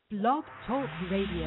Blog Talk Radio.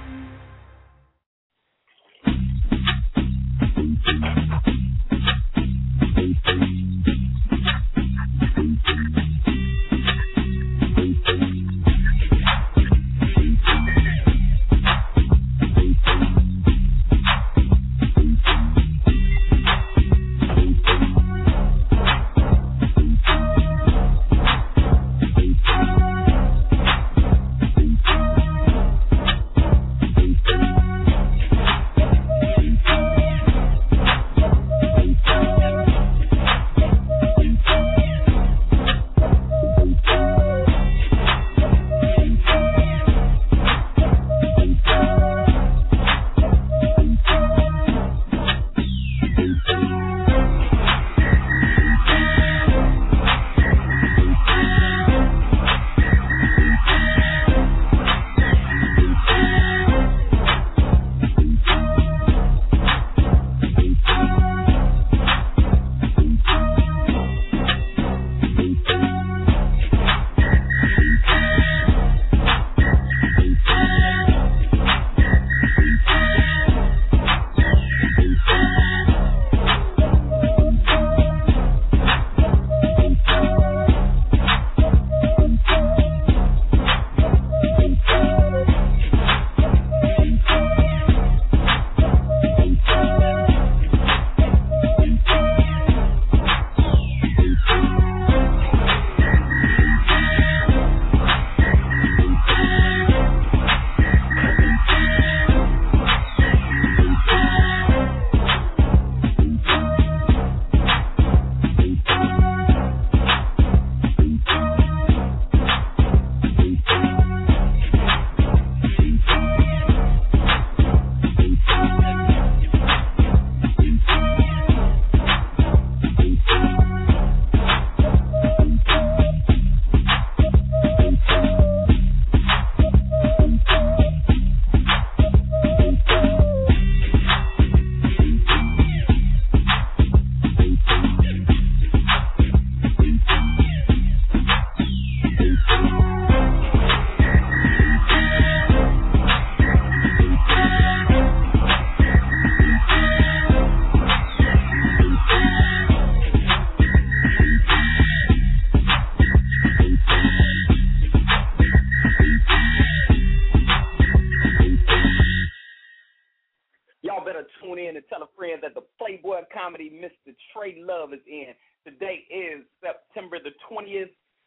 Mr. Trey Love is in. Today is September the 20th,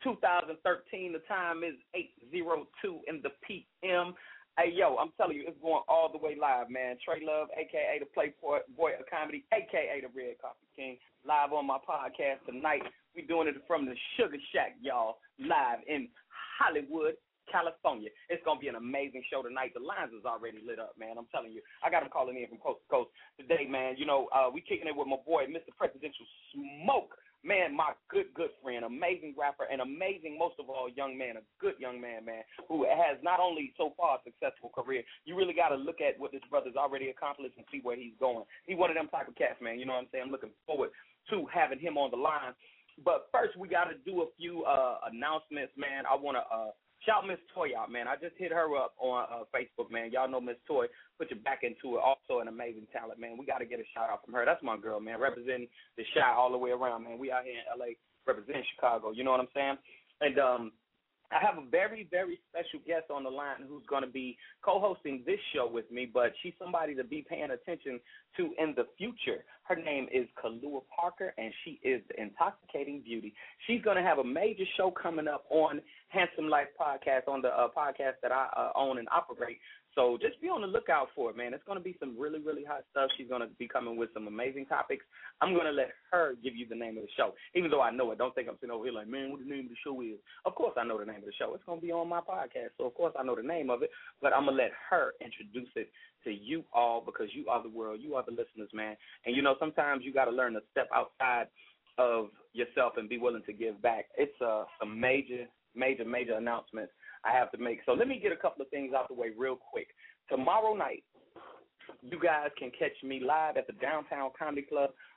2013. The time is 8:02 in the p.m. Hey, yo, I'm telling you, it's going all the way live, man. Trey Love, a.k.a. the Playboy of Comedy, a.k.a. the Red Coffee King, live on my podcast tonight. We're doing it from the Sugar Shack, y'all, live in Hollywood, California. It's going to be an amazing show tonight. The lines is already lit up, man. I'm telling you. I got them calling in from coast to coast today, man. You know, we kicking it with my boy, Mr. Presidential Smoke. Man, my good friend, amazing rapper, and amazing, most of all, young man, a good young man, who has not only so far a successful career, you really got to look at what this brother's already accomplished and see where he's going. He's one of them type of cats, man. You know what I'm saying? I'm looking forward to having him on the line. But first, we got to do a few announcements, man. I want to shout Miss Toy out, man. I just hit her up on Facebook, man. Y'all know Miss Toy. Put your back into it. Also an amazing talent, man. We got to get a shout out from her. That's my girl, man, representing the Chi all the way around, man. We out here in L.A. representing Chicago. You know what I'm saying? And I have a very, very special guest on the line who's going to be co-hosting this show with me, but she's somebody to be paying attention to in the future. Her name is Kalua Parker, and she is the Intoxicating Beauty. She's going to have a major show coming up on Handsome Life Podcast, on the podcast that I own and operate. So just be on the lookout for it, man. It's going to be some really, really hot stuff. She's going to be coming with some amazing topics. I'm going to let her give you the name of the show, even though I know it. Don't think I'm sitting over here like, man, what the name of the show is. Of course I know the name of the show. It's going to be on my podcast, so of course I know the name of it. But I'm going to let her introduce it to you all because you are the world. You are the listeners, man. And, you know, sometimes you got to learn to step outside of yourself and be willing to give back. It's some major announcements I have to make. So let me get a couple of things out the way real quick. Tomorrow night, you guys can catch me live at the Downtown Comedy Club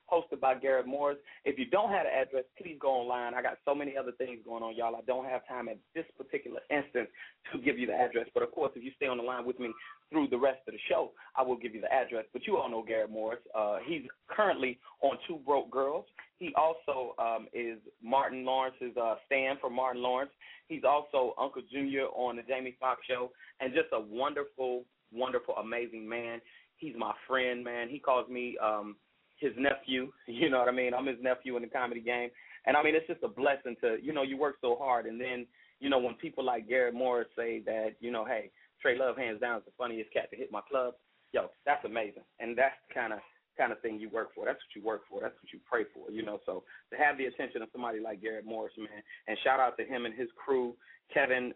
hosted by Garrett Morris. If you don't have the address, please go online. I got so many other things going on, y'all. I don't have time at this particular instance to give you the address. But, of course, if you stay on the line with me through the rest of the show, I will give you the address. But you all know Garrett Morris. He's currently on Two Broke Girls. He also is Martin Lawrence's Stan for Martin Lawrence. He's also Uncle Junior on the Jamie Foxx Show, and just a wonderful, wonderful, amazing man. He's my friend, man. He calls me his nephew. You know what I mean? I'm his nephew in the comedy game. And, I mean, it's just a blessing to, you know, you work so hard. And then, you know, when people like Garrett Morris say that, you know, hey, Trey Love hands down is the funniest cat to hit my club, yo, that's amazing. And that's the kind of thing you work for. That's what you work for. That's what you pray for, you know. So to have the attention of somebody like Garrett Morris, man, and shout out to him and his crew, Kevin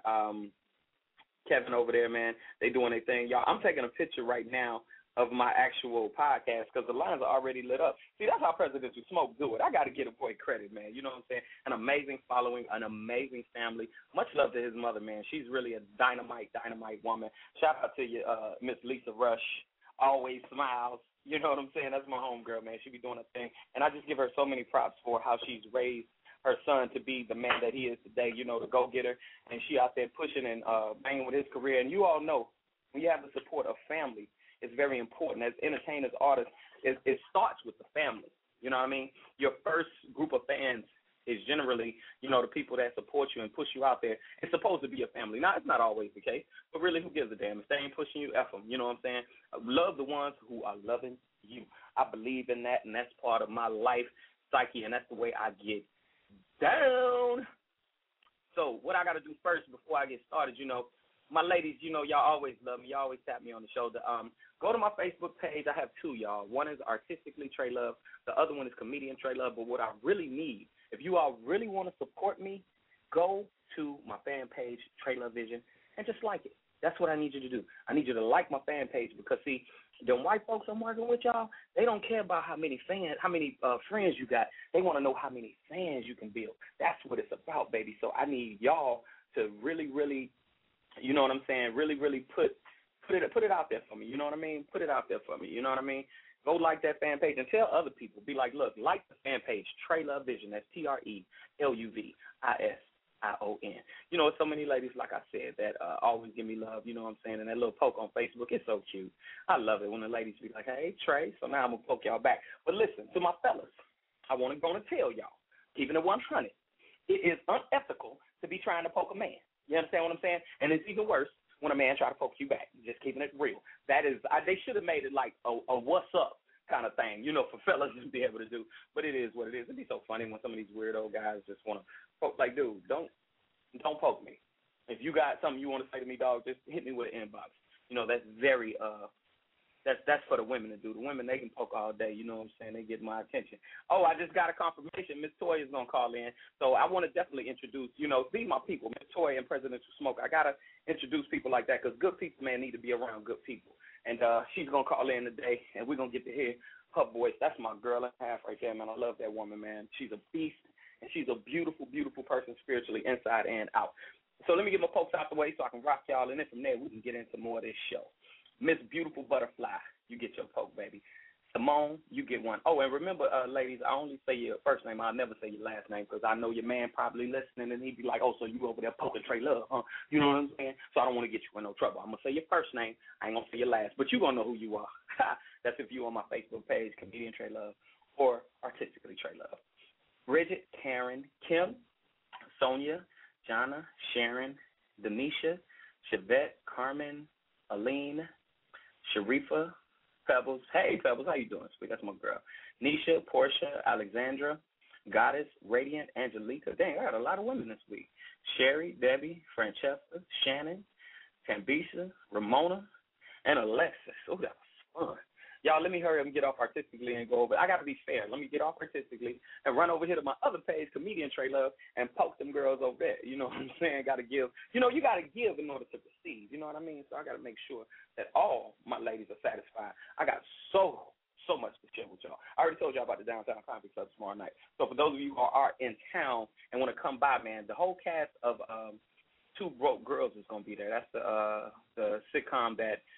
over there, man. They doing their thing. Y'all, I'm taking a picture right now of my actual podcast because the lines are already lit up. See, that's how Presidential Smoke do it. I got to give a boy credit, man. You know what I'm saying? An amazing following, an amazing family. Much love to his mother, man. She's really a dynamite woman. Shout out to you, Miss Lisa Rush. Always smiles. You know what I'm saying? That's my homegirl, man. She be doing her thing. And I just give her so many props for how she's raised her son to be the man that he is today, you know, the go-getter. And she out there pushing and banging with his career. And you all know when you have the support of family, it's very important. As entertainers, artists, it starts with the family. You know what I mean? Your first group of fans is generally, you know, the people that support you and push you out there. It's supposed to be a family. Now, it's not always the case, but really, who gives a damn? If they ain't pushing you, F them. You know what I'm saying? Love the ones who are loving you. I believe in that, and that's part of my life psyche, and that's the way I get down. So what I got to do first before I get started, you know, my ladies, you know, y'all always love me. Y'all always tap me on the shoulder. Go to my Facebook page. I have two, y'all. One is Artistically Trey Love. The other one is Comedian Trey Love. But what I really need, if you all really want to support me, go to my fan page, Trey Love Vision, and just like it. That's what I need you to do. I need you to like my fan page because, see, them white folks I'm working with, y'all, they don't care about how many friends you got. They want to know how many fans you can build. That's what it's about, baby. So I need y'all to really, really, you know what I'm saying, really, really put it out there for me. You know what I mean? Put it out there for me. You know what I mean? Go like that fan page and tell other people. Be like, look, like the fan page, Trey Love Vision. That's TRELUVISION. You know, so many ladies, like I said, that always give me love, you know what I'm saying, and that little poke on Facebook, it's so cute. I love it when the ladies be like, hey, Trey, so now I'm going to poke y'all back. But listen, to my fellas, I want to go and tell y'all, keeping it 100, it is unethical to be trying to poke a man. You understand what I'm saying? And it's even worse when a man try to poke you back, just keeping it real. That is, they should have made it like a what's up kind of thing, you know, for fellas to be able to do. But it is what it is. It'd be so funny when some of these weirdo guys just want to poke. Like, dude, don't poke me. If you got something you want to say to me, dog, just hit me with an inbox. You know, that's very that's for the women to do. The women, they can poke all day, you know what I'm saying? They get my attention. Oh, I just got a confirmation. Miss Toya is going to call in. So I want to definitely introduce, you know, these my people, Miss Toya and Presidential Smoke. I got to introduce people like that because good people, man, need to be around good people. And she's going to call in today, and we're going to get to hear her voice. That's my girl and a half right there, man. I love that woman, man. She's a beast, and she's a beautiful, beautiful person spiritually, inside and out. So let me get my pokes out the way so I can rock y'all, and then from there we can get into more of this show. Miss Beautiful Butterfly, you get your poke, baby. Simone, you get one. Oh, and remember, ladies, I only say your first name. I'll never say your last name because I know your man probably listening, and he'd be like, oh, so you over there poking Trey Love, huh? You know what I'm saying? So I don't want to get you in no trouble. I'm going to say your first name. I ain't going to say your last, but you're going to know who you are. That's if you on my Facebook page, Comedian Trey Love, or Artistically Trey Love. Bridget, Karen, Kim, Sonia, Jonna, Sharon, Denisha, Chevette, Carmen, Aline, Sharifa, Pebbles. Hey, Pebbles, how you doing? Sweet, that's my girl. Nisha, Portia, Alexandra, Goddess, Radiant, Angelica. Dang, I got a lot of women this week. Sherry, Debbie, Francesca, Shannon, Tambisha, Ramona, and Alexis. Oh, that was fun. Y'all, let me hurry up and get off Artistically and go over. I got to be fair. Let me get off Artistically and run over here to my other page, Comedian Trey Love, and poke them girls over there. You know what I'm saying? Got to give. You know, you got to give in order to receive. You know what I mean? So I got to make sure that all my ladies are satisfied. I got so much to share with y'all. I already told y'all about the Downtown Comedy Club tomorrow night. So for those of you who are in town and want to come by, man, the whole cast of Two Broke Girls is going to be there. That's the sitcom that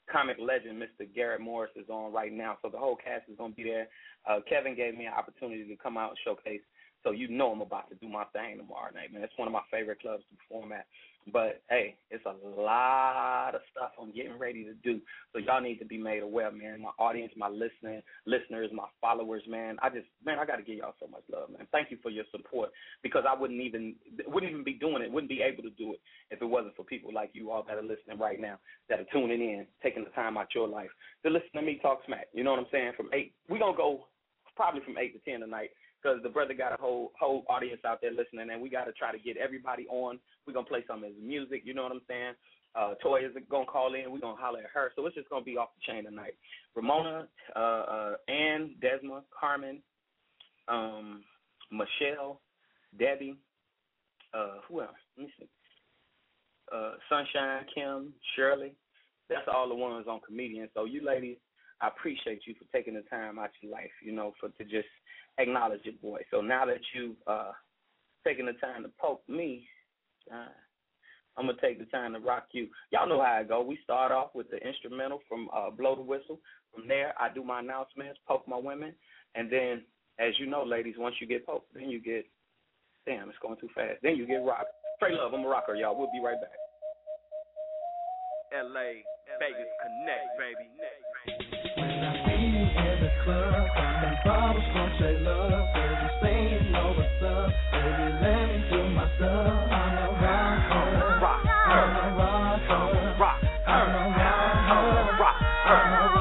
comic legend, Mr. Garrett Morris, is on right now. So the whole cast is going to be there. Kevin gave me an opportunity to come out and showcase. So you know I'm about to do my thing tomorrow night, man. It's one of my favorite clubs to perform at. But, hey, it's a lot of stuff I'm getting ready to do. So y'all need to be made aware, man. My audience, my listeners, my followers, man. I got to give y'all so much love, man. Thank you for your support, because I wouldn't even be doing it, wouldn't be able to do it if it wasn't for people like you all that are listening right now, that are tuning in, taking the time out your life to listen to me talk smack. You know what I'm saying? We're going to go probably from 8 to 10 tonight, because the brother got a whole audience out there listening, and we got to try to get everybody on. We're going to play some of his music, you know what I'm saying? Toya is going to call in. We're going to holler at her. So it's just going to be off the chain tonight. Ramona, Ann, Desma, Carmen, Michelle, Debbie, who else? Let me see. Sunshine, Kim, Shirley. That's all the ones on Comedian. So you ladies, I appreciate you for taking the time out your life, you know, to just acknowledge your boy. So now that you've taken the time to poke me, I'm going to take the time to rock you. Y'all know how it go. We start off with the instrumental from Blow the Whistle. From there, I do my announcements, poke my women, and then, as you know, ladies, once you get poked, then you get, damn, it's going too fast. Then you get rocked. Trey Love, I'm a rocker, y'all. We'll be right back. LA, Vegas Connect, baby. When I see you in the club, I'm bottles from Trey Love. Baby, say you know what's up. Baby, let me do my stuff. I'm a rocker. I'm a rocker. I'm a rocker. I'm a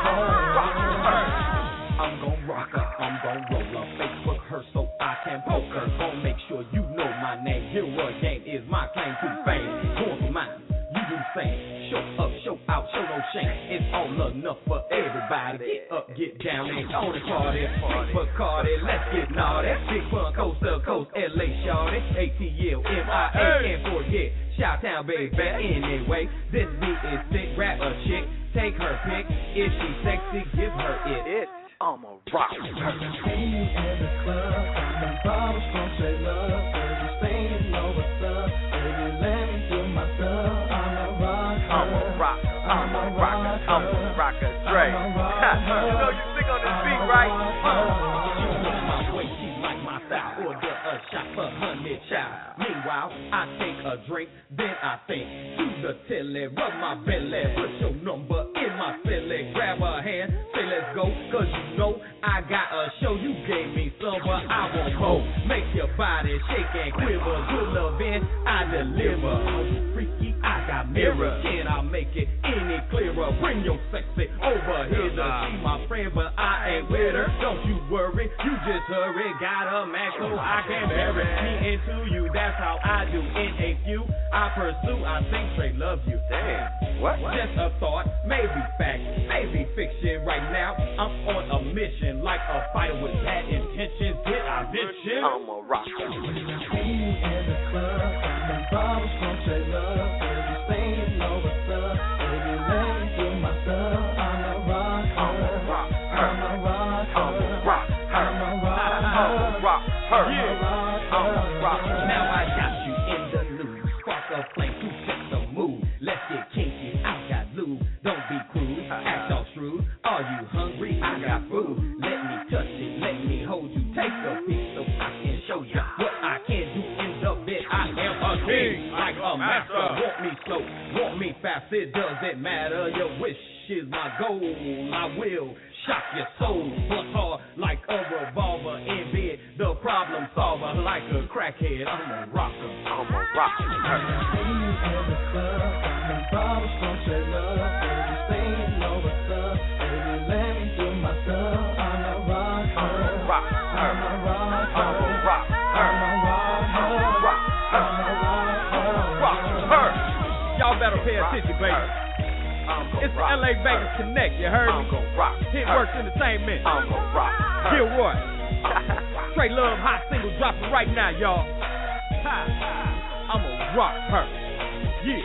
rocker. I'm gon' rock her. I'm gon' roll her. Facebook her so I can poke her. Gon' make sure you know my name. Hero Game is my claim to fame. Going for mine. You do the same. Show up, show out, show no shame. It's all enough for everybody. Get up, get down, and on the party. Bacardi, let's get naughty. Big fun, coast to coast, LA shawty. ATL, MIA, can't forget. Chi-Town, baby, anyway. This beat is sick, rap a chick. Take her pick. If she sexy, give her it. I'm a rock. See you in the club. I'm bottles from Trey Love. Baby, say you know what's up. Baby, let me do my stuff. I'm a rocker. I'm a rock. I'm a rocker. I'm a rocker, Dre. You know you sick on this beat, right? She look my way, she like my style. Order a shot for honey child. Meanwhile, I take a drink, then I think to the telly, rub my belly, put your number in my silly, grab her hand, say let's go, cause you know I got a show. You gave me some, but I want more. Make your body shake and quiver. Good loving, I deliver. I'm freaky, I got mirrors. Can I make it any clearer? Bring your sexy over here to see my friend, but I ain't with her. Don't you worry, you just hurry. Got a Mac so I can bury me into you. That's how I do. In a few, I pursue. I think Trey loves you. Damn. What? Just a thought, maybe fact, maybe fiction. Right now, I'm on a mission, like a fighter with bad intentions. Did I mention? I'm a rock. See you in the club, I'm bottles from Trey Love. Baby, say you know what's up. Baby, let me do my stuff. I'm a rock. I'm a rock. I'm a rock. I'm a rock. I'm a rock. I'm a rock. I'm a rock. Now I got you in the loop. Spark a flame to set the mood. Let's get kinky. I got lube. Don't be crude. Act all shrewd. Are you hungry? I got food. Let me touch it. Let me hold you. Take a piece so I can show you what I can do in the bed. I am a king, like a master. Want me slow, want me fast. It doesn't matter. Your wish is my goal. I will shock your soul. Bust hard like a revolver in bed. The problem solver like a crackhead. I'm a rocker. I'm a rocker. See you in the club. I'm bottles from Trey Love. Baby, say you know what's up. Baby, let me do my stuff. I'm a rocker. I'm a rock. I'm a rocker. I'm a rock. I'm a rocker. I'm a rock. I'm a rocker. Y'all better pay attention, baby. It's the LA Vegas Connect, you heard me? Hit Works Entertainment. I'm a rock. Gilroy. Trey Love hot single dropping right now, y'all. I'm a rock her. Yeah.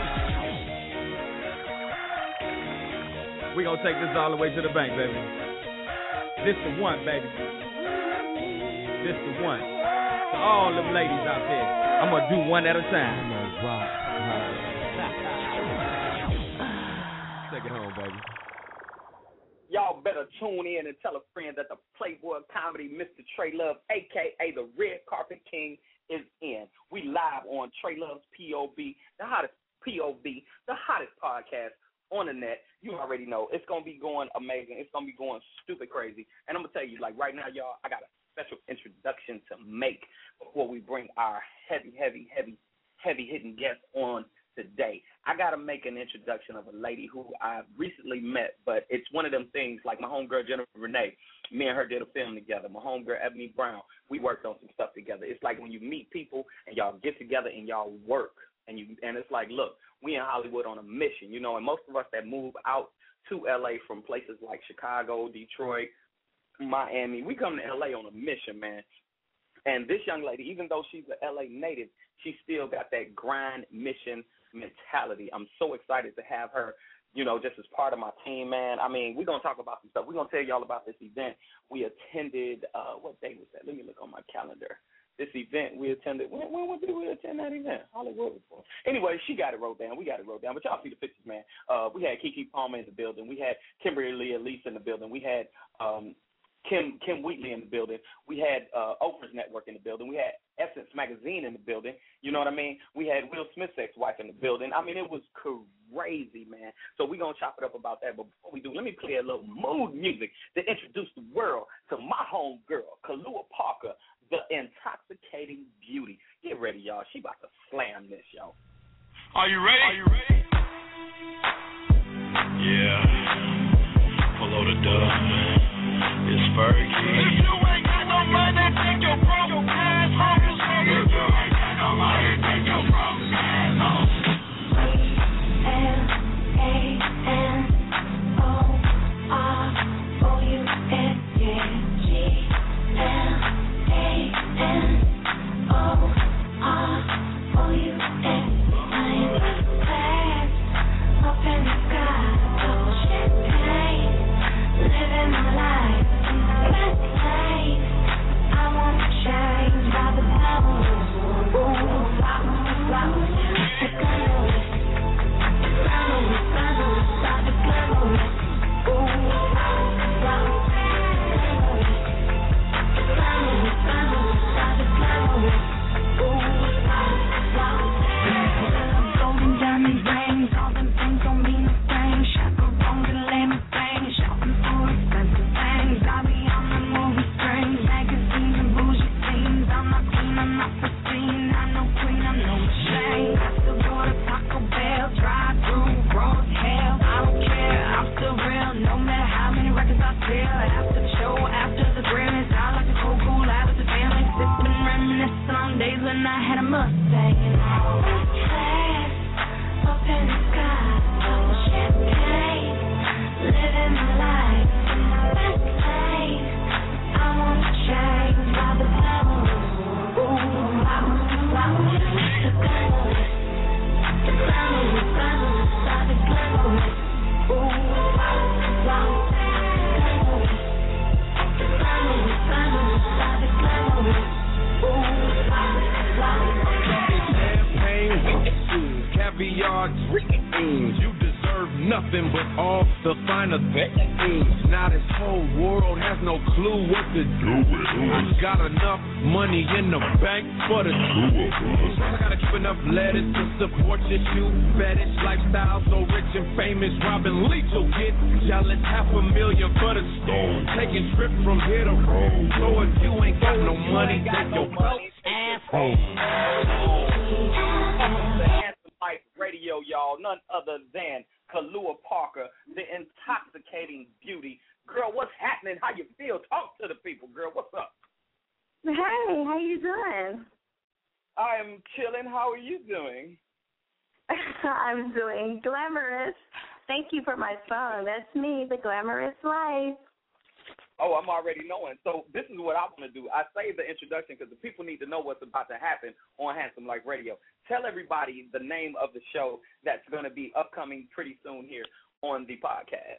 We gonna take this all the way to the bank, baby. This the one, baby. This the one. To all them ladies out there, I'm gonna do one at a time. I'm a rock her. Take it home, baby. Y'all better tune in and tell a friend that the Playboy Comedy Mr. Trey Love, a.k.a. the Red Carpet King, is in. We live on Trey Love's POV, the hottest podcast on the net. You already know. It's going to be going amazing. It's going to be going stupid crazy. And I'm going to tell you, like right now, y'all, I got a special introduction to make before we bring our heavy-hitting guest on today. I got to make an introduction of a lady who I've recently met, but it's one of them things like my homegirl Jennifer Renee. Me and her did a film together. My homegirl Ebony Brown, we worked on some stuff together. It's like when you meet people and y'all get together and y'all work, and it's like, look, we in Hollywood on a mission, you know, and most of us that move out to L.A. from places like Chicago, Detroit, Miami, we come to L.A. on a mission, man. And this young lady, even though she's an L.A. native, she still got that grind mission mentality. I'm so excited to have her, you know, just as part of my team, man. I mean, we're going to talk about some stuff. We're going to tell y'all about this event we attended. What day was that? Let me look on my calendar. This event we attended. When did we attend that event? Hollywood. Anyway, she got it wrote down. We got it wrote down. But y'all see the pictures, man. We had Keke Palmer in the building. We had Kimberly Elise in the building. We had Kim Wheatley in the building. We had Oprah's Network in the building. We had Essence Magazine in the building. You know what I mean? We had Will Smith's ex-wife in the building. I mean, it was crazy, man. So we're going to chop it up about that. But before we do, let me play a little mood music to introduce the world to my home girl, Kalua Parker, the intoxicating beauty. Get ready, y'all. She about to slam this, y'all. Are you ready? Yeah. Below the dove. It's Fergie. If you ain't got no money, take your broke ass home. If you ain't got no money, take your broke ass home. I'm doing glamorous. Thank you for my song. That's me, The Glamorous Life. Oh, I'm already knowing. So this is what I want to do. I saved the introduction because the people need to know what's about to happen on Handsome Life Radio. Tell everybody the name of the show that's going to be upcoming pretty soon here on the podcast.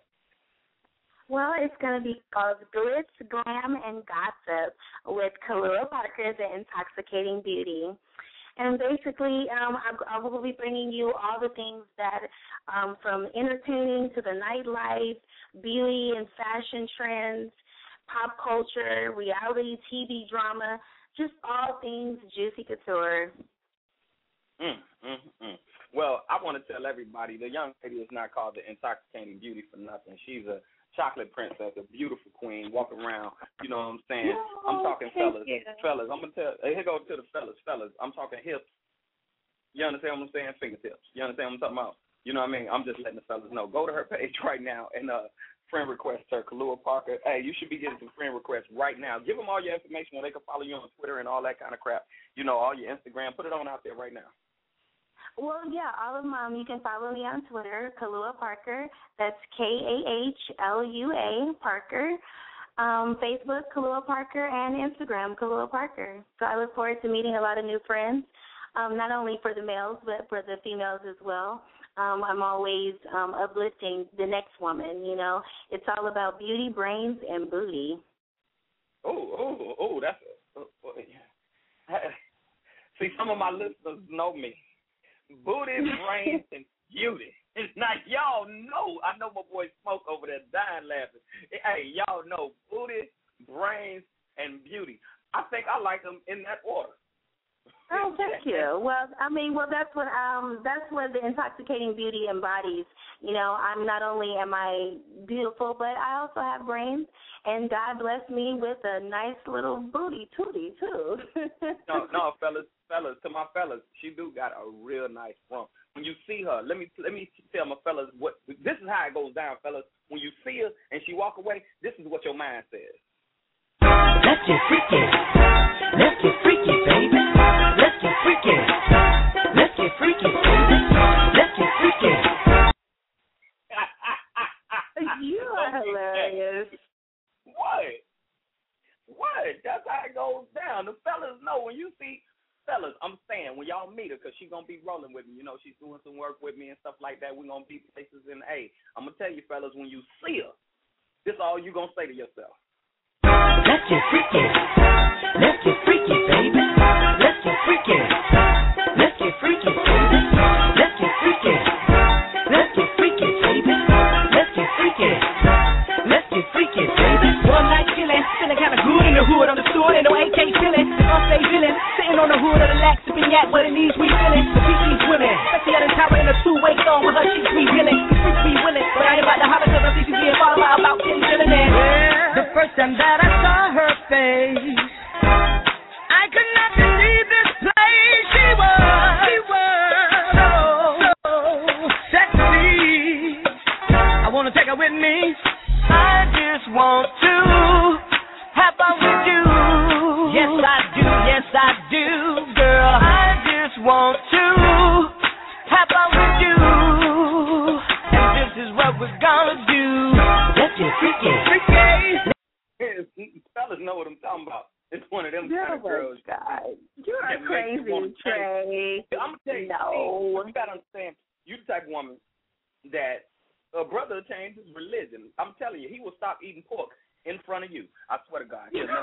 Well, it's going to be called Glitz, Glam, and Gossip with Kalua Parker, the Intoxicating Beauty. And basically, I will be bringing you all the things that, from entertaining to the nightlife, beauty and fashion trends, pop culture, reality TV drama, just all things Juicy Couture. Well, I want to tell everybody, the young lady is not called the Intoxicating Beauty for nothing. She's a chocolate princess, a beautiful queen, walking around, you know what I'm saying? I'm talking fellas. Fellas, I'm going to tell, here go to the fellas. I'm talking hips. You understand what I'm saying? Fingertips. You understand what I'm talking about? You know what I mean? I'm just letting the fellas know. Go to her page right now and friend request her, Kalua Parker. Hey, you should be getting some friend requests right now. Give them all your information where they can follow you on Twitter and all that kind of crap. You know, all your Instagram. Put it on out there right now. Well, yeah, all of you can follow me on Twitter, Kalua Parker. That's KAHLUA Parker. Facebook, Kalua Parker, and Instagram, Kalua Parker. So I look forward to meeting a lot of new friends, not only for the males, but for the females as well. I'm always uplifting the next woman, you know. It's all about beauty, brains, and booty. Oh, that's see, some of my listeners know me. Booty, brains, and beauty. Now, y'all know, I know my boy Smoke over there dying laughing. Hey, y'all know booty, brains, and beauty. I think I like them in that order. Oh, thank you. Well, that's what the Intoxicating Beauty embodies. You know, I'm not only am I beautiful, but I also have brains, and God blessed me with a nice little booty tootie too. No, fellas, to my fellas, she do got a real nice rump. When you see her, let me tell my fellas what this is how it goes down, fellas. When you see her and she walk away, this is what your mind says. Let's get freaky. Let's get freaky, baby. Let's get freaky. Let's get freaky, baby. Let's get freaky. You are hilarious. What? That's how it goes down. The fellas know when you see, fellas, I'm saying, when y'all meet her, because she's going to be rolling with me. You know, she's doing some work with me and stuff like that. We're going to be places in A. I'm going to tell you, fellas, when you see her, this is all you're going to say to yourself. Let's get freaky. Let's get freaky, baby. Let's get freaky. Let's get freaky, baby. Let's get freaky. Let's get freaky, baby. Let's get freaky. Let's get freaky, baby. One night chillin', feeling kinda good in the hood on the stool, ain't no AK chillin'. On stage chillin', sitting on the hood of the lax, sipping yak, what it needs we feelin'. The beat these women, sexy at a tower in a two-way song with her cheeks we feelin'. The freaks be willin', but I ain't about to holler 'cause I think she's being followed by about 10 chillin' and The first time that I saw her face, I could not believe this place. She was so sexy. I want to take her with me. I just want to have fun with you. Yes, I do, girl. I just want to have fun with you. And this is what we're gonna do. let's get freaky. Fellas know what I'm talking about. It's one of them kind of girls. God. You are crazy, Trey. I'm going to tell you, no. You got to understand, you the type of woman that a brother changed his religion. I'm telling you, he will stop eating pork in front of you. I swear to God. You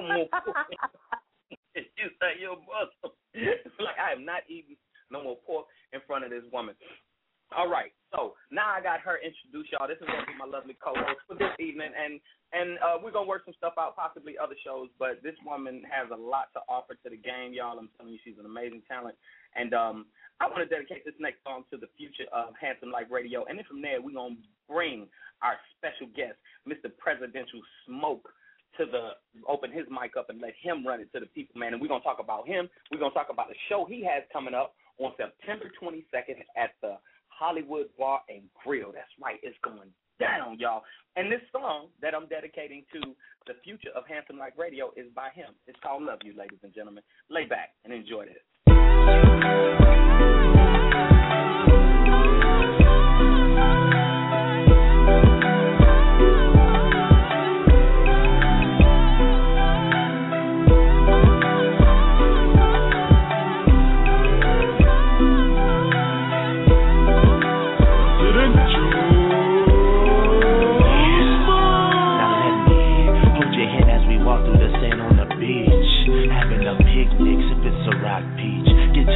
say you're Muslim. Like, I am not eating no more pork in front of this woman. All right, so now I got her introduced, y'all. This is going to be my lovely co-host for this evening, and we're going to work some stuff out, possibly other shows, but this woman has a lot to offer to the game, y'all. I'm telling you, she's an amazing talent, and I want to dedicate this next song to the future of Handsome Like Radio, and then from there, we're going to bring our special guest, Mr. Presidential Smoke, to open his mic up and let him run it to the people, man, and we're going to talk about him. We're going to talk about the show he has coming up on September 22nd at the Hollywood Bar and Grill. That's right. It's going down, y'all. And this song that I'm dedicating to the future of Handsome Like Radio is by him. It's called Love You, ladies and gentlemen. Lay back and enjoy this. Rock Peach, get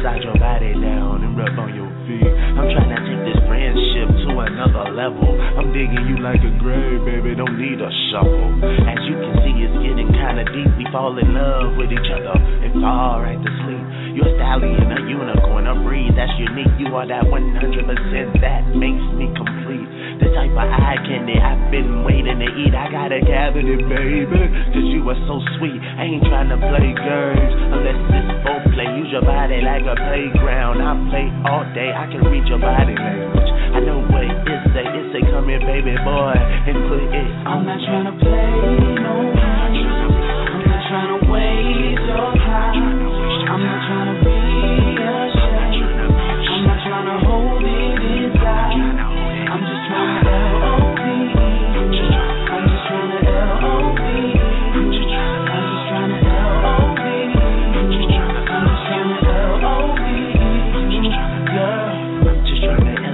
massage your body down and rub on your feet. I'm trying to take this friendship to another level. I'm digging you like a grave, baby, don't need a shovel. As you can see, it's getting kinda deep. We fall in love with each other and fall right to sleep. You're a stallion, a unicorn, a breed that's unique. You are that 100% that makes me complete. The type of eye candy I've been waiting to eat. I got a cabinet, baby, cause you are so sweet. I ain't trying to play games unless it's foreplay. Use your body like a playground. I play all day, I can read your body language. I know what it say. It say come here, baby boy, and put it on. I'm not trying to play no games. I'm not trying to waste your time. I'm not trying to be ashamed. I'm not trying to hold it inside. I'm just trying to L-O-V-E. I'm just trying to L-O-V-E. I'm just trying to L-O-V-E. I'm just trying to L-O-V-E. Girl, I'm just trying to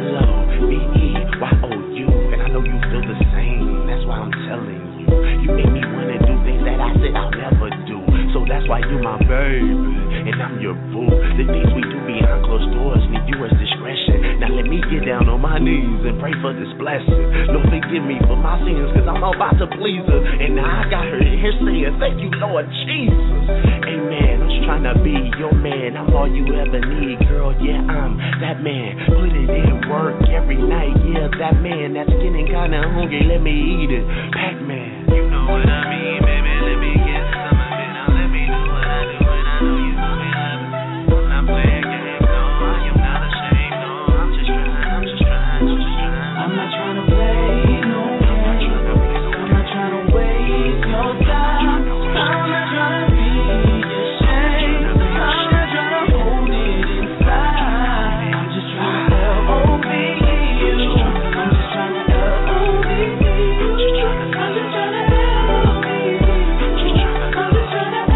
L-O-V-E-Y-O-U. And I know you feel the same. That's why I'm telling you. You make me wanna do things that I said I'll never do. So that's why you my baby, and I'm your boo. The things we do behind closed doors need yours discretion. Now let me get down on my knees and pray for this blessing. Lord, forgive me for my sins, cause I'm about to please her. And now I got her here saying, thank you, Lord Jesus. Amen. I'm just trying to be your man. I'm all you ever need, girl. Yeah, I'm that man. Put it in work every night. Yeah, that man that's getting kinda hungry. Let me eat it. Pac-Man. You know what I mean, baby. Let me get some of it. Now let me do what I do, and I know you know me. I'm not playing games, no. I am not ashamed, no. I'm just trying. I'm not trying to play no games. I'm not trying to waste your time. I'm not trying to be ashamed. I'm not trying to hold it inside. I'm just trying to L-O-V-E you. I'm just trying to L-O-V-E you. I'm just trying to L-O-V-E you. I'm just trying to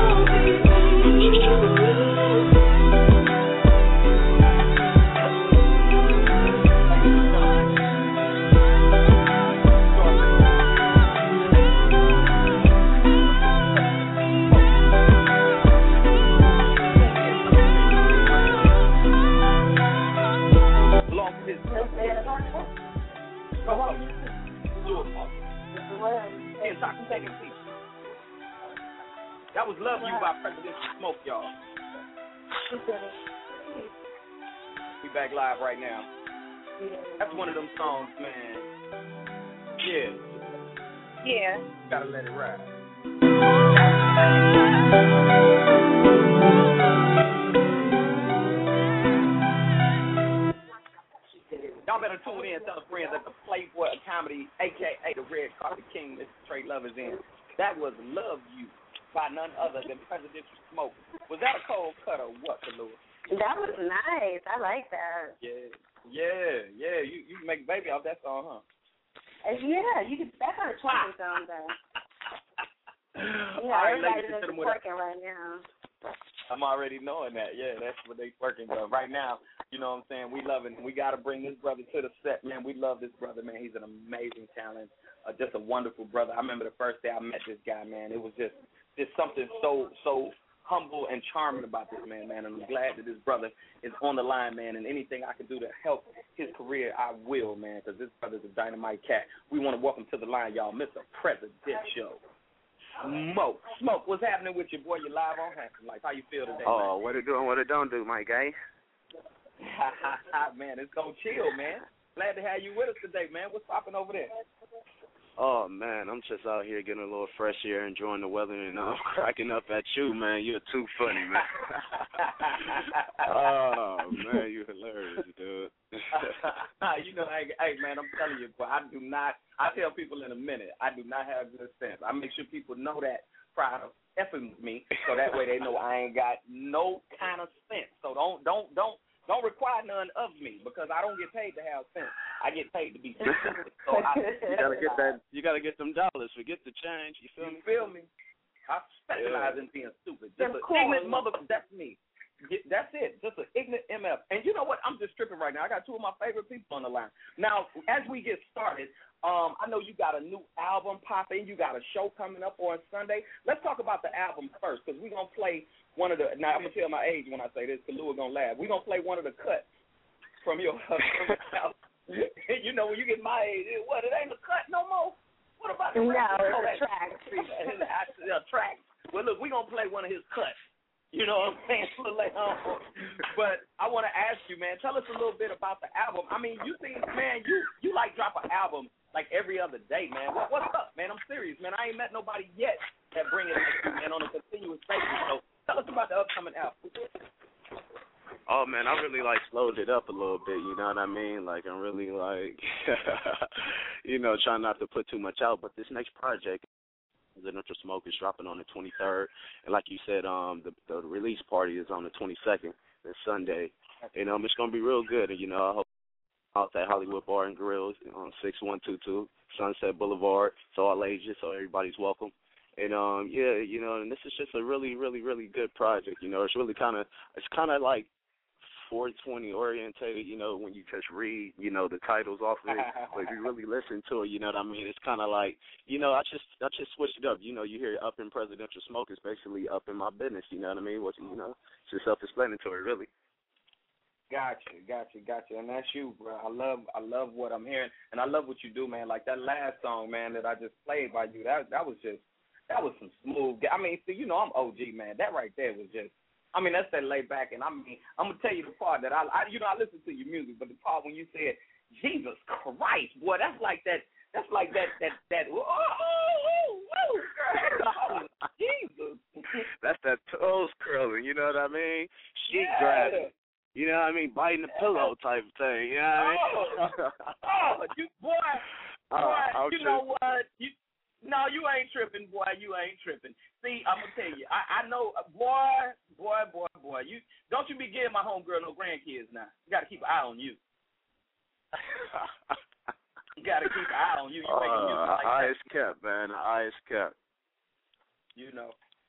L-O-V-E you. That was Love You by Presidential Smoke, y'all. We back live right now. That's one of them songs, man. Yeah. Gotta let it ride. Y'all better tune in and tell a friend that the Playboy Comedy, a.k.a. the Red Carpet King, Mr. Trey Love is in. That was Love You by none other than Presidential Smoke. Was that a cold cut or what, Kalua? That was nice. I like that. Yeah. You can make a baby off that song, huh? Yeah, you can. That's how the twerking song though. Yeah, everybody's just twerking right now. I'm already knowing that. Yeah, that's what they twerking about right now. You know what I'm saying? We love it. We got to bring this brother to the set, man. We love this brother, man. He's an amazing talent, just a wonderful brother. I remember the first day I met this guy, man. It was just something so humble and charming about this man. And I'm glad that this brother is on the line, man. And anything I can do to help his career, I will, man, because this brother's a dynamite cat. We want to welcome to the line, y'all, Mr. Presidential Smoke, what's happening with you, boy? You live on Hampton Life. How you feel today, man? What it doing, what it don't do, my guy? Man, it's gonna chill, man. Glad to have you with us today, man. What's popping over there? Oh, man, I'm just out here getting a little fresh air, enjoying the weather, and I'm cracking up at you, man. You're too funny, man. Oh, man, you're hilarious, dude. You know, hey, man, I'm telling you, boy, I tell people in a minute, I do not have good sense. I make sure people know that prior to effing with me, so that way they know I ain't got no kind of sense. So don't require none of me, because I don't get paid to have sense. I get paid to be stupid. So you gotta get them dollars. Forget the change. You feel me? I specialize in being stupid. Just an ignorant mother. That's me. That's it. Just an ignorant MF. And you know what? I'm just tripping right now. I got two of my favorite people on the line. Now, as we get started, I know you got a new album popping. You got a show coming up on Sunday. Let's talk about the album first, because we're going to play one of the, now I'm going to tell my age when I say this, because Lou is going to laugh. We're going to play one of the cuts from your album. You know, when you get my age, what, it ain't a cut no more? What about the record? No, it's a track. A track. Well, look, we're going to play one of his cuts. You know what I'm saying? But I want to ask you, man, tell us a little bit about the album. I mean, you think, man, you like drop an album like every other day, man. What's up, man? I'm serious, man. I ain't met nobody yet that bring it like you, man, on a continuous basis. So tell us about the upcoming album. Oh man, I really like slowed it up a little bit, you know what I mean? Like I'm really like you know, trying not to put too much out, but this next project, Presidential Smoke, is dropping on the 23rd, and like you said, the release party is on the 22nd, this Sunday, and it's gonna be real good, and you know, I hope out at Hollywood Bar and Grills on 6122 Sunset Boulevard, so all ages, so everybody's welcome. And yeah, you know, and this is just a really, really, really good project. You know, it's really kind of like 420 orientated, you know, when you just read, you know, the titles off of it. But if you really listen to it, you know what I mean? It's kind of like, you know, I just switched it up. You know, you hear Up in Presidential Smoke, it's basically up in my business, you know what I mean? You know, it's just self-explanatory, really. Gotcha. And that's you, bro. I love what I'm hearing, and I love what you do, man. Like that last song, man, that I just played by you, that was some smooth. I mean, see, you know, I'm OG, man. That right there was just, I mean, that's that laid back, and I mean, I'm gonna tell you the part that I you know, I listen to your music, but the part when you said Jesus Christ, boy, that's like that. Girl, Jesus. That's that toes curling. You know what I mean? Sheet grabbing. You know what I mean? Biting the pillow type of thing. You know what I mean? You boy, you know what? No, you ain't tripping, boy. You ain't tripping. See, I'm gonna tell you. I know, boy. You don't you be giving my homegirl no grandkids now. You got to keep an eye on you. You got to keep an eye on you. You making music like eye that. is kept, man. Eye is kept. You know.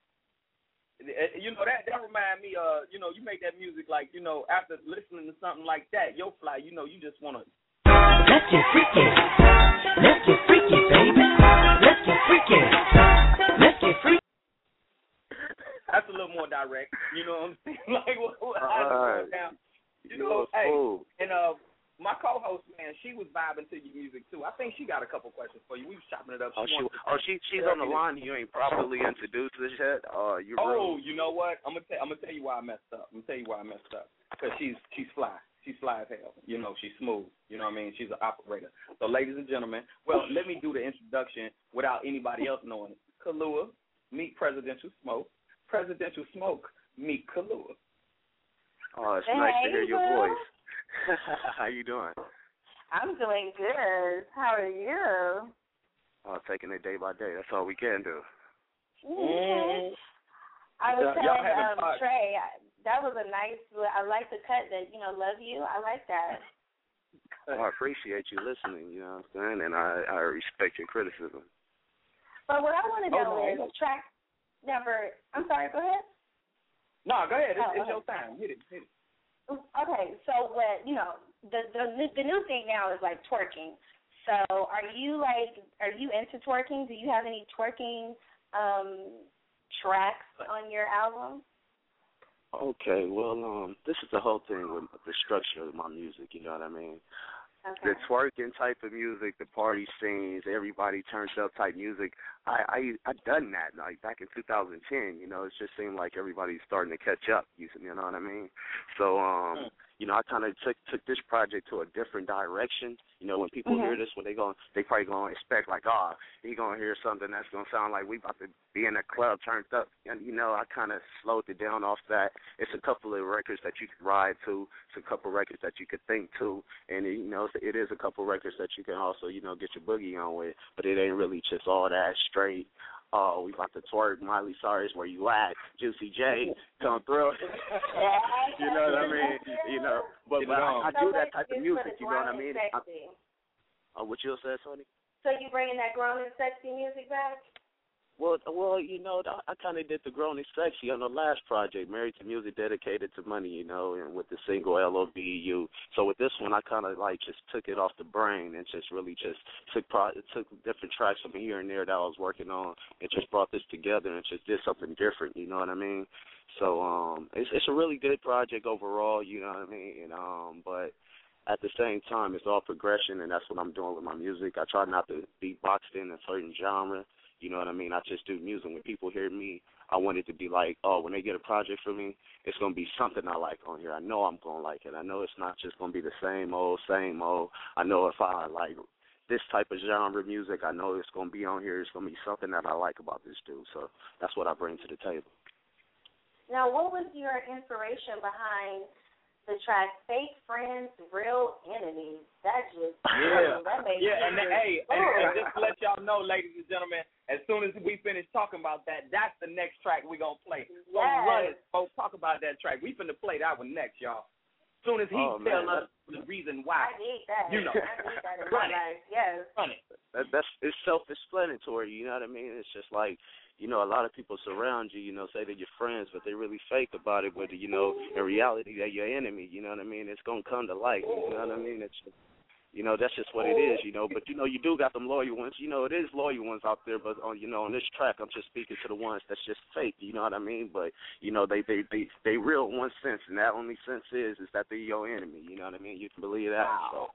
You know that remind me. You know, you make that music like, you know, after listening to something like that, yo fly. You know, you just wanna. Let's get freaky. Let's get freaky, baby. Let's get freaky. Let's get freaky. That's a little more direct. You know what I'm saying? Like, how it down. You know, hey, and my co-host, man, she was vibing to your music too. I think she got a couple questions for you. We was chopping it up. She's on the line. You ain't properly introduced this yet. You know what? I'm gonna tell you why I messed up. Because she's fly. She's fly as hell. You know, she's smooth. You know what I mean? She's an operator. So, ladies and gentlemen, well, let me do the introduction without anybody else knowing it. Kalua, meet Presidential Smoke. Presidential Smoke, meet Kalua. Oh, it's nice to hear your voice. How you doing? I'm doing good. How are you? Oh, taking it day by day. That's all we can do. Mm-hmm. I was telling Trey, that was a nice, I like the cut that, you know, love you. I like that. I appreciate you listening, you know what I'm saying? And I respect your criticism. But what I want to know is track number, I'm sorry, go ahead. No, go ahead. It's your time. Hit it. Okay, so what, you know, the new thing now is like twerking. So are you into twerking? Do you have any twerking tracks on your album? Okay, well, this is the whole thing with the structure of my music, you know what I mean? Okay. The twerking type of music, the party scenes, everybody turns up type music, I done that, like, back in 2010, you know, it just seemed like everybody's starting to catch up, you know what I mean? So, you know, I kind of took this project to a different direction. You know, when people hear this, they probably going to expect, like, he going to hear something that's going to sound like we about to be in a club turned up. And, you know, I kind of slowed it down off that. It's a couple of records that you can ride to. It's a couple of records that you could think to. And, you know, it is a couple of records that you can also, you know, get your boogie on with. But it ain't really just all that straight. Oh, we about to twerk, Miley Cyrus, where you at? Juicy J, come through. You know what I mean? You know, but I do that type of music, you know what I mean? What you said, Sonny? So you bringing that grown and sexy music back? Well, you know, I kind of did the Grown and Sexy on the last project, Married to Music, Dedicated to Money, you know, and with the single LOBU. So with this one, I kind of like just took it off the brain and just really just took different tracks from here and there that I was working on and just brought this together and just did something different, you know what I mean? So it's a really good project overall, you know what I mean? And but at the same time, it's all progression, and that's what I'm doing with my music. I try not to be boxed in a certain genre. You know what I mean? I just do music. When people hear me, I want it to be like, oh, when they get a project from me, it's going to be something I like on here. I know I'm going to like it. I know it's not just going to be the same old, same old. I know if I like this type of genre music, I know it's going to be on here. It's going to be something that I like about this dude. So that's what I bring to the table. Now, what was your inspiration behind the track Fake Friends, Real Enemies? That just that made and just to let y'all know, ladies and gentlemen, as soon as we finish talking about that, that's the next track we're going to play. So run it, folks, talk about that track. We finna play that one next, y'all. As soon as he tells us the reason why. I need that. You know. I need that in my life. Yes. Run it. It's self-explanatory, you know what I mean? It's just like, you know, a lot of people surround you, you know, say they're your friends, but they really fake about it, but, you know, in reality, they're your enemy, you know what I mean? It's going to come to light, you know what I mean? It's, you know, that's just what it is, you know. But, you know, you do got them loyal ones. You know, it is loyal ones out there, but, you know, on this track, I'm just speaking to the ones that's just fake, you know what I mean? But, you know, they real in one sense, and that only sense is that they're your enemy, you know what I mean? You can believe that.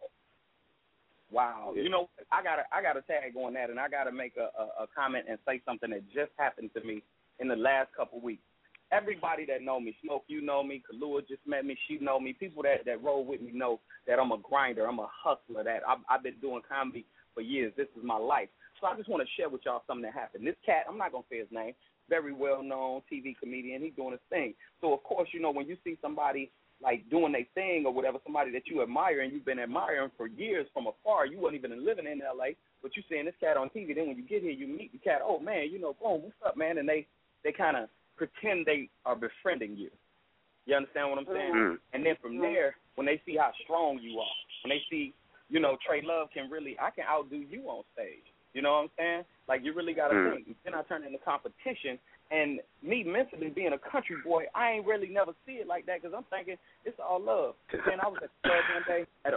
Wow. Yeah. You know, I got a tag on that, and I got to make a comment and say something that just happened to me in the last couple of weeks. Everybody that know me, Smoke, you know me, Kalua just met me, she know me. People that roll with me know that I'm a grinder, I'm a hustler. That I've been doing comedy for years. This is my life. So I just want to share with y'all something that happened. This cat, I'm not going to say his name, very well-known TV comedian. He's doing his thing. So, of course, you know, when you see somebody like doing their thing or whatever, somebody that you admire and you've been admiring for years from afar, you wasn't even living in L.A., but you seeing this cat on TV. Then when you get here, you meet the cat. Oh, man, you know, boom, what's up, man? And they kind of pretend they are befriending you. You understand what I'm saying? Mm-hmm. And then from there, when they see how strong you are, when they see, you know, Trey Love I can outdo you on stage. You know what I'm saying? Like, you really got to think. Then I turn into competition. And me mentally being a country boy, I ain't really never see it like that because I'm thinking it's all love. Then I was at the club one day I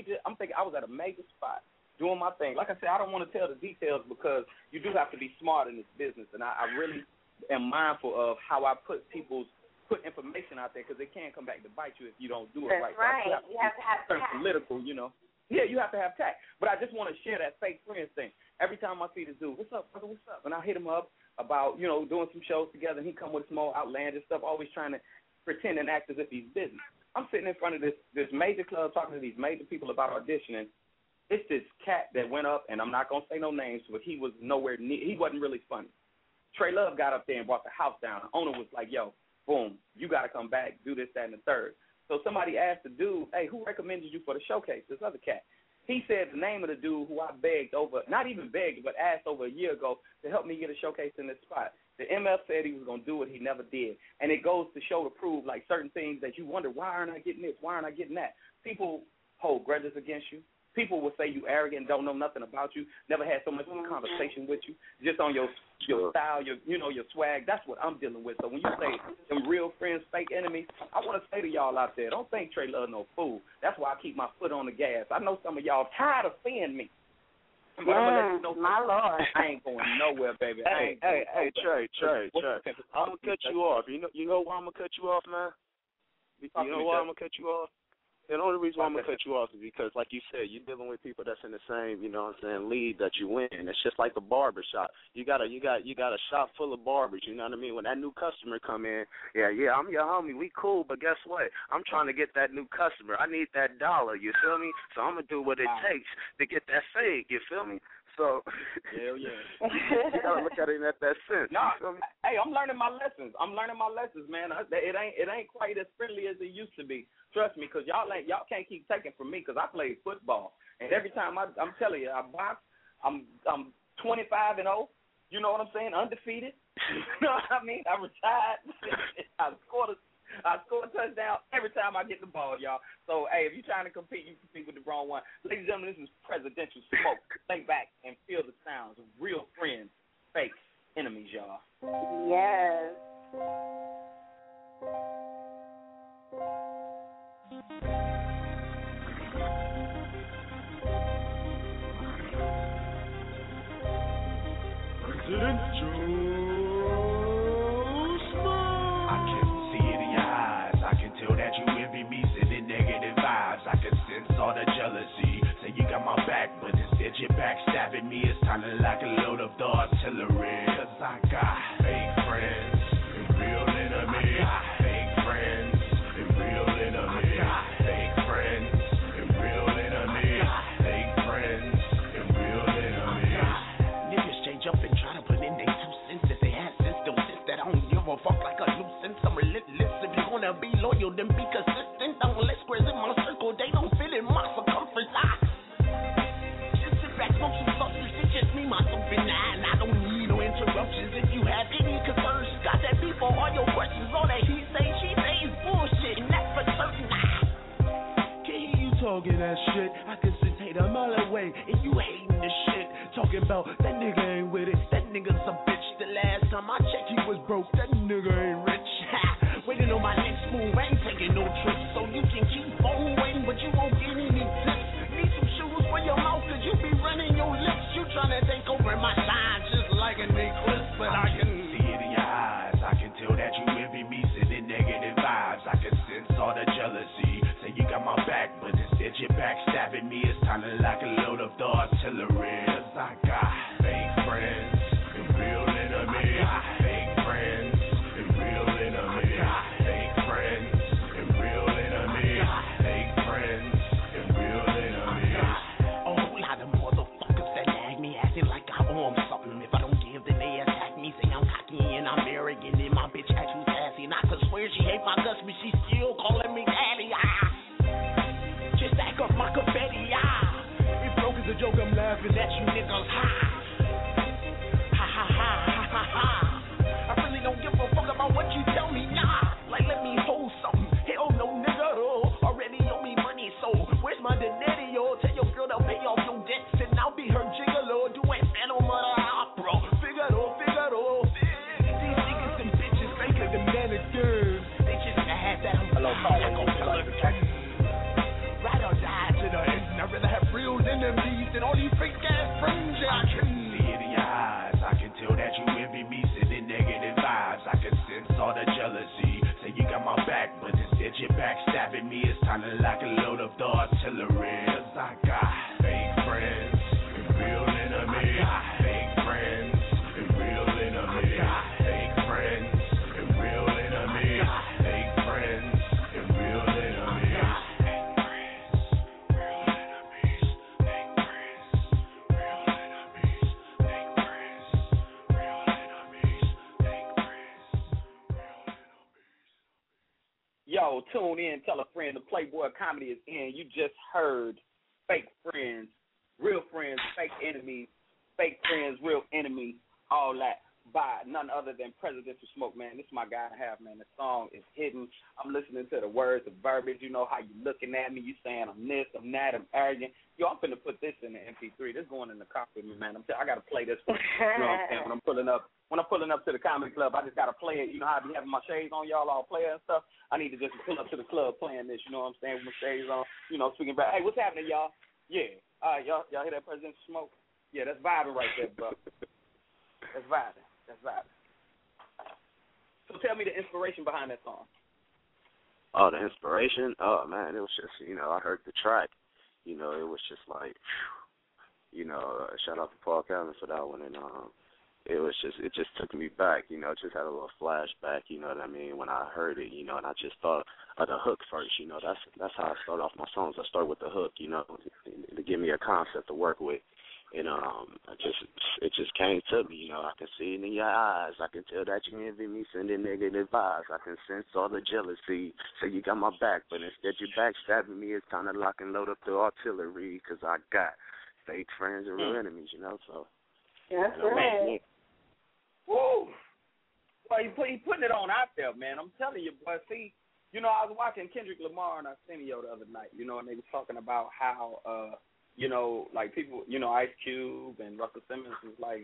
was at a major spot doing my thing. Like I said, I don't want to tell the details because you do have to be smart in this business. And I really am mindful of how I put information out there because it can come back to bite you if you don't do it right. Right. You have to have tact. Political, you know. Yeah, you have to have tact. But I just want to share that fake friends thing. Every time I see this dude, what's up, brother, what's up? And I hit him up about, you know, doing some shows together. And he come with some more outlandish stuff, always trying to pretend and act as if he's busy. I'm sitting in front of this major club talking to these major people about auditioning. It's this cat that went up, and I'm not going to say no names, but he was nowhere near, he wasn't really funny. Trey Love got up there and brought the house down. The owner was like, yo, boom, you got to come back, do this, that, and the third. So somebody asked the dude, hey, who recommended you for the showcase, this other cat? He said the name of the dude who I begged over, not even begged, but asked over a year ago to help me get a showcase in this spot. The MF said he was going to do it. He never did. And it goes to show to prove, like, certain things that you wonder, why aren't I getting this? Why aren't I getting that? People hold grudges against you. People will say you arrogant, don't know nothing about you, never had so much of a conversation with you, just on your style, your swag. That's what I'm dealing with. So when you say them real friends, fake enemies, I want to say to y'all out there, don't think Trey Love no fool. That's why I keep my foot on the gas. I know some of y'all tired of seeing me. But I'm gonna let you know, my Lord. I ain't going nowhere, baby. Hey, Trey. I'm gonna cut you off. You know why I'm gonna cut you off, man? You know why I'm gonna cut you off? The only reason why I'm going to cut you off is because, like you said, you're dealing with people that's in the same, you know what I'm saying, league that you in. It's just like the barber shop. You got a shop full of barbers, you know what I mean? When that new customer come in, yeah, I'm your homie, we cool, but guess what? I'm trying to get that new customer. I need that dollar, you feel me? So I'm going to do what it takes to get that fade, you feel me? So, hell yeah. You got to look at it in that sense. No, hey, I'm learning my lessons. Man. It ain't quite as friendly as it used to be. Trust me, because y'all can't keep taking from me because I played football. And every time I'm telling you, I box, I'm 25-0. You know what I'm saying? Undefeated. You know what I mean? I retired. I scored a touchdown every time I get the ball, y'all. So, hey, if you're trying to compete, you compete with the wrong one. Ladies and gentlemen, this is Presidential Smoke. Think back and feel the sounds of real friends, fake enemies, y'all. Yes. President Joe Small. I can see it in your eyes. I can tell that you envy me, sending negative vibes. I can sense all the jealousy. Say you got my back, but instead you're backstabbing me. It's sounding like a load of the artillery. Cause I got fake friends and real enemies. I got fake friends and real enemies. I got fake friends and real enemies. Fake friends and real enemies. Niggas change up and try to put in their 2 cents. If they had sense, they'll sense that I don't give a fuck like a nuisance. I'm relentless. If you're gonna be loyal, then be consistent. Don't let squares in my circle, they don't fit in my circumference. Just sit back, smoke some substance. It's just me, myself, and I don't need no interruptions. If you have any concerns, got that beef for all your questions. All that he say, she say is bullshit, and that's for certain. Can't hear you talking that shit. I can sense hate a mile away, and you hating the shit. Talking about that nigga ain't with it, that nigga's a bitch. The last time I checked, he was broke. That nigga ain't rich. Waiting on my next move, I ain't taking no trips. So you can keep on waiting, but you won't get any tips. Need some shoes for your mouth, cause you be running your lips. You tryna take over my shine just like an eclipse. But I can see it in your eyes. I can tell that you envy me, sending negative vibes. I can sense all the jealousy. Say you got my back, but instead you're backstabbing me. It's sounding like a load of the artillery. Cause I got fake friends and real enemies. I got fake friends and real enemies. I got fake friends and real enemies. I got fake friends and real enemies. A whole lot of motherfuckers that nag me, acting like I owe 'em something. If I don't give, then they attack me, say I'm cocky and I'm arrogant, and my bitch act too sassy. And I could swear she hate my guts, but she still calling me daddy. Just stack up my confetti. If broke is a joke, I'm laughing at you niggas. Ha ha ha ha ha ha. I really don't give a fuck about what you tell me. Nah, like let me hold something. Hell no, nigga. Already owe me money, so where's my dinero? Tell your girl to pay off your debts, and I'll be her gigolo. Doing Phantom of the Opera. Figaro, Figaro. These niggas and bitches faker than mannequins. They just have that. Hello, ride or die to the end. I'd rather have real enemies than all these fake ass friends. Yeah, I can see it in your eyes. I can tell that you envy me, sending negative vibes. I can sense all the jealousy. Say you got my back, but instead you're backstabbing me. It's sounding like a load of the artillery. Cause I got fake friends and real enemies. I got fake friends and real enemies. I got fake friends and real enemies. I got fake friends and real enemies. Yo, tune in, tell a friend, the Playboy Comedy is in. You just heard fake friends, real friends, fake enemies, fake friends, real enemies, all that by none other than Presidential Smoke, man. This is my guy to have, man. The song is hidden. I'm listening to the words, the verbiage. You know how you looking at me. You saying I'm this, I'm that, I'm arrogant. Yo, I'm finna put this in the MP3. This going in the car with me, man. I got to play this one. You know what I'm saying? When I'm pulling up to the comedy club, I just got to play it. You know how I be having my shades on, y'all all play and stuff? I need to just pull up to the club playing this, you know what I'm saying, with my shades on, you know, speaking about, hey, what's happening, y'all? Yeah. All right, y'all hear that Presidential Smoke? Yeah, that's vibing right there, bro. That's vibing. So tell me the inspiration behind that song. Oh, the inspiration? Oh, man, it was just, I heard the track. It was just like, shout out to Paul Calvin for that one. And it just took me back, just had a little flashback, you know what I mean, when I heard it, and I just thought of the hook first, that's how I start off my songs. I start with the hook, to give me a concept to work with. And it just came to me, I can see it in your eyes. I can tell that you envy me, sending negative vibes. I can sense all the jealousy. So you got my back, but instead you backstabbing me. It's kind of lock and load up the artillery, because I got fake friends and real enemies, so. That's right. Woo! Well, he putting it on out there, man. I'm telling you, boy. See, I was watching Kendrick Lamar and Arsenio the other night, and they was talking about how, like people, Ice Cube and Russell Simmons was like,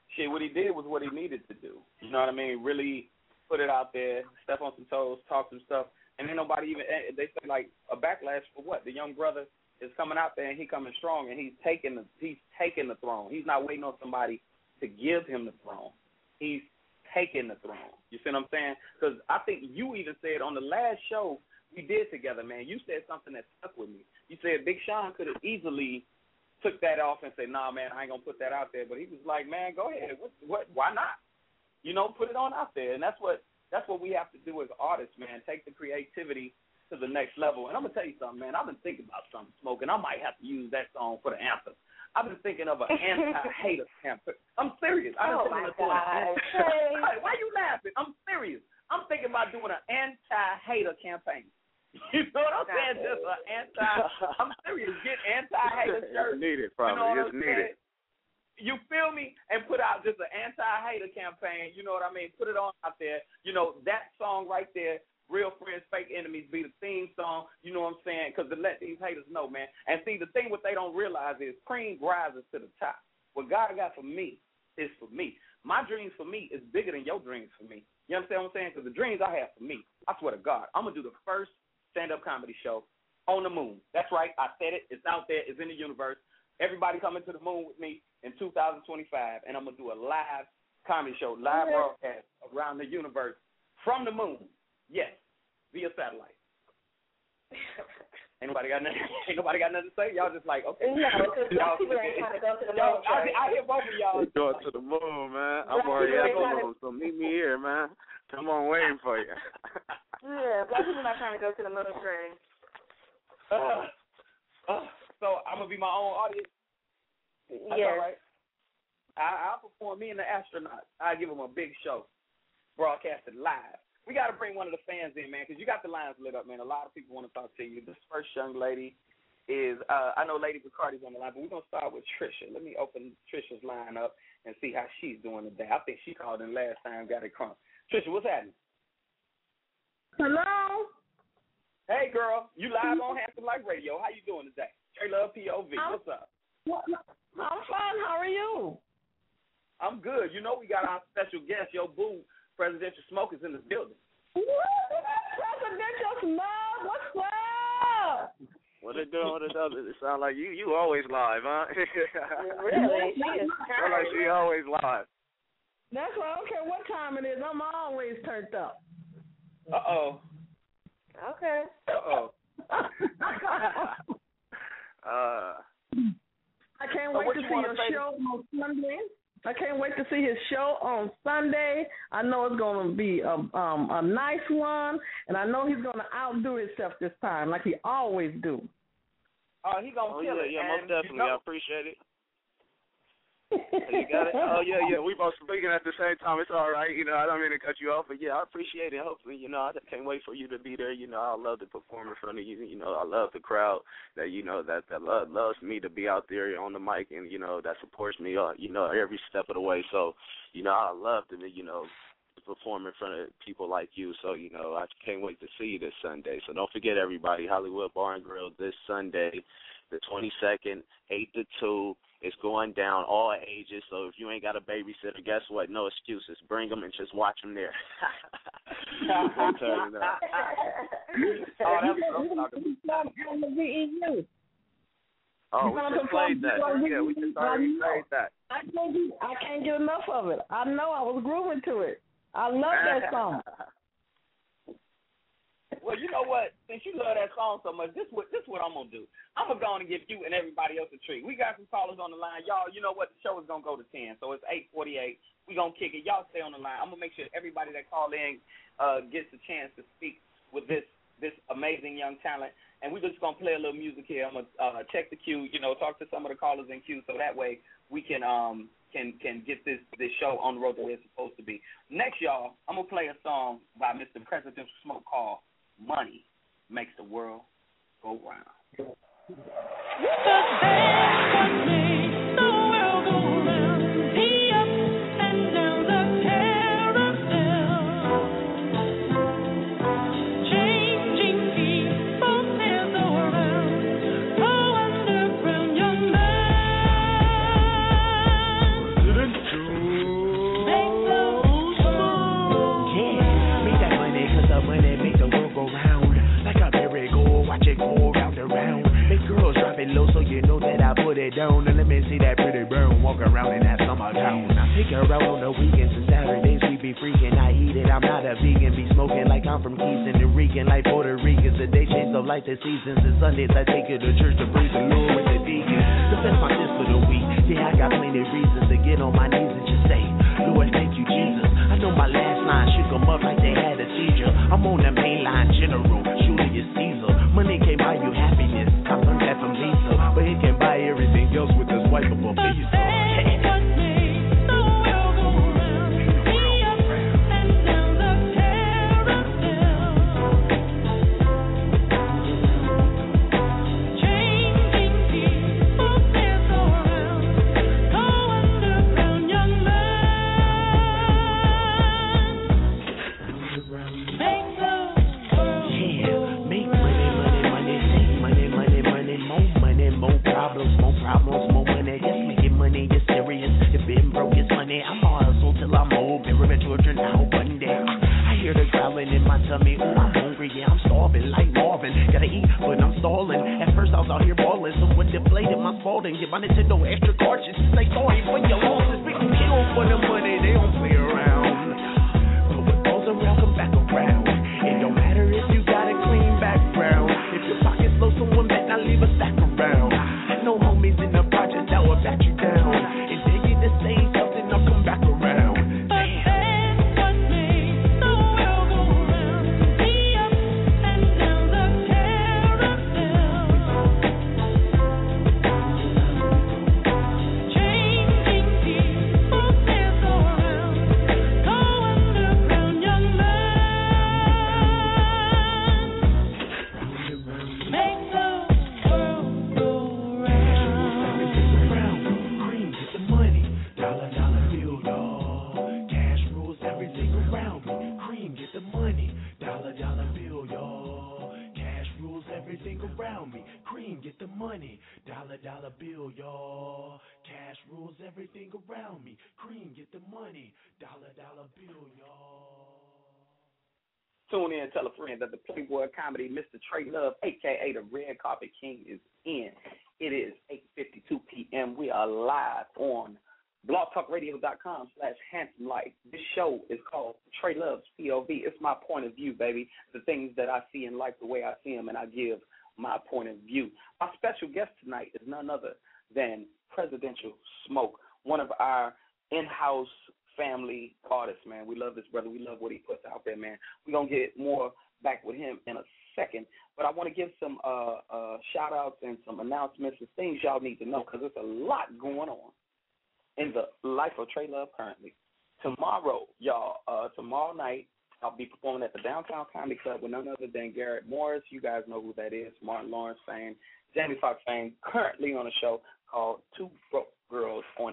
shit, what he did was what he needed to do. You know what I mean? Really put it out there, step on some toes, talk some stuff, and then nobody even, they say like a backlash for what? The young brother is coming out there and he coming strong and he's taking the throne. He's not waiting on somebody to give him the throne. He's taking the throne. You see what I'm saying? Because I think you even said on the last show we did together, man, you said something that stuck with me. You said Big Sean could have easily took that off and said, nah, man, I ain't going to put that out there. But he was like, man, go ahead. What? Why not? You know, put it on out there. And that's what we have to do as artists, man, take the creativity to the next level. And I'm going to tell you something, man. I've been thinking about something, Smoke, and I might have to use that song for the anthem. I've been thinking of an anti-hater campaign. I'm serious. Oh, my God. Why you laughing? I'm serious. I'm thinking about doing an anti-hater campaign. You know what I'm saying? Just an I'm serious. Get anti-hater shirts. It's needed, probably. You know it's needed. You feel me? And put out just an anti-hater campaign. You know what I mean? Put it on out there. You know, that song right there, Real Friends, Fake Enemies, be the theme song. You know what I'm saying? Because to let these haters know, man. And see, the thing what they don't realize is cream rises to the top. What God got for me is for me. My dreams for me is bigger than your dreams for me. You understand what I'm saying? Because the dreams I have for me, I swear to God, I'm going to do the first stand-up comedy show on the moon. That's right. I said it. It's out there. It's in the universe. Everybody coming to the moon with me in 2025, and I'm going to do a live comedy show, live broadcast around the universe from the moon. Yes, via satellite. Ain't nobody got nothing to say? Y'all just like, okay. No, because people ain't trying to go to the moon. I hear both of y'all. We're going to the moon, man. I'm already at the moon, so meet me here, man. Come on, waiting for you. Yeah, black people not trying to go to the moon, Trey. So I'm going to be my own audience? That's all right. I'll perform me and the astronauts. I'll give them a big show, broadcasted live. We got to bring one of the fans in, man, because you got the lines lit up, man. A lot of people want to talk to you. This first young lady is, I know Lady Bacardi's on the line, but we're going to start with Trisha. Let me open Trisha's line up and see how she's doing today. I think she called in last time, got it crunk. Trisha, what's happening? Hello? Hey, girl. You live on Hampton Life Radio. How you doing today? J Love POV. What's up? I'm fine. How are you? I'm good. You know we got our special guest, your boo, Presidential Smoke, is in the building. Presidential Smoke, what's up? What it doing? What it does? It sound like you always live, huh? Really? She is sound like she always live. That's why I don't care what time it is. I'm always turned up. Uh-oh. Okay. Uh-oh. I can't wait to see your show on Sunday. I can't wait to see his show on Sunday. I know it's going to be a nice one, and I know he's going to outdo himself this time, like he always do. He's going to kill it. Yeah, most definitely. I appreciate it. You got it? Oh, yeah. We both speaking at the same time. It's all right. You know, I don't mean to cut you off, but, yeah, I appreciate it. Hopefully, you know, I can't wait for you to be there. You know, I love to perform in front of you. You know, I love the crowd that, you know, that loves me to be out there on the mic and, you know, that supports me, you know, every step of the way. So, you know, I love to, you know, perform in front of people like you. So, you know, I can't wait to see you this Sunday. So don't forget, everybody, Hollywood Bar and Grill this Sunday, the 22nd, 8 to 2. It's going down, all ages. So if you ain't got a babysitter, guess what? No excuses. Bring them and just watch them there. Oh, that's what I'm talking about. Oh, we just played that. Yeah, we just already played that. I can't get enough of it. I know I was grooving to it. I love that song. Well, you know what? Since you love that song so much, this what I'm going to do. I'm going to go on and give you and everybody else a treat. We got some callers on the line. Y'all, you know what? The show is going to go to 10, so it's 8:48. We're going to kick it. Y'all stay on the line. I'm going to make sure everybody that call in gets a chance to speak with this amazing young talent. And we're just going to play a little music here. I'm going to check the queue, you know, talk to some of the callers in queue so that way we can get this show on the road the way it's supposed to be. Next, y'all, I'm going to play a song by Mr. Presidential Smoke called Money Makes the World Go Round. it low so you know that I put it down. And let me see that pretty brown walk around in that summer town. I take her out on the weekends and Saturdays we be freaking. I eat it, I'm not a vegan. Be smoking like I'm from Keystone and Rican, like Puerto Ricans. The day change so like the seasons. And Sundays I take her to church to praise the Lord with the deacon. Confess my sins for the week. Yeah, I got plenty of reasons to get on my knees and just say, Lord, thank you, Jesus. I know my last line shook them up like they had a seizure. I'm on the main line, General Julius Caesar. Money can't buy you happiness. I learned that from Lisa. But it can buy everything else with this wipeable visa. Get my Nintendo extra cartridges. They sorry for your losses. We can kill for the money. They don't play around. But what goes around, come back around. It don't matter if you got a clean background. If your pocket's low, someone better not leave a stack around. I know homies in the project that will back you down. And they get to say something, I'll come back around. Dollar bill, y'all. Cash rules everything around me. Cream, get the money. Dollar bill, y'all. Tune in and tell a friend that the Playboy Comedy Mr. Trey Love, a.k.a. the Red Carpet King, is in. It is 8:52 p.m. We are live on blogtalkradio.com/Handsome Life. This show is called Trey Love's POV. It's my point of view, baby. The things that I see in life the way I see them, and I give my point of view. My special guest tonight is none other than Presidential Smoke, one of our in-house family artists, man. We love this brother. We love what he puts out there, man. We're going to get more back with him in a second, but I want to give some shout-outs and some announcements and things y'all need to know because there's a lot going on in the life of Trey Love currently. Tomorrow, y'all, tomorrow night, I'll be performing at the Downtown Comedy Club with none other than Garrett Morris. You guys know who that is. Martin Lawrence fame, Jamie Foxx fame, currently on a show called Two Broke Girls on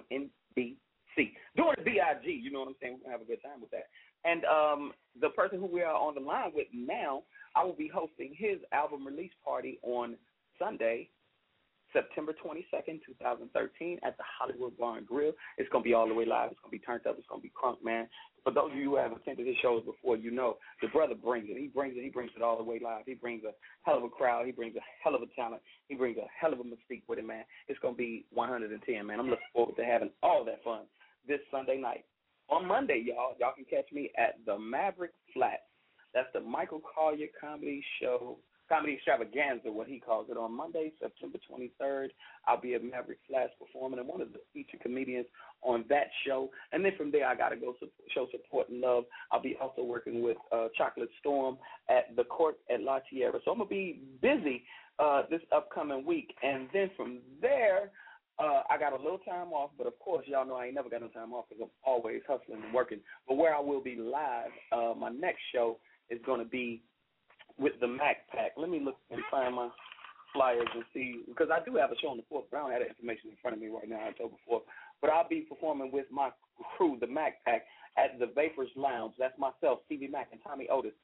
NBC. Doing BIG, you know what I'm saying? We're going to have a good time with that. And the person who we are on the line with now, I will be hosting his album release party on Sunday, September 22nd, 2013, at the Hollywood Bar and Grill. It's going to be all the way live. It's going to be turned up. It's going to be crunk, man. For those of you who have attended his shows before, you know the brother brings it. He brings it all the way live. He brings a hell of a crowd. He brings a hell of a talent. He brings a hell of a mystique with it, man. It's going to be 110, man. I'm looking forward to having all that fun this Sunday night. On Monday, y'all can catch me at the Maverick Flats. That's the Michael Collier Comedy Extravaganza, what he calls it, on Monday, September 23rd. I'll be at Maverick Flats performing, and one of the featured comedians on that show. And then from there, I got to go show support and love. I'll be also working with Chocolate Storm at the Court at La Tierra. So I'm going to be busy this upcoming week. And then from there, I got a little time off, but of course, y'all know I ain't never got no time off because I'm always hustling and working. But where I will be live, my next show is going to be with the Mac Pack. Let me look and find my flyers and see, because I do have a show on the 4th, but I don't have that information in front of me right now, October 4th. But I'll be performing with my crew, the Mac Pack, at the Vapors Lounge. That's myself, Stevie Mac, and Tommy Otis,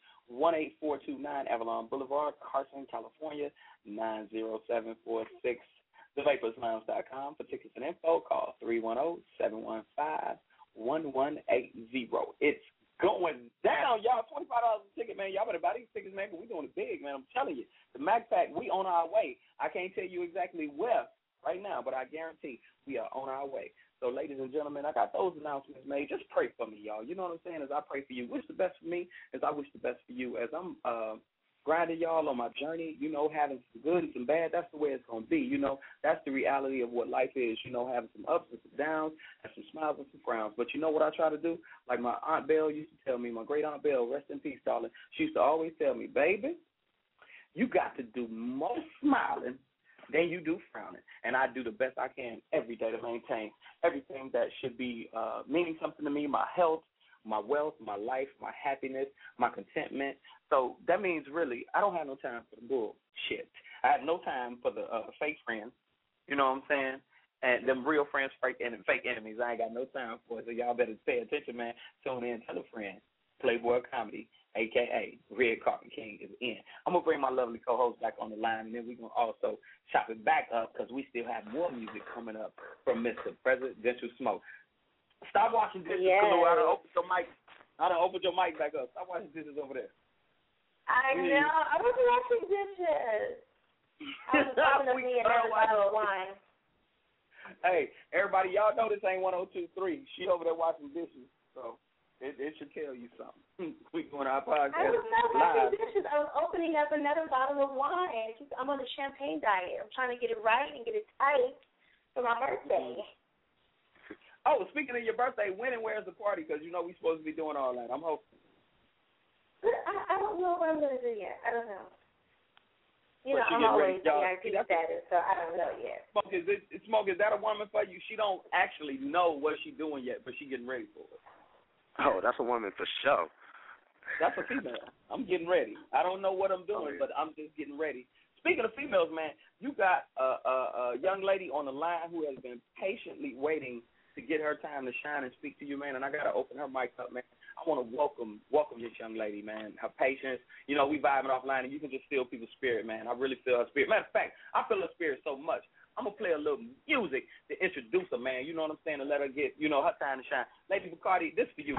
18429 Avalon Boulevard, Carson, California, 90746. TheVaporsLounge.com. For tickets and info, call 310-715-1180. It's going down, y'all. $25 a ticket, man. Y'all better buy these tickets, man, because we doing it big, man. I'm telling you. The Mac Pack, we on our way. I can't tell you exactly where right now, but I guarantee we are on our way. So, ladies and gentlemen, I got those announcements made. Just pray for me, y'all. You know what I'm saying? As I pray for you, wish the best for me as I wish the best for you. As I'm grinding y'all on my journey, you know, having some good and some bad, that's the way it's going to be. You know, that's the reality of what life is, you know, having some ups and some downs and some smiles and some frowns. But you know what I try to do? Like my Aunt Belle used to tell me, my great Aunt Belle, rest in peace, darling, she used to always tell me, baby, you got to do more smiling than you do frowning. And I do the best I can every day to maintain everything that should be meaning something to me, my health, my wealth, my life, my happiness, my contentment. So that means really I don't have no time for the bullshit. I have no time for the fake friends, you know what I'm saying? And them real friends, fake enemies, I ain't got no time for it. So y'all better pay attention, man. Tune in, tell a friend. Playboy Comedy, a.k.a. Red Carpet King, is in. I'm going to bring my lovely co-host back on the line, and then we're going to also chop it back up because we still have more music coming up from Mr. Presidential Smoke. Stop watching dishes, Kalu. I done opened your mic back up. Stop watching dishes over there. I know. I was washing dishes. I was talking to me another bottle of wine. Hey, everybody, y'all know this ain't 102.3. She over there washing dishes, so it should tell you something. We doing our podcast I was not washing live. dishes. I was opening up another bottle of wine. I'm on a champagne diet. I'm trying to get it right and get it tight for my birthday. Oh, speaking of your birthday, when and where's the party? Because you know we're supposed to be doing all that. I'm hoping. I don't know what I'm going to do yet. I don't know. You know, But I'm always ready. VIP status, so I don't know yet. Smoke, is that a woman for you? She don't actually know what she's doing yet, but she getting ready for it. Oh, that's a woman for sure. That's a female. I'm getting ready. I don't know what I'm doing, but I'm just getting ready. Speaking of females, man, you got a young lady on the line who has been patiently waiting to get her time to shine and speak to you, man, and I got to open her mic up, man. I want to welcome this young lady, man, her patience. You know, we vibing offline, and you can just feel people's spirit, man. I really feel her spirit. Matter of fact, I feel her spirit so much. I'm going to play a little music to introduce her, man. You know what I'm saying? To let her get, you know, her time to shine. Lady Bacardi, this for you.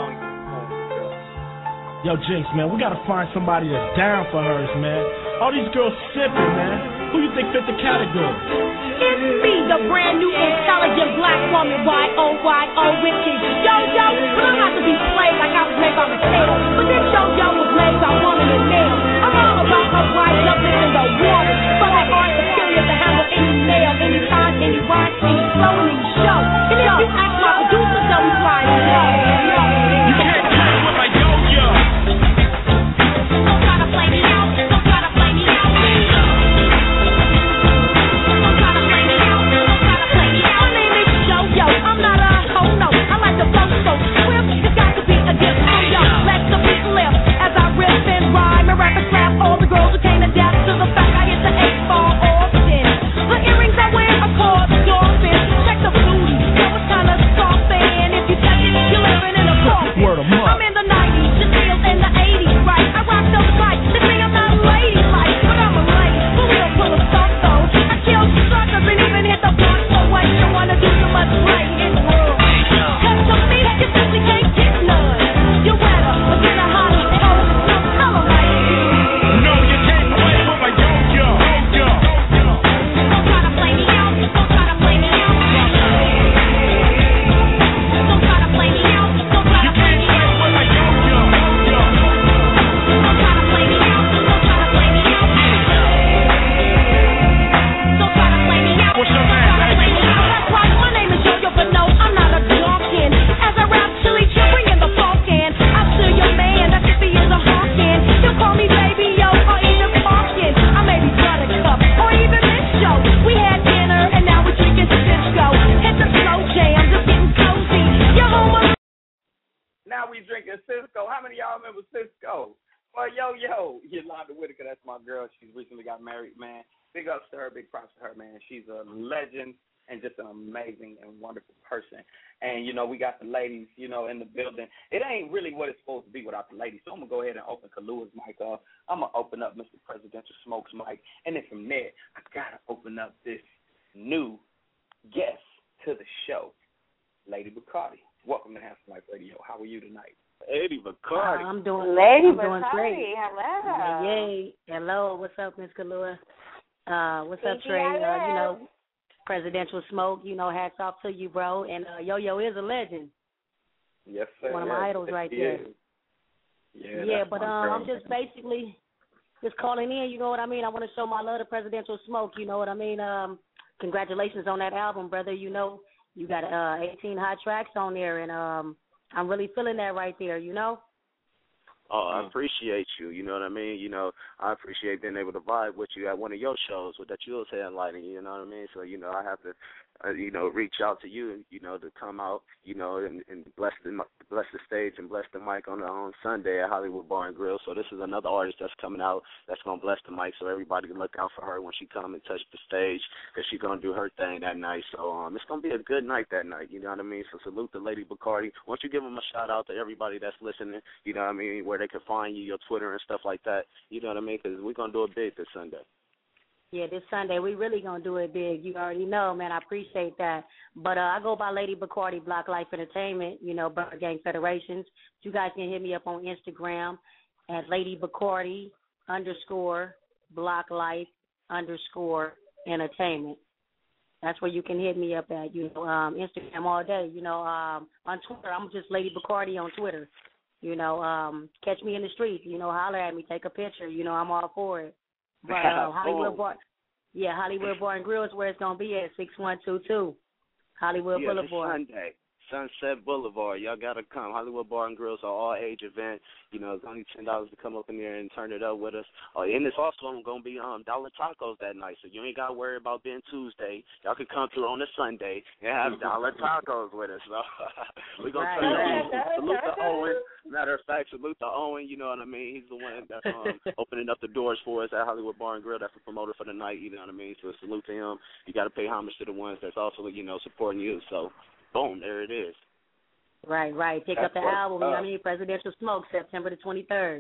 Yo, Jinx, man, we got to find somebody that's down for hers, man. All these girls sipping, man. Who you think fit the category? It's me, the brand new intelligent black woman, Y-O-Y-O with his yo-yo. But I have to be played like I was made by Mattel. But this yo-yo was made by woman and male. I'm all about her right jumping in the water. So I art superior to handle any male, any time, any rhyme, any flow, and any show. And if you ask my producer, so we flying low. You can't play with my yo-yo. Don't try to play me out. Don't try to play me out. I'm not a hoe, no. I like to flow so swift. It's got to be a gift. Yo, let the beat lift as I rip and rhyme and rap and slap all the girls who can't adapt to the fact I hit the 8-ball often. The earrings I wear are called dolphins. Check the booty, know it's kind of soft. And if you touch it, you're living in a coffin. I'm in the 90s, the deals in the 80s, right? I rock those lights. They say I'm not ladylike, but I'm a lady. For real, full of stuff though. I kill suckers and even hit the block so white. You wanna do so much right in the world. Cause to me, you simply can't get none. You're wetter, but then a hotter, oh, no color like you. No, you can't play with my yo-yo. Don't try to play me out. Don't try to play me out. Don't try to play me out. Don't try to play me out. With my yo-yo. Don't try to play me out. Don't try to play me out. Don't try to play me out. What's your name, baby? That's right, my name is Yo-Yo, but no, I'm not a drunken. As I rap chili chill, bring in the funk in. I'm still your man, that's if he is a honkin'. He'll call me baby, yo, or even Parkin'. I may be Buttercup, or even Miss Joe. We had dinner, and now we're drinking Cisco. Hit the slow jam, just getting cozy. Your home alone. Now we drinking Cisco. How many of y'all remember Cisco? Well, yo, Yolanda Whitaker, that's my girl. She's recently got married, man. Big ups to her, big props to her, man. She's a legend and just an amazing and wonderful person. And, you know, we got the ladies, you know, in the building. It ain't really what it's supposed to be without the ladies. So I'm going to go ahead and open Kalua's mic up. I'm going to open up Mr. Presidential Smoke's mic. And then from there, I got to open up this new guest to the show, Lady Bacardi. Welcome to Handsome Life Radio. How are you tonight? Lady Bacardi. I'm doing Lady I'm doing Bacardi. great. Hello. Yay. Hello. What's up, Miss Kalua? What's up, Trey? TGIF. Presidential Smoke. Hats off to you, bro. And Yo-Yo is a legend. Yes, sir. One of my idols right there. Yeah, but I'm just basically just calling in. You know what I mean? I want to show my love to Presidential Smoke. You know what I mean? Congratulations on that album, brother. You got 18 hot tracks on there, and I'm really feeling that right there. Oh, I appreciate you. You know what I mean? I appreciate being able to vibe with you at one of your shows that you was headlining. You know what I mean? So, I have to, reach out to you, to come out, and bless the stage and bless the mic on Sunday at Hollywood Bar and Grill. So this is another artist that's coming out that's going to bless the mic, so everybody can look out for her when she come and touch the stage, because she's going to do her thing that night. So it's going to be a good night that night, you know what I mean? So salute to Lady Bacardi. Why don't you give them a shout-out to everybody that's listening, you know what I mean, where they can find you, your Twitter and stuff like that, you know what I mean, because we're going to do it big this Sunday. Yeah, this Sunday we really going to do it big. You already know, man. I appreciate that. But I go by Lady Bacardi, Block Life Entertainment, Burger Gang Federations. You guys can hit me up on Instagram at Lady Bacardi _ Block Life _ Entertainment. That's where you can hit me up at, Instagram all day. On Twitter, I'm just Lady Bacardi on Twitter. Catch me in the streets, holler at me, take a picture, I'm all for it. But Hollywood Bar and Grill is where it's going to be at, 6122 Hollywood Boulevard. This Sunday, Sunset Boulevard. Y'all got to come. Hollywood Bar and Grill is an all-age event. It's only $10 to come up in there and turn it up with us. And it's also going to be dollar tacos that night, so you ain't got to worry about being Tuesday. Y'all can come through on a Sunday and have dollar tacos with us. So we're going to salute to Owen. Matter of fact, salute to Owen, you know what I mean? He's the one that's opening up the doors for us at Hollywood Bar and Grill. That's the promoter for the night, you know what I mean? So salute to him. You got to pay homage to the ones that's also, supporting you. So, boom, there it is. Right. Pick up the album, you know what I mean? Presidential Smoke, September the 23rd.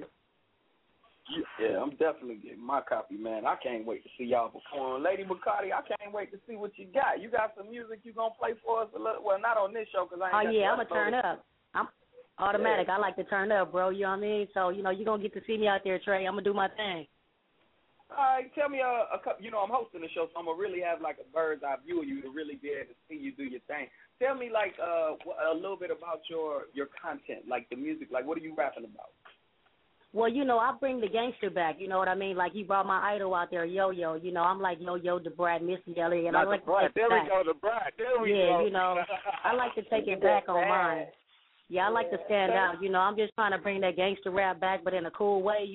Yeah, I'm definitely getting my copy, man. I can't wait to see y'all perform. Lady Bacardi, I can't wait to see what you got. You got some music you going to play for us? Well, not on this show because I ain't I'm going to turn up. I'm automatic. Yeah. I like to turn up, bro. You know what I mean? So, you're going to get to see me out there, Trey. I'm going to do my thing. All right, tell me a couple. I'm hosting the show, so I'm going to really have like a bird's eye view of you to really be able to see you do your thing. Tell me like a little bit about your content, like the music. Like, what are you rapping about? Well, I bring the gangster back. You know what I mean? Like, he brought my idol out there, Yo-Yo. I'm like Yo-Yo, the Brat, Missy Elliott. And I like to take there we go, the Brat. There we go. Yeah, I like to take it back on mine. Yeah, I like to stand out. I'm just trying to bring that gangster rap back, but in a cool way,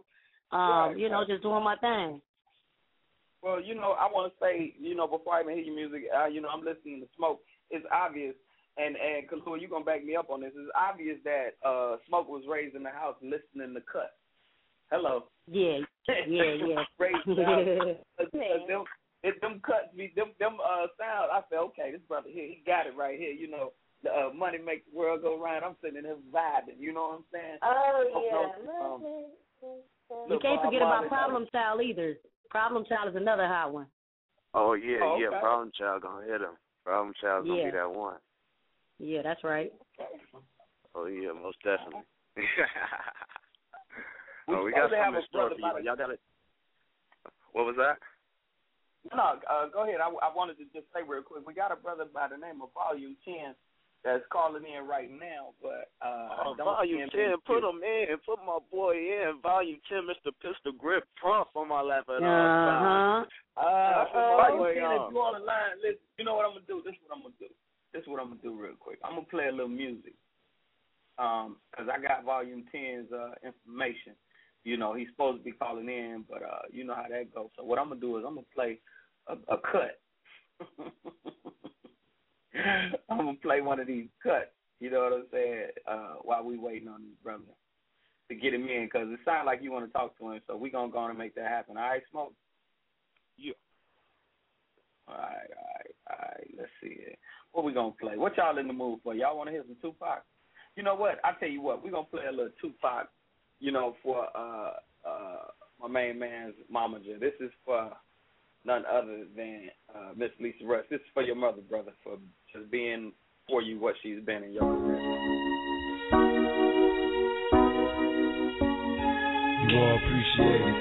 just doing my thing. Well, I want to say, before I even hear your music, I'm listening to Smoke. It's obvious, and Kalua, you're going to back me up on this. It's obvious that Smoke was raised in the house listening to Cut. Hello. Yeah. Raised in the house. Them cuts, them sounds, I felt, okay, this brother here, he got it right here, the money makes the world go round. I'm sitting there vibing, you know what I'm saying? Oh, yeah. You can't forget about Problem Child either. Problem Child is another hot one. Oh, yeah, yeah, Problem Child going to hit him. Problem Child's going to be that one. Yeah, that's right. Oh, yeah, most definitely. we got something in store for you. Y'all got it. What was that? No, go ahead. I wanted to just say real quick, we got a brother by the name of Volume 10 that's calling in right now, but Volume 10, put him in. Put my boy in. Volume 10, Mr. Pistol Grip Trump on my lap at all times. Volume 10, if you on the line, listen, you know what I'm going to do? This is what I'm going to do real quick. I'm going to play a little music because I got Volume 10's information. He's supposed to be calling in, but you know how that goes. So what I'm going to do is I'm going to play a cut. I'm going to play one of these cuts, you know what I'm saying, while we waiting on this brother to get him in, because it sounds like you want to talk to him, so we're going to go on and make that happen. All right, Smoke? Yeah. All right, let's see it. What we going to play? What y'all in the mood for? Y'all want to hear some Tupac? You know what? I tell you what, we're going to play a little Tupac, for my main man's mama. This is for none other than Miss Lisa Rush. This is for your mother, brother, for just being for you what she's been in your career. all appreciate it.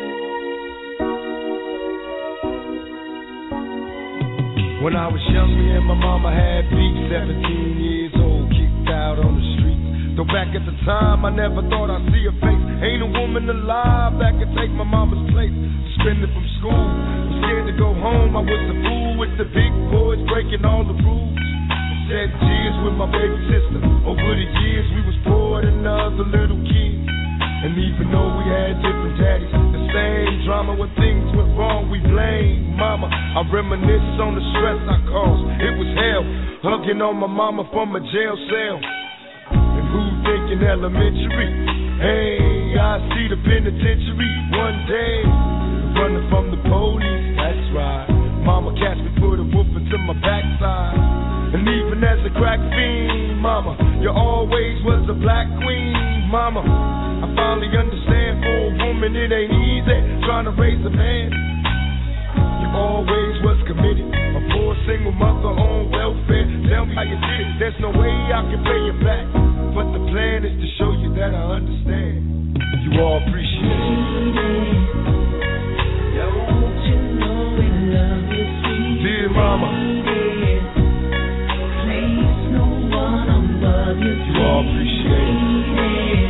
When I was young, me and my mama had beef. 17 years old, kicked out on the street. Though back at the time, I never thought I'd see her face. Ain't a woman alive that could take my mama's place. Suspended from school, was scared to go home. I was the fool with the big boys breaking all the rules. Shed tears with my baby sister. Over the years, we was poor than other little kids. And even though we had different daddies, the same drama when things went wrong, we blame mama. I reminisce on the stress I caused. It was hell, hugging on my mama from a jail cell. And who thinking elementary? Hey, I see the penitentiary one day. Running from the police, that's right. Mama catch me, put a whoop into my backside. And even as a crack fiend, mama, you always was a black queen, mama. I finally understand for a woman it ain't easy trying to raise a man. You always was committed, a poor single mother on welfare. Tell me how you did it, there's no way I can pay you back. But the plan is to show you that I understand. You all appreciate it. Don't you know we love you, sweet dear mama. Place no one above you. You all appreciate it.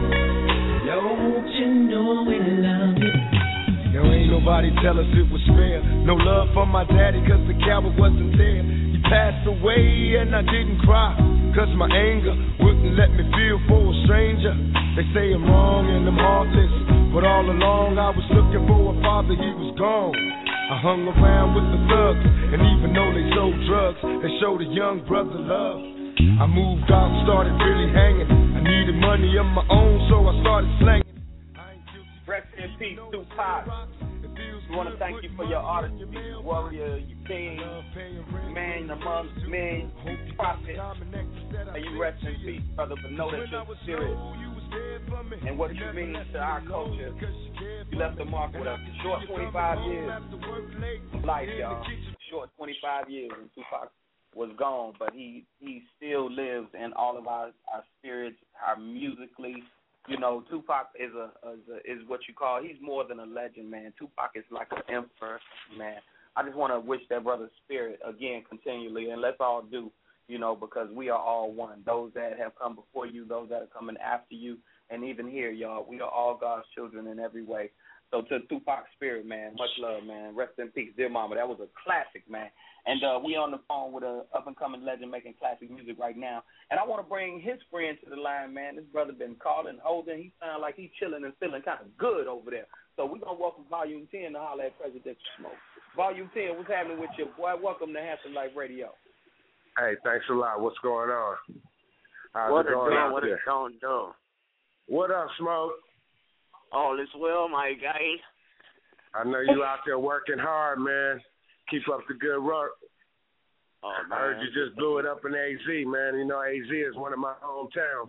Don't you know we love you? There ain't nobody tell us it was fair. No love for my daddy cause the coward wasn't there. He passed away and I didn't cry cause my anger wouldn't let me feel for a stranger. They say I'm wrong and I'm heartless, but all along I was looking for a father, he was gone. I hung around with the thugs, and even though they sold drugs, they showed a young brother love. I moved out, started really hanging. I needed money of my own, so I started slanging. Rest in peace, Tupac. We want to thank you for your artistry, warrior, you king, man amongst men, prophet. May you rest in peace, brother, but know that your spirit and what you mean to our culture, you left a mark with us. Short 25 years of life, y'all. Short 25 years, and Tupac was gone, but he still lives in all of our spirits, our musically. You know, Tupac is what you call, he's more than a legend, man. Tupac is like an emperor, man. I just want to wish that brother's spirit, again, continually, and let's all do, you know, because we are all one. Those that have come before you, those that are coming after you, and even here, y'all, we are all God's children in every way. So to Tupac's spirit, man, much love, man. Rest in peace, dear mama. That was a classic, man. And we on the phone with a up-and-coming legend making classic music right now. And I want to bring his friend to the line, man. This brother been calling, holding. He sound like he's chilling and feeling kind of good over there. So we're going to welcome Volume 10 to holler at Presidential Smoke. Volume 10, what's happening with you, boy? Welcome to Hampton Life Radio. Hey, thanks a lot. What's going on? How's what it going? What is going on? What up, Smoke? All is well, my guy. I know you out there working hard, man. Keep up the good work. Oh, I heard you just blew it up in AZ, man. You know, AZ is one of my hometowns.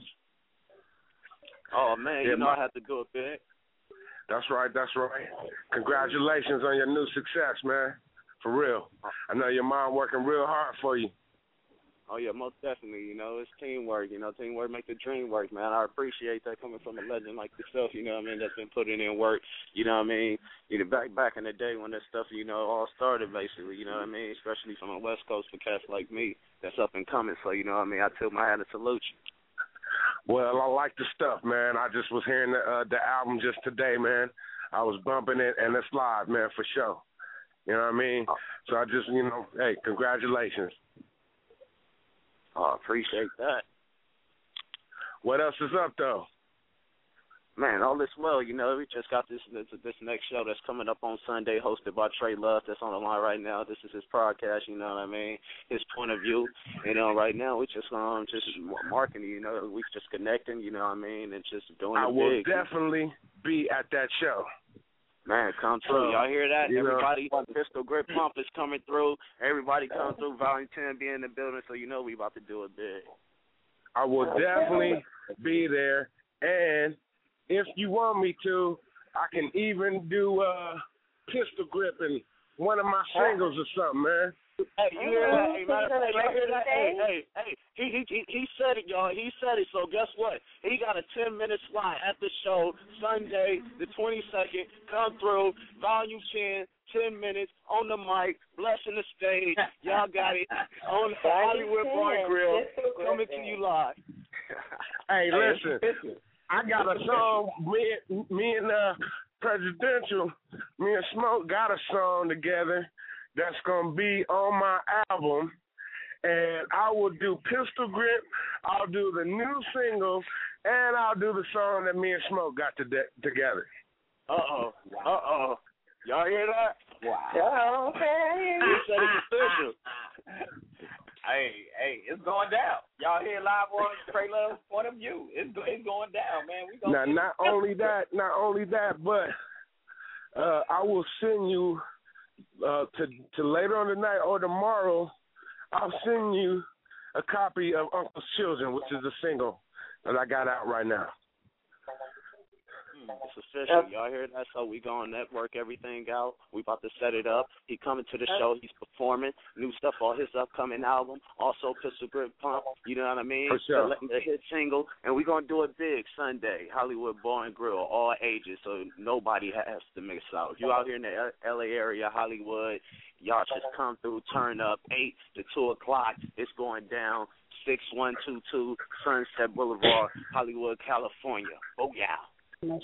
Oh, man, yeah, you know I have to do it big. That's right, that's right. Congratulations on your new success, man. For real. I know your mom working real hard for you. Oh, yeah, most definitely. You know, it's teamwork. You know, teamwork make the dream work, man. I appreciate that coming from a legend like yourself, you know what I mean, that's been putting in work, you know what I mean, you know, back in the day when that stuff, you know, all started, basically, you know what I mean, especially from the West Coast for cats like me that's up and coming. So, you know what I mean, I tilt my hat and salute you. Well, I like the stuff, man. I just was hearing the album just today, man. I was bumping it, and it's live, man, for sure. You know what I mean? So I just, you know, hey, congratulations. Oh, appreciate that. What else is up, though? Man, all this well, you know, we just got this next show that's coming up on Sunday, hosted by Trey Love. That's on the line right now. This is his podcast, you know what I mean, his point of view. You know, right now we just marketing, you know, we just connecting, you know what I mean, and just doing it big. I will definitely be at that show. Man, come through. Y'all hear that? Everybody, Pistol Grip Pump is coming through. Everybody come through. Volume 10 be in the building, so you know we about to do it big. I will definitely be there. And if you want me to, I can even do Pistol Grip in one of my singles or something, man. Hey, you hear that? Hey, matter of fact, y'all hear that? Hey, he said it, y'all. He said it. So guess what? He got a 10-minute slot at the show Sunday, the 22nd. Come through, volume 10 minutes on the mic, blessing the stage. Y'all got it on the Hollywood Bar and Grill, coming to you live. Hey, listen, I got a song. Me and Presidential, me and Smoke got a song together that's gonna be on my album, and I will do Pistol Grip. I'll do the new single, and I'll do the song that me and Smoke got together. Y'all hear that? Wow. Okay. He said it's official. Hey, it's going down. Y'all hear live on Trey Love's point of view. It's going down, man. We gonna not only that, but I will send you to later on tonight or tomorrow. I'll send you a copy of Uncle's Children, which is a single that I got out right now. It's official. Y'all hear that? So we gonna network everything out. We about to set it up. He coming to the show. He's performing new stuff on his upcoming album. Also Pistol Grip Pump. You know what I mean? For sure. The hit single. And we gonna do it big Sunday. Hollywood Bar and Grill, all ages. So nobody has to miss out. If you out here in the LA area, Hollywood, y'all just come through, turn up 8 to 2 o'clock. It's going down. 6122 Sunset Boulevard, Hollywood, California. Oh yeah. Yeah.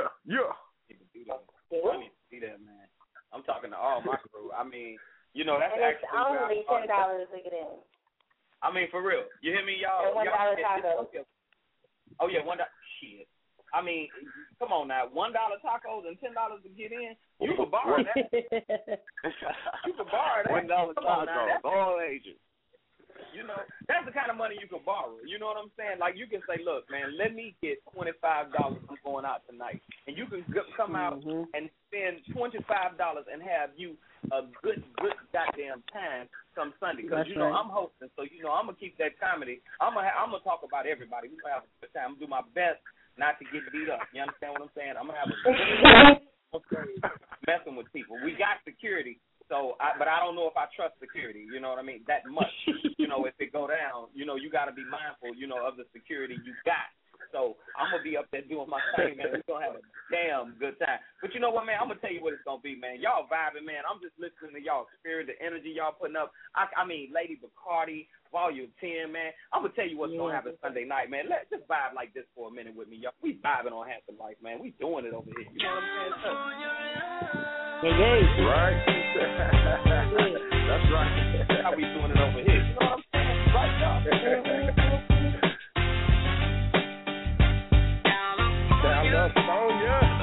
I need to see that, man. I'm talking to all my crew. I mean, you know, that's it's actually only $10 to get in. I mean, for real. You hear me, y'all? And $1 tacos. Oh yeah, $1. Shit. I mean, come on now, $1 tacos and $10 to get in. You can borrow that. You can borrow that. $1 tacos, all ages. You know, that's the kind of money you can borrow. You know what I'm saying? Like, you can say, look, man, let me get $25. I'm going out tonight. And you can come out and spend $25 and have you a good goddamn time come Sunday. Because, you know, I'm hosting. So, you know, I'm going to keep that comedy. I'm gonna talk about everybody. We're going to have a good time. I'm going to do my best not to get beat up. You understand what I'm saying? I'm going to have a good time messing with people. We got security. So, but I don't know if I trust security, you know what I mean, that much. You know, if it go down, you know, you got to be mindful, you know, of the security you got. So I'm going to be up there doing my thing, man. We're going to have a damn good time. But you know what, man, I'm going to tell you what it's going to be, man. Y'all vibing, man. I'm just listening to y'all spirit, the energy y'all putting up. I mean, Lady Bacardi, Volume 10, man. I'm going to tell you what's going to happen Sunday night, man. Let's just vibe like this for a minute with me, y'all. We vibing on Happy Life, man. We doing it over here. You know what I'm saying? Hey. Right. That's right. That's how we doing it over here. You know what I'm saying? Right, y'all. California.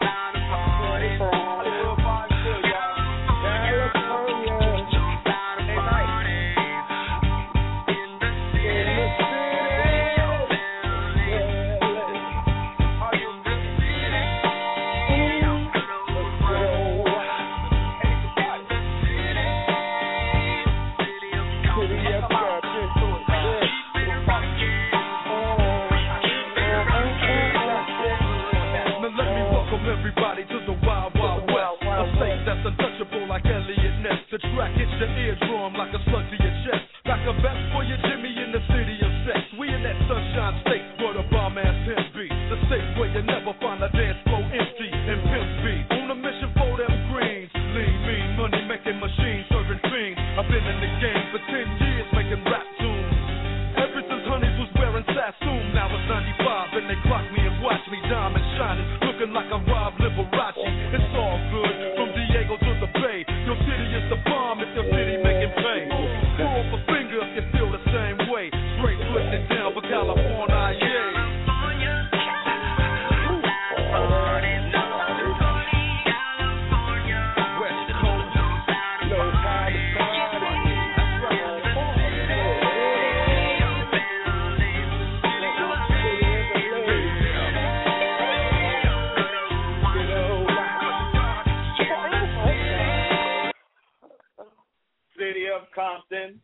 Everybody to the Wild Wild West, a state that's untouchable like Elliot Ness. The track hits your eardrum like a slug to your chest. Like a vest for your Jimmy in the city of sex. We in that sunshine state where the bomb ass pimp be. The state where you never find a dance floor empty and pimp speed. On a mission for them greens. Lean, mean, money making machines, serving fiends. I've been in the game for 10 years making rap tunes. Ever since Honeys was wearing Sassoon, now it's 95 and they clock me and watch me diamond shining, looking like I'm Rob Liberace. It's all good, from Diego to the Bay. Your city is the bomb if your city making pain. Throw up a finger if you feel the same way. Straight putting it down for California, yeah. City of Compton.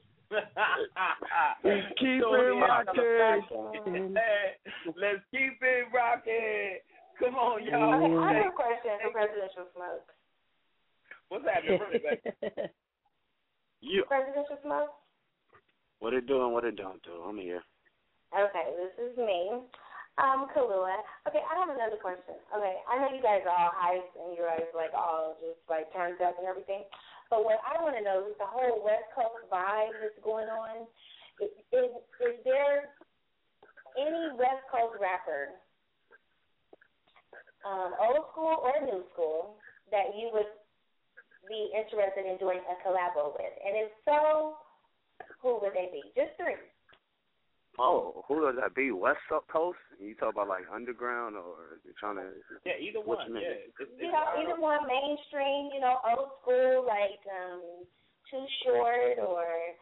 Keep it rocking. Let's keep it rocking. Come on, y'all. I have a question for Presidential Smoke. What's happening, Rebecca? Presidential Smoke? What it doing? What it doing, dude? I'm here. Okay, this is me. Kalua. Okay, I have another question. Okay, I know you guys are all hyped and you guys all just turned up and everything. But what I want to know is the whole West Coast vibe that's going on. Is there any West Coast rapper, old school or new school, that you would be interested in doing a collabo with? And if so, who would they be? Just three. Oh, who would that be? West Coast? You talk about underground or trying to? Yeah, either one. Yeah, either one. Mainstream, old school Too Short or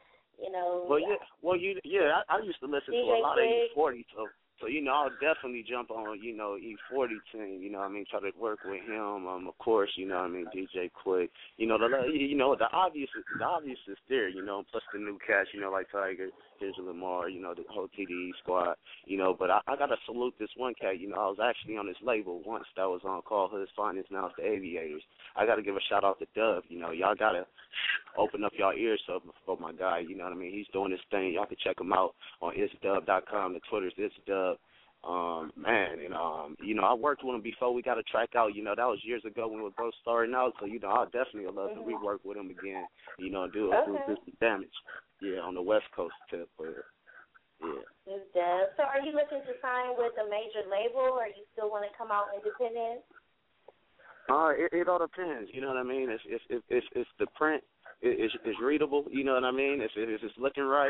I used to listen to a lot of E40, so I'll definitely jump on E40 team. Try to work with him. Of course, DJ Quick. The obvious is there. Plus the new cats. Like Tiger, Kendrick Lamar. The whole TDE squad. But I gotta salute this one cat. I was actually on his label once that was on Call Hood's Finest. Now it's the Aviators. I gotta give a shout out to Dub. Y'all gotta open up y'all ears for my guy. He's doing his thing. Y'all can check him out on isdub.com. The Twitter's isdub. I worked with him before we got a track out. That was years ago when we were both starting out. So I'll definitely love to rework with him again. Do some damage. Yeah, on the West Coast tip. But yeah. So are you looking to sign with a major label, or you still want to come out independent? It all depends. You know what I mean? If the print is readable, you know what I mean? If it's looking right,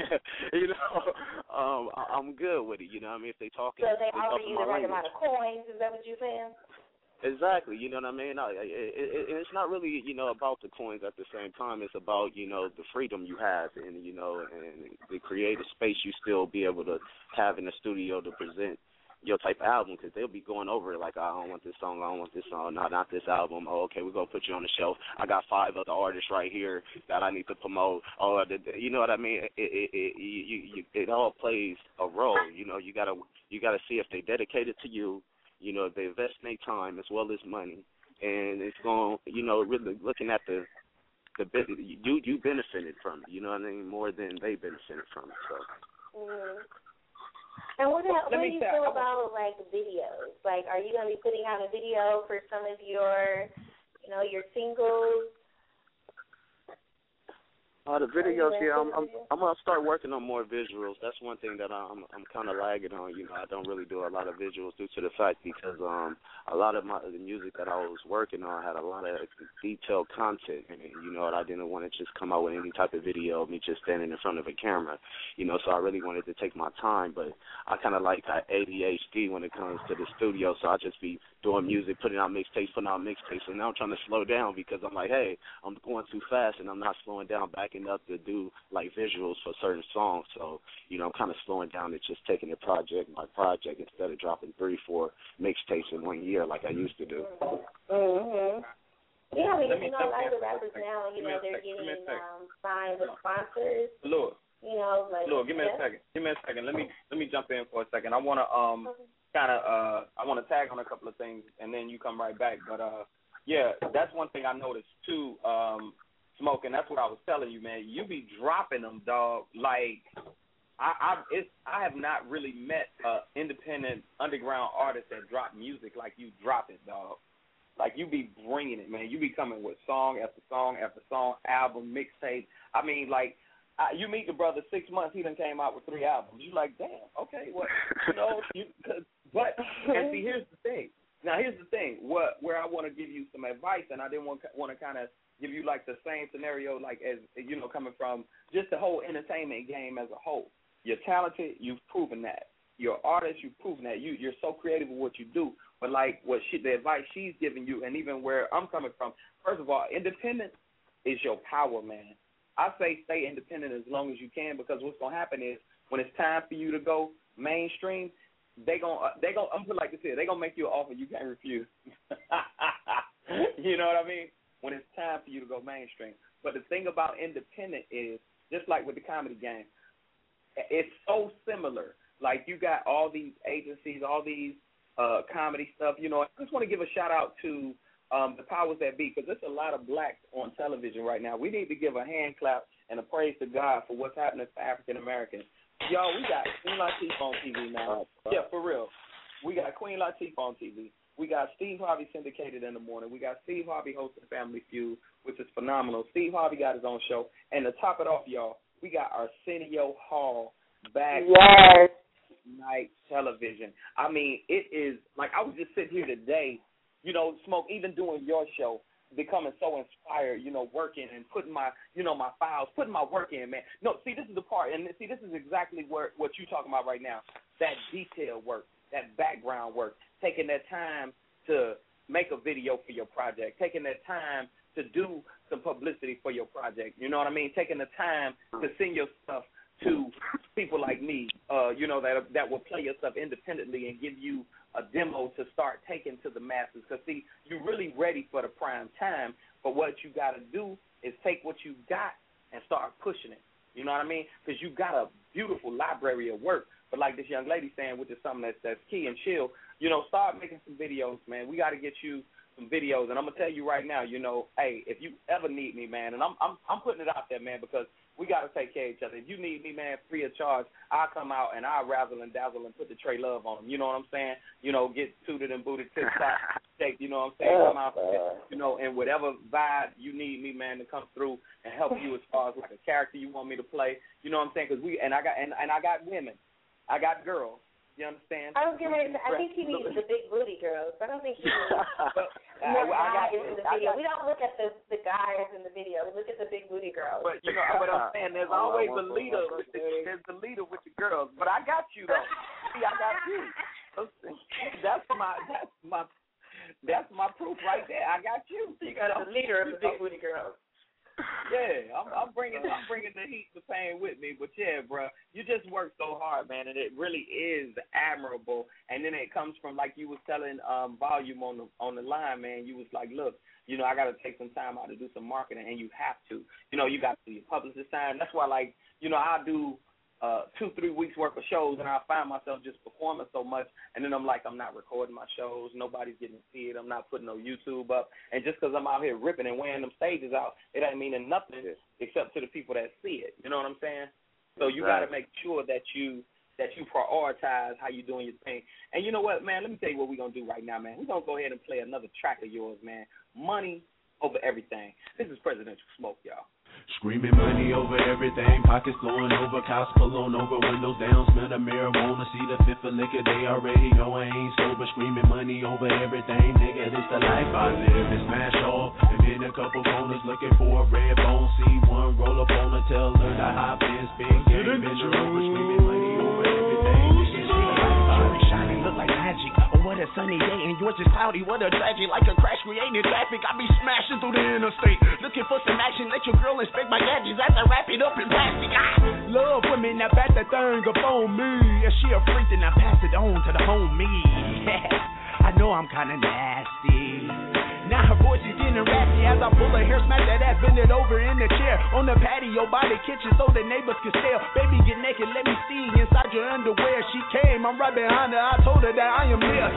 I'm good with it. If they talking. So they offer you the right amount of coins. Is that what you're saying? Exactly. You know what I mean? It's not really about the coins at the same time. It's about the freedom you have and and the creative space you still be able to have in the studio to present your type of album, because they'll be going over it like, I don't want this song, no, not this album. Oh, okay, we're going to put you on the shelf. I got 5 other artists right here that I need to promote. Oh, you know what I mean? It all plays a role. You got to see if they dedicated to you, if they invest in their time as well as money. And it's going, really looking at the you benefited from it, you know what I mean, more than they benefited from it. So. Mm-hmm. And what do you feel about videos? Are you going to be putting out a video for some of your, your singles? The videos, I'm gonna start working on more visuals. That's one thing that I'm kind of lagging on. I don't really do a lot of visuals due to the fact because a lot of the music that I was working on had a lot of detailed content in it. I didn't want to just come out with any type of video of me just standing in front of a camera. So I really wanted to take my time, but I kind of like ADHD when it comes to the studio. So I just be doing music, putting out mixtapes, and now I'm trying to slow down because I'm like, hey, I'm going too fast and I'm not slowing down back up to do visuals for certain songs. So, I'm kind of slowing down and just taking it project by project instead of dropping 3-4 mixtapes in 1 year like I used to do. Mm-hmm. Yeah, a lot of the rappers now, they're getting signed with sponsors. Look, give me a second. Let me jump in for a second. I want to I want to tag on a couple of things and then you come right back. But that's one thing I noticed too. Smoking, that's what I was telling you, man. You be dropping them, dog. I have not really met an independent underground artist that drop music like you drop it, dog. You be bringing it, man. You be coming with song after song after song, album, mixtape. I mean, you meet the brother 6 months, he done came out with 3 albums. You like, damn, okay, what, but and see, here's the thing. Now, here's the thing. Where I want to give you some advice, and I didn't want to kind of give you the same scenario as coming from just the whole entertainment game as a whole. You're talented, you've proven that. You're an artist, you've proven that. You're so creative with what you do. But the advice she's giving you, and even where I'm coming from, first of all, independence is your power, man. I say stay independent as long as you can, because what's gonna happen is when it's time for you to go mainstream, I'm gonna put it like this here, they're gonna make you an offer you can't refuse. You know what I mean? When it's time for you to go mainstream. But the thing about independent is, just like with the comedy game, it's so similar. You got all these agencies, all these comedy stuff. I just want to give a shout out to the powers that be, because there's a lot of blacks on television right now. We need to give a hand clap and a praise to God for what's happening for African Americans. Y'all, we got Queen Latifah on TV now. Yeah, for real. We got Queen Latifah on TV. We got Steve Harvey syndicated in the morning. We got Steve Harvey hosting Family Feud, which is phenomenal. Steve Harvey got his own show. And to top it off, y'all, we got Arsenio Hall back on night television. I mean, it is, like, I was just sitting here today, you know, Smoke, even doing your show, becoming so inspired, you know, working and putting my, you know, my files, putting my work in, man. No, see, this is the part, and see, this is exactly what you're talking about right now, that detail work, that background work, taking that time to make a video for your project, taking that time to do some publicity for your project, you know what I mean, taking the time to send your stuff to people like me, you know, that will play your stuff independently and give you a demo to start taking to the masses. Because, see, you're really ready for the prime time, but what you got to do is take what you got and start pushing it. You know what I mean? Because you got a beautiful library of work. But like this young lady saying, which is something that's key and chill, you know, start making some videos, man. We got to get you some videos. And I'm going to tell you right now, you know, hey, if you ever need me, man, and I'm putting it out there, man, because we got to take care of each other. If you need me, man, free of charge, I'll come out and I'll razzle and dazzle and put the Trey Love on them. You know what I'm saying? You know, get suited and booted, tip-top, shape, you know what I'm saying? Come out, you know, and whatever vibe you need me, man, to come through and help you as far as like a character you want me to play. You know what I'm saying? Because I got women. I got girls. You understand? I was getting ready to, I think he needs the big booty girls. I don't think he needs more guys in the video. We don't look at the guys in the video. We look at the big booty girls. But you know what I'm saying? There's always a leader. There's the leader with the girls. But I got you though. See, I got you. That's my proof right there. I got you. You got the leader of the big booty girls. Yeah, I'm bringing the heat to pain with me, but yeah, bro, you just work so hard, man, and it really is admirable. And then it comes from, like you was telling Volume on the line, man. You was like, look, you know, I got to take some time out to do some marketing, and you have to. You know, you got to do your publicist time. That's why, like, you know, I do 2-3 weeks worth of shows, and I find myself just performing so much, and then I'm like, I'm not recording my shows, nobody's getting to see it, I'm not putting no YouTube up, and just because I'm out here ripping and wearing them stages out, it ain't meaning nothing except to the people that see it. You know what I'm saying? So you got to make sure that you prioritize how you doing your thing. And you know what, man? Let me tell you what we're gonna do right now, man. We're gonna go ahead and play another track of yours, man. Money over everything. This is Presidential Smoke, y'all. Screaming money over everything, pockets flowing over, cows pull on over, windows down, smell the marijuana, see the fifth of liquor, they already know I ain't sober. Screaming money over everything, nigga, this the life I live, and smash off, and then a couple corners looking for a red bone, see one roll up on her, tell her to hop in, spin game, bend her over, screaming money over everything, nigga, this the life I live. Shining look like magic, oh what a sunny day, and yours is cloudy, what a tragedy, like a crash creating traffic, I be smashing through the interstate, looking for some action, let your girl inspect my gadgets as I wrap it up in plastic. I love women that bat that thing up on me. If she a freak, then I pass it on to the homie. I know I'm kinda nasty. Now her voice is getting raspy as I pull her hair, smash that ass, bend it over in the chair on the patio by the kitchen so the neighbors can stare. Baby, get naked, let me see inside your underwear. She came, I'm right behind her. I told her that I am here.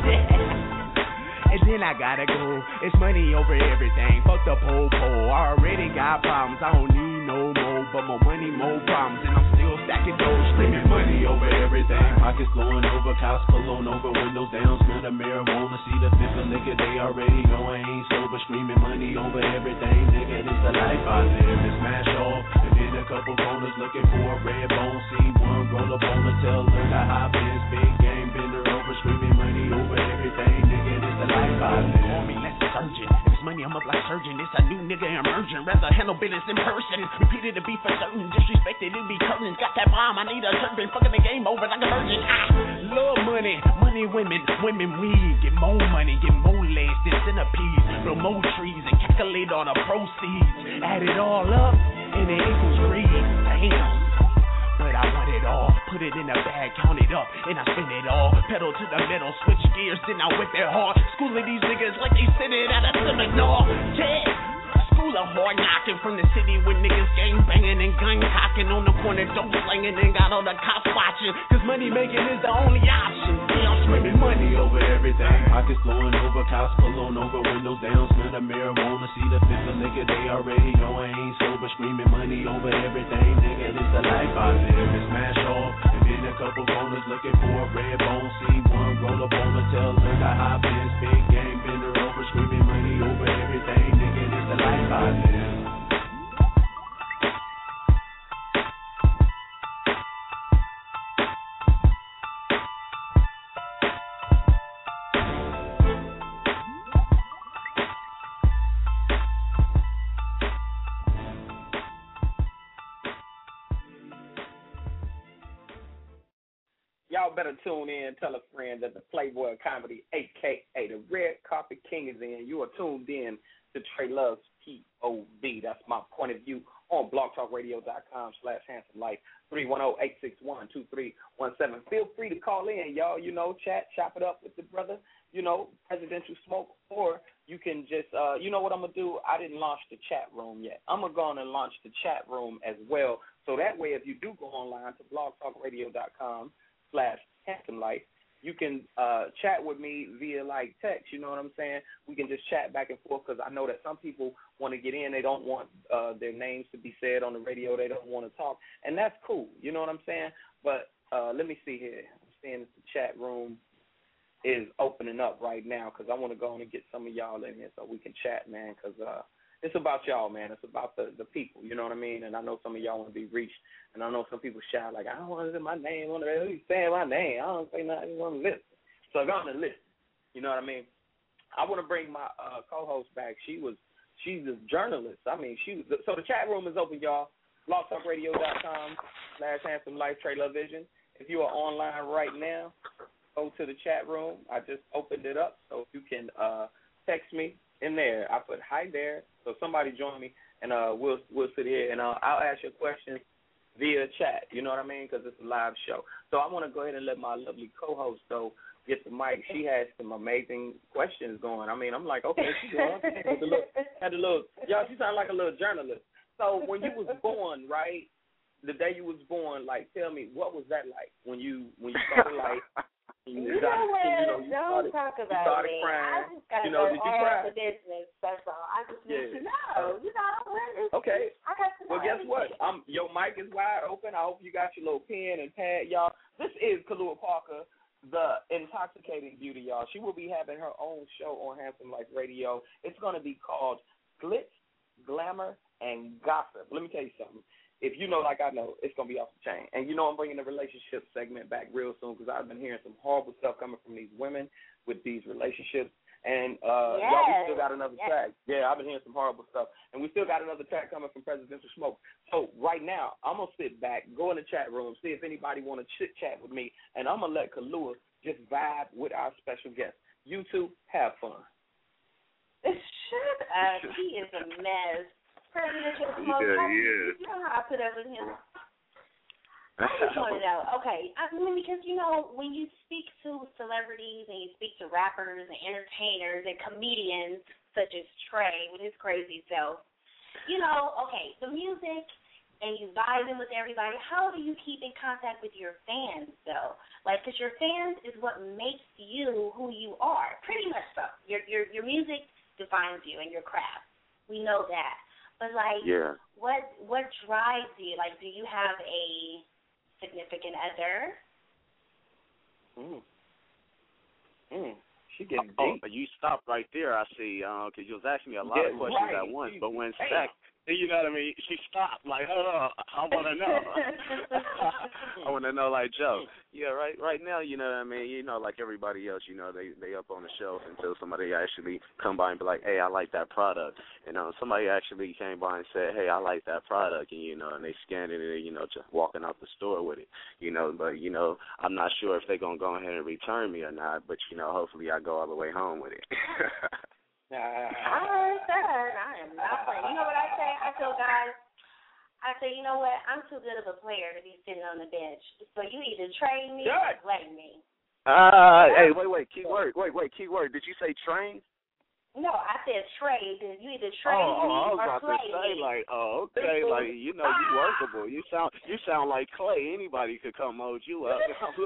And then I gotta go, it's money over everything, fuck the po-po, I already got problems, I don't need no more, but more money, more problems, and I'm still stacking those, screaming money over everything, pockets flowing over, cows pull on over, windows down, smell the marijuana, see the fifth of liquor, they already know I ain't sober, screaming money over everything, nigga, this the life I live, and smash off, and then a couple corners looking for a red bone, see one roll up on her, tell her to hop in, big game, bend her over, screaming money over everything, nigga, this the life I live. Call me less surgeon. If it's money, I'm up like surgeon. It's a new nigga emerging. Rather handle business in person. Repeated to be for certain. Disrespected, it be curtain. Got that bomb, I need a turban. Fucking the game over like a virgin. I love money. Money, women. Women, weed. Get more money. Get more legs than centipedes. Grow more trees and calculate all the proceeds. Add it all up and it equals greed. Damn. But I want it all, put it in a bag, count it up, and I spend it all. Pedal to the metal, switch gears, then I whip it hard. Schooling these niggas like they sitting at a seminar. Yeah, school school of hard knocking. From the city with niggas gang banging and gun cocking. On the corner dope slanging and got all the cops watching. Cause money making is the only option. I'm screaming money over everything. Pockets flowing over, cops pull on over, windows down, smell the marijuana, see the fifth of liquor. They already know I ain't sober, screaming money over everything. Nigga, this the life I live. It's smash off, and then a couple boners looking for a red bone. See one roll up on the tell her the high pins, big game, bend her over, screaming money over everything. Nigga, this the life I live. Y'all better tune in, tell a friend that the Playboy of Comedy, a.k.a. the Red Carpet King, is in. You are tuned in to Trey Love's P.O.V. That's my point of view on blogtalkradio.com/handsomelife, 310-861-2317. Feel free to call in, y'all, chat, chop it up with the brother, presidential smoke, or you can just, you know what I'm going to do? I didn't launch the chat room yet. I'm going to go on and launch the chat room as well, so that way if you do go online to blogtalkradio.com/handsomelife, you can chat with me via text, you know what I'm saying? We can just chat back and forth because I know that some people want to get in. They don't want their names to be said on the radio. They don't want to talk, and that's cool, you know what I'm saying? But let me see here. I'm seeing that the chat room is opening up right now because I want to go on and get some of y'all in here so we can chat, man, because it's about y'all, man. It's about the people, you know what I mean? And I know some of y'all want to be reached, and I know some people shout I don't want to say my name on the radio. Who's saying my name? I don't say nothing. I just want to listen. So I'm going to listen. You know what I mean? I want to bring my co-host back. She's a journalist. I mean, so the chat room is open, y'all. blogtalkradio.com/handsomelife, Trey Love Vision. If you are online right now, go to the chat room. I just opened it up, so you can text me in there. I put hi there, so somebody join me, and we'll sit here, and I'll ask you questions via chat, you know what I mean, because it's a live show. So I want to go ahead and let my lovely co-host, though, get the mic. She has some amazing questions going. I mean, I'm like, okay, she's going. Had a little, y'all, she sounded like a little journalist. So when you was born, right, the day you was born, tell me, what was that like when you started, don't talk about me. Crying. I just got to did you cry? the business. That's all. I just need to know. Okay. I got to know well, guess everything. what? Your mic is wide open. I hope you got your little pen and pad, y'all. This is Kalua Parker, the intoxicating beauty, y'all. She will be having her own show on Handsome Life Radio. It's going to be called Glitz, Glamour, and Gossip. Let me tell you something. If you know like I know, it's going to be off the chain. And I'm bringing the relationship segment back real soon because I've been hearing some horrible stuff coming from these women with these relationships. And, y'all, we still got another track. Yeah, I've been hearing some horrible stuff. And we still got another track coming from Presidential Smoke. So right now, I'm going to sit back, go in the chat room, see if anybody want to chit-chat with me, and I'm going to let Kalua just vibe with our special guest. You two, have fun. Shut up. He is a mess. Presidential Smoke. You know how I put up with him? I just want to know. Okay, I mean, because, when you speak to celebrities and you speak to rappers and entertainers and comedians such as Trey with his crazy self, okay, the music and you vibing with everybody, how do you keep in contact with your fans, though? Because your fans is what makes you who you are, pretty much so. Your music defines you and your craft. We know that. But, what drives you? Do you have a significant other? She getting deep. But you stopped right there, I see, because you was asking me a lot of questions at once. But when Stack, you know what I mean, she stopped. I want to know. I want to know, Joe. Yeah, right now, you know what I mean, like everybody else, they up on the shelf until somebody actually come by and be like, hey, I like that product. Somebody actually came by and said, hey, I like that product, and, and they scanned it, just walking out the store with it, but, I'm not sure if they're going to go ahead and return me or not, but, hopefully I go all the way home with it. I heard that. I am not playing. You know what I say? I tell guys, you know what? I'm too good of a player to be sitting on the bench. So you either trade me or play me. Hey, wait, keyword. Wait, keyword. Did you say train? No, I said trade. You either trade I me was or about slay to say, me. like, okay, like, you know, you workable. You sound like Clay. Anybody could come hold you up.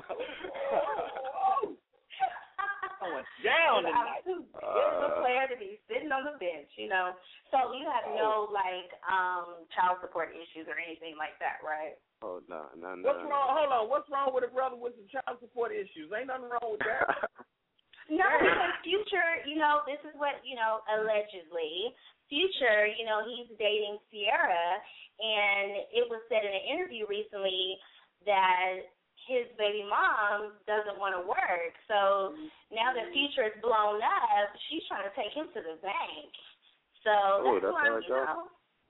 Going down tonight. I'm too good of a player to be sitting on the bench, you know. So you have no child support issues or anything like that, right? Oh no. What's wrong? Hold on. What's wrong with a brother with some child support issues? Ain't nothing wrong with that. No, because Future, you know, this is what, you know, allegedly, Future, you know, he's dating Sierra, and it was said in an interview recently that his baby mom doesn't want to work. So now that Future is blown up, she's trying to take him to the bank. So that's why, you know.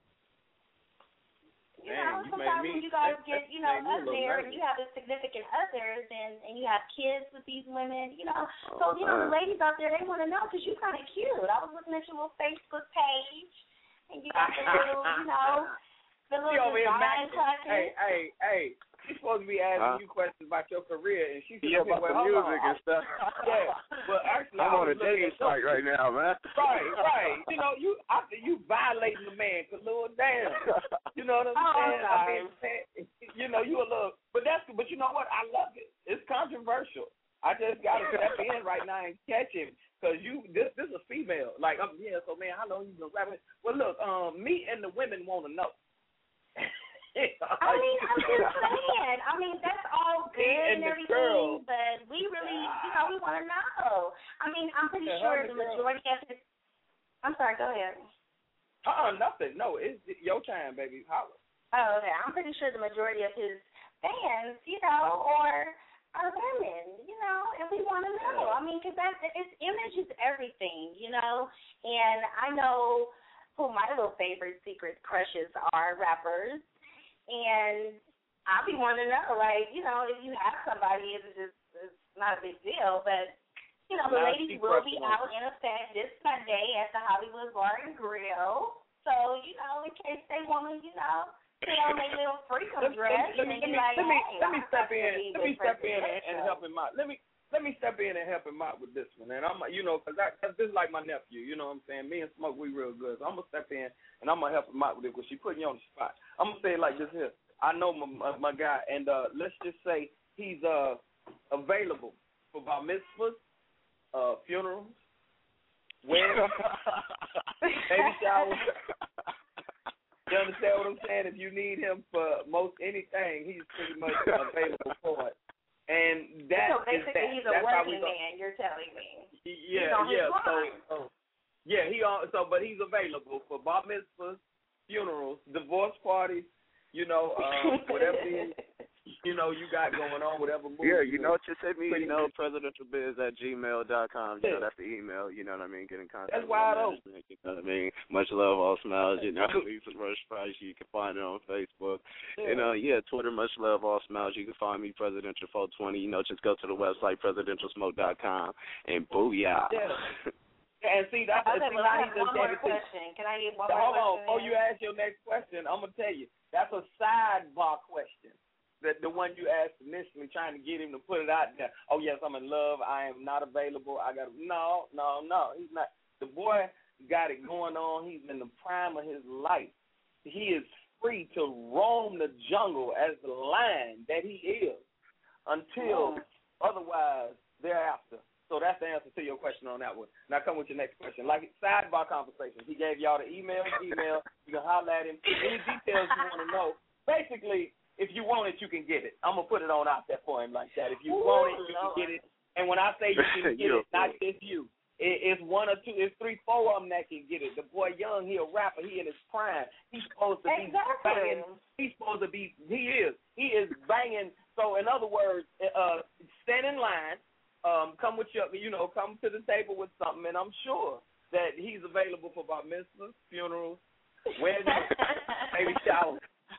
Sometimes when you guys get, you know, up there and you have a significant others and you have kids with these women, you know. So, you know, the ladies out there, they want to know because you're kind of cute. I was looking at your little Facebook page and you got the little, you know, the little design classes. Hey. She's supposed to be asking you questions about your career, and she's about the music and stuff. Yeah, but actually, I'm on a dating site right now, man. Right. You know, you violating the man, cause Lord damn. You know what I'm saying? You know, you a little, but you know what? I love it. It's controversial. I just gotta step in right now and catch him, cause this is a female. Like, so man, how long you been rapping? Well, look, me and the women want to know. I mean, I'm just saying. I mean, that's all good and everything, but we really, you know, we want to know. I mean, I'm pretty sure the majority of his. I'm sorry. Go ahead. Nothing. No, it's your time, baby. Holla. Oh, okay. I'm pretty sure the majority of his fans, you know, are women, you know, and we want to know. I mean, because its image is everything, you know, and I know who my little favorite secret crushes are, rappers. And I'll be wanting to know, like, you know, if you have somebody, it's not a big deal, but, you know, the ladies will be out in effect this Sunday at the Hollywood Bar and Grill. So, you know, in case they want to, you know, put on their little freedom dress. Let me step in and help him out. Let me step in and help him out with this one. And I'm, you know, because this is like my nephew, you know what I'm saying? Me and Smoke, we real good. So I'm going to step in and I'm going to help him out with it because she put me on the spot. I'm going to say it like this here. I know my guy, and let's just say he's available for bar mitzvahs, funerals, weddings, baby showers. You understand what I'm saying? If you need him for most anything, he's pretty much available for it. And that so basically, is that. He's a That's working man. You're telling me. Yeah. But he's available for bar mitzvahs, funerals, divorce parties. You know, whatever it is, you know, you got going on, whatever. Yeah, you know, just hit me. You know, presidentialbiz@gmail.com. You know, that's the email. You know what I mean? Get in contact. That's wide open. You know what I mean? Much love, all smiles. You know, Lisa Rush Price. You can find it on Facebook. Yeah. And Twitter. Much love, all smiles. You can find me, Presidential 420. You know, just go to the website presidentialsmoke.com and booyah. Yeah. And see, that's I have one more question. Can I get one more question? Hold on. Before you ask your next question, I'm gonna tell you that's a sidebar question. That the one you asked initially, trying to get him to put it out there. Oh yes, I'm in love. I am not available. I got no. He's not. The boy got it going on. He's in the prime of his life. He is free to roam the jungle as the lion that he is until otherwise thereafter. So that's the answer to your question on that one. Now come with your next question. Like sidebar conversation. He gave y'all the email. You can holler at him. Any details you want to know. Basically, if you want it, you can get it. I'm going to put it on out there for him like that. If you want it, you can get it. And when I say you can get it, not just you. It's one or two, it's 3, 4 of them that can get it. The boy young, he a rapper, he in his prime. He's supposed to be banging. He is banging. So in other words, stand in line. Come with come to the table with something, and I'm sure that he's available for bar mitzvahs, funerals, weddings, baby showers.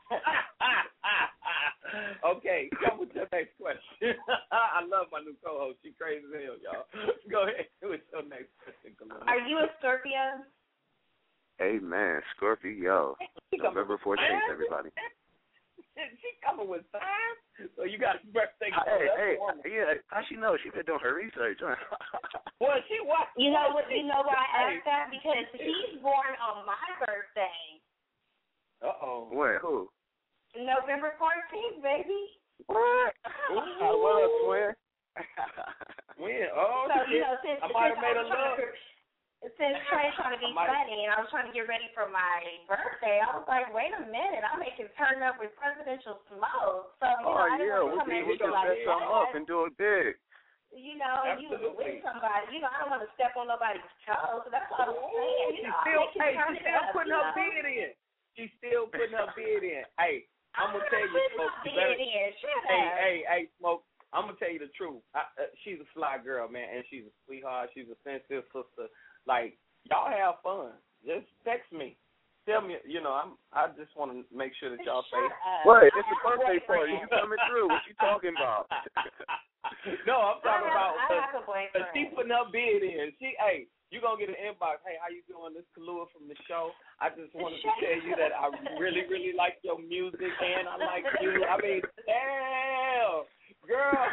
Okay, come with your next question. I love my new co-host. She crazy as hell, y'all. Go ahead with your next question. Are you a Scorpio? Hey, man, Scorpio. November 14th, everybody. She coming with signs, so you got to take. Hey, yeah. How she know? She been doing her research. Well, she what? You know what? You know why I asked that? Because he's born on my birthday. When? Who? November 14th, baby. What? What up, twin? When? Oh, so, you know, I might have made a look. Since Trey's trying to be funny and I was trying to get ready for my birthday, I was like, wait a minute, I'm making turn up with presidential smoke. So, you know, I didn't want to come in we can set something up and do it big. You know, you with somebody. You know, I don't want to step on nobody's toes. So that's what I'm saying. You know, she's still putting her bid in. She's still putting her bid in. Hey, I'm going to tell you, Smoke. Hey, Smoke. I'm going to tell you the truth. She's a fly girl, man, and she's a sweetheart. She's a sensitive sister. Like, y'all have fun. Just text me. Tell me, you know, I just want to make sure that y'all say. What? It's a birthday party. You coming through. What you talking about? No, I'm talking about she putting her bid in. Hey, you going to get an inbox. Hey, how you doing? This is Kalua from the show. I just wanted to tell you that I really, really like your music, and I like you. I mean, damn, girl.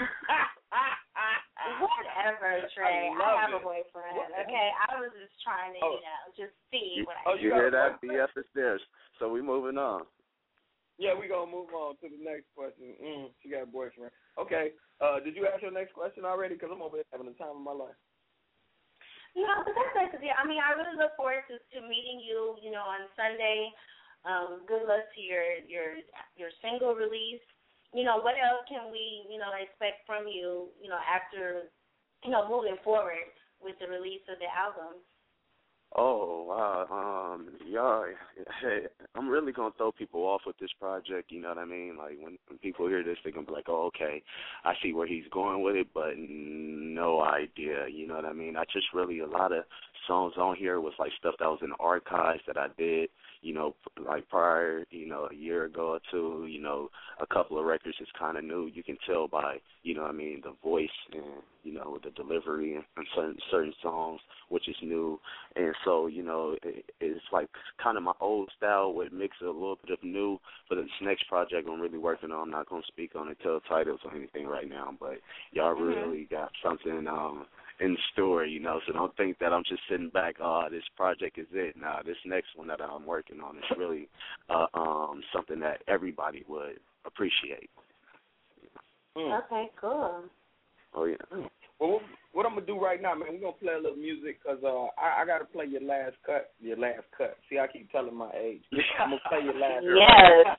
Whatever, Trey. I have a boyfriend. Okay, I was just trying to, just see what I. You hear that? BF is there. So we moving on. Yeah, we gonna move on to the next question. She got a boyfriend. Okay. Did you ask your next question already? Because I'm over here having the time of my life. No, but that's nice to hear. I mean, I really look forward to meeting you. You know, on Sunday. Good luck to your single release. You know, what else can we, expect from you, after, moving forward with the release of the album? Oh, wow. Y'all, hey, I'm really going to throw people off with this project, you know what I mean? Like, when people hear this, they're going to be like, oh, okay, I see where he's going with it, but no idea, you know what I mean? A lot of songs on here was, like, stuff that was in the archives that I did, like prior, a year ago or two, a couple of records is kind of new. You can tell by, the voice and, the delivery and certain songs, which is new. And so, it's like kind of my old style with mix a little bit of new. For this next project I'm really working on, I'm not going to speak on it, tell titles or anything right now, but y'all really got something in store, so don't think that I'm just sitting back, this project is it. Nah, this next one that I'm working on is really something that everybody would appreciate. Okay, cool. Oh, yeah. Well, what I'm going to do right now, man, we're going to play a little music because I got to play your last cut. See, I keep telling my age. I'm going to play your last cut. Yes.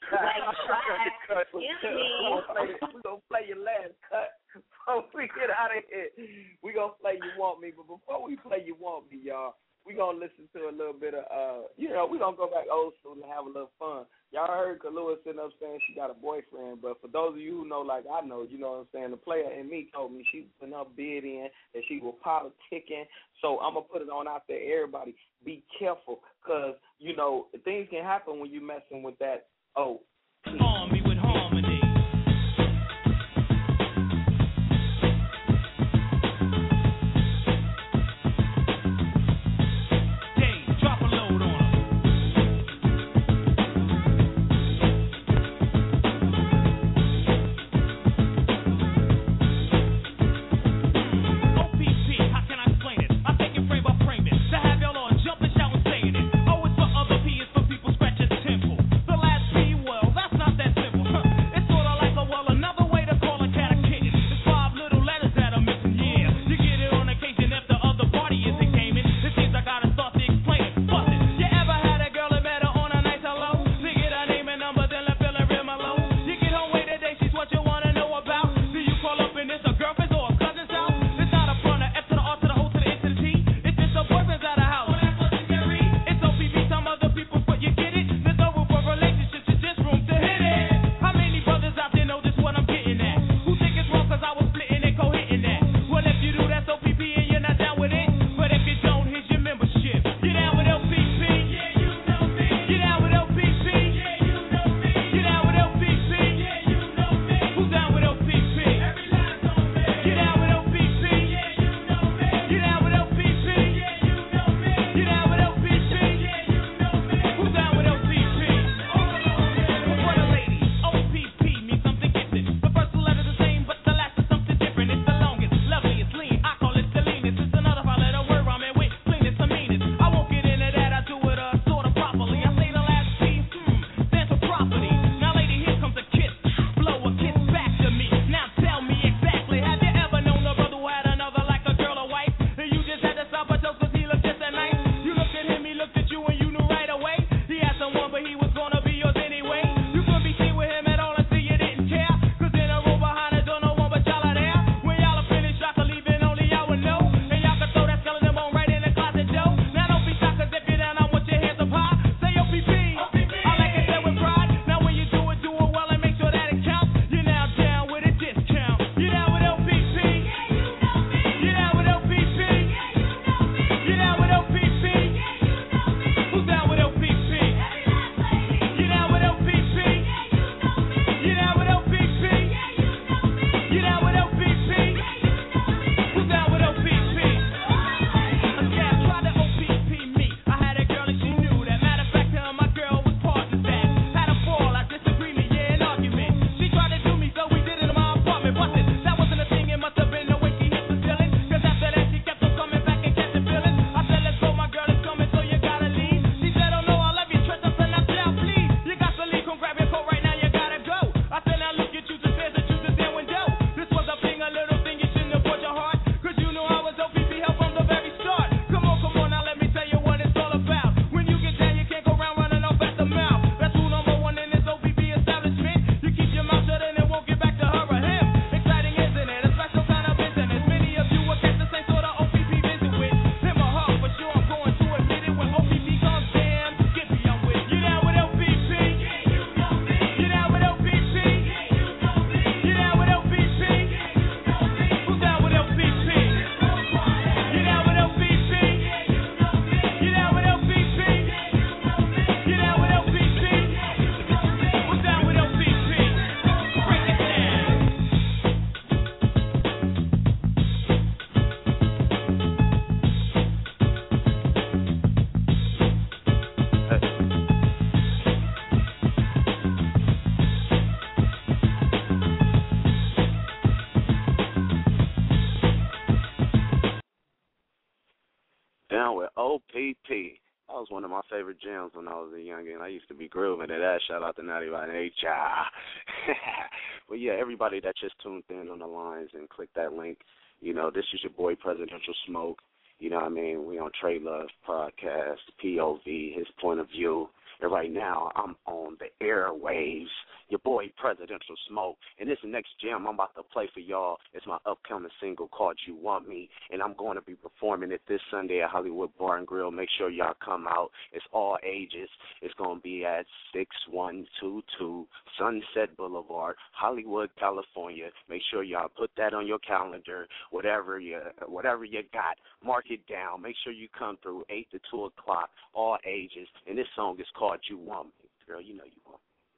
We're going to play your last cut before we get out of here. We're going to play You Want Me, but before we play You Want Me, y'all, we're going to listen to a little bit of, we're going to go back old school and have a little fun. Y'all heard Kalua sitting up saying she got a boyfriend, but for those of you who know, like I know, you know what I'm saying, the player in me told me she's putting her bid in, that she was politicking. So I'm going to put it on out there, everybody, be careful, because, things can happen when you're messing with that, Arm me with harmony. Well, that's not that simple. down with OPP. That was one of my favorite jams when I was a youngin'. I used to be grooving to that. Shout out to 91H. But yeah, everybody that just tuned in on the lines and clicked that link, you know, this is your boy Presidential Smoke. You know what I mean? We on Trey Love Podcast, POV, his point of view. And right now, I'm on the airwaves. Your boy, Presidential Smoke. And this next jam I'm about to play for y'all is my upcoming single called You Want Me. And I'm going to be performing it this Sunday at Hollywood Bar and Grill. Make sure y'all come out. It's all ages. It's going to be at 6122 Sunset Boulevard, Hollywood, California. Make sure y'all put that on your calendar. Whatever you got, mark it down. Make sure you come through 8 to 2 o'clock, all ages. And this song is called You Want Me. Girl, you know you want me.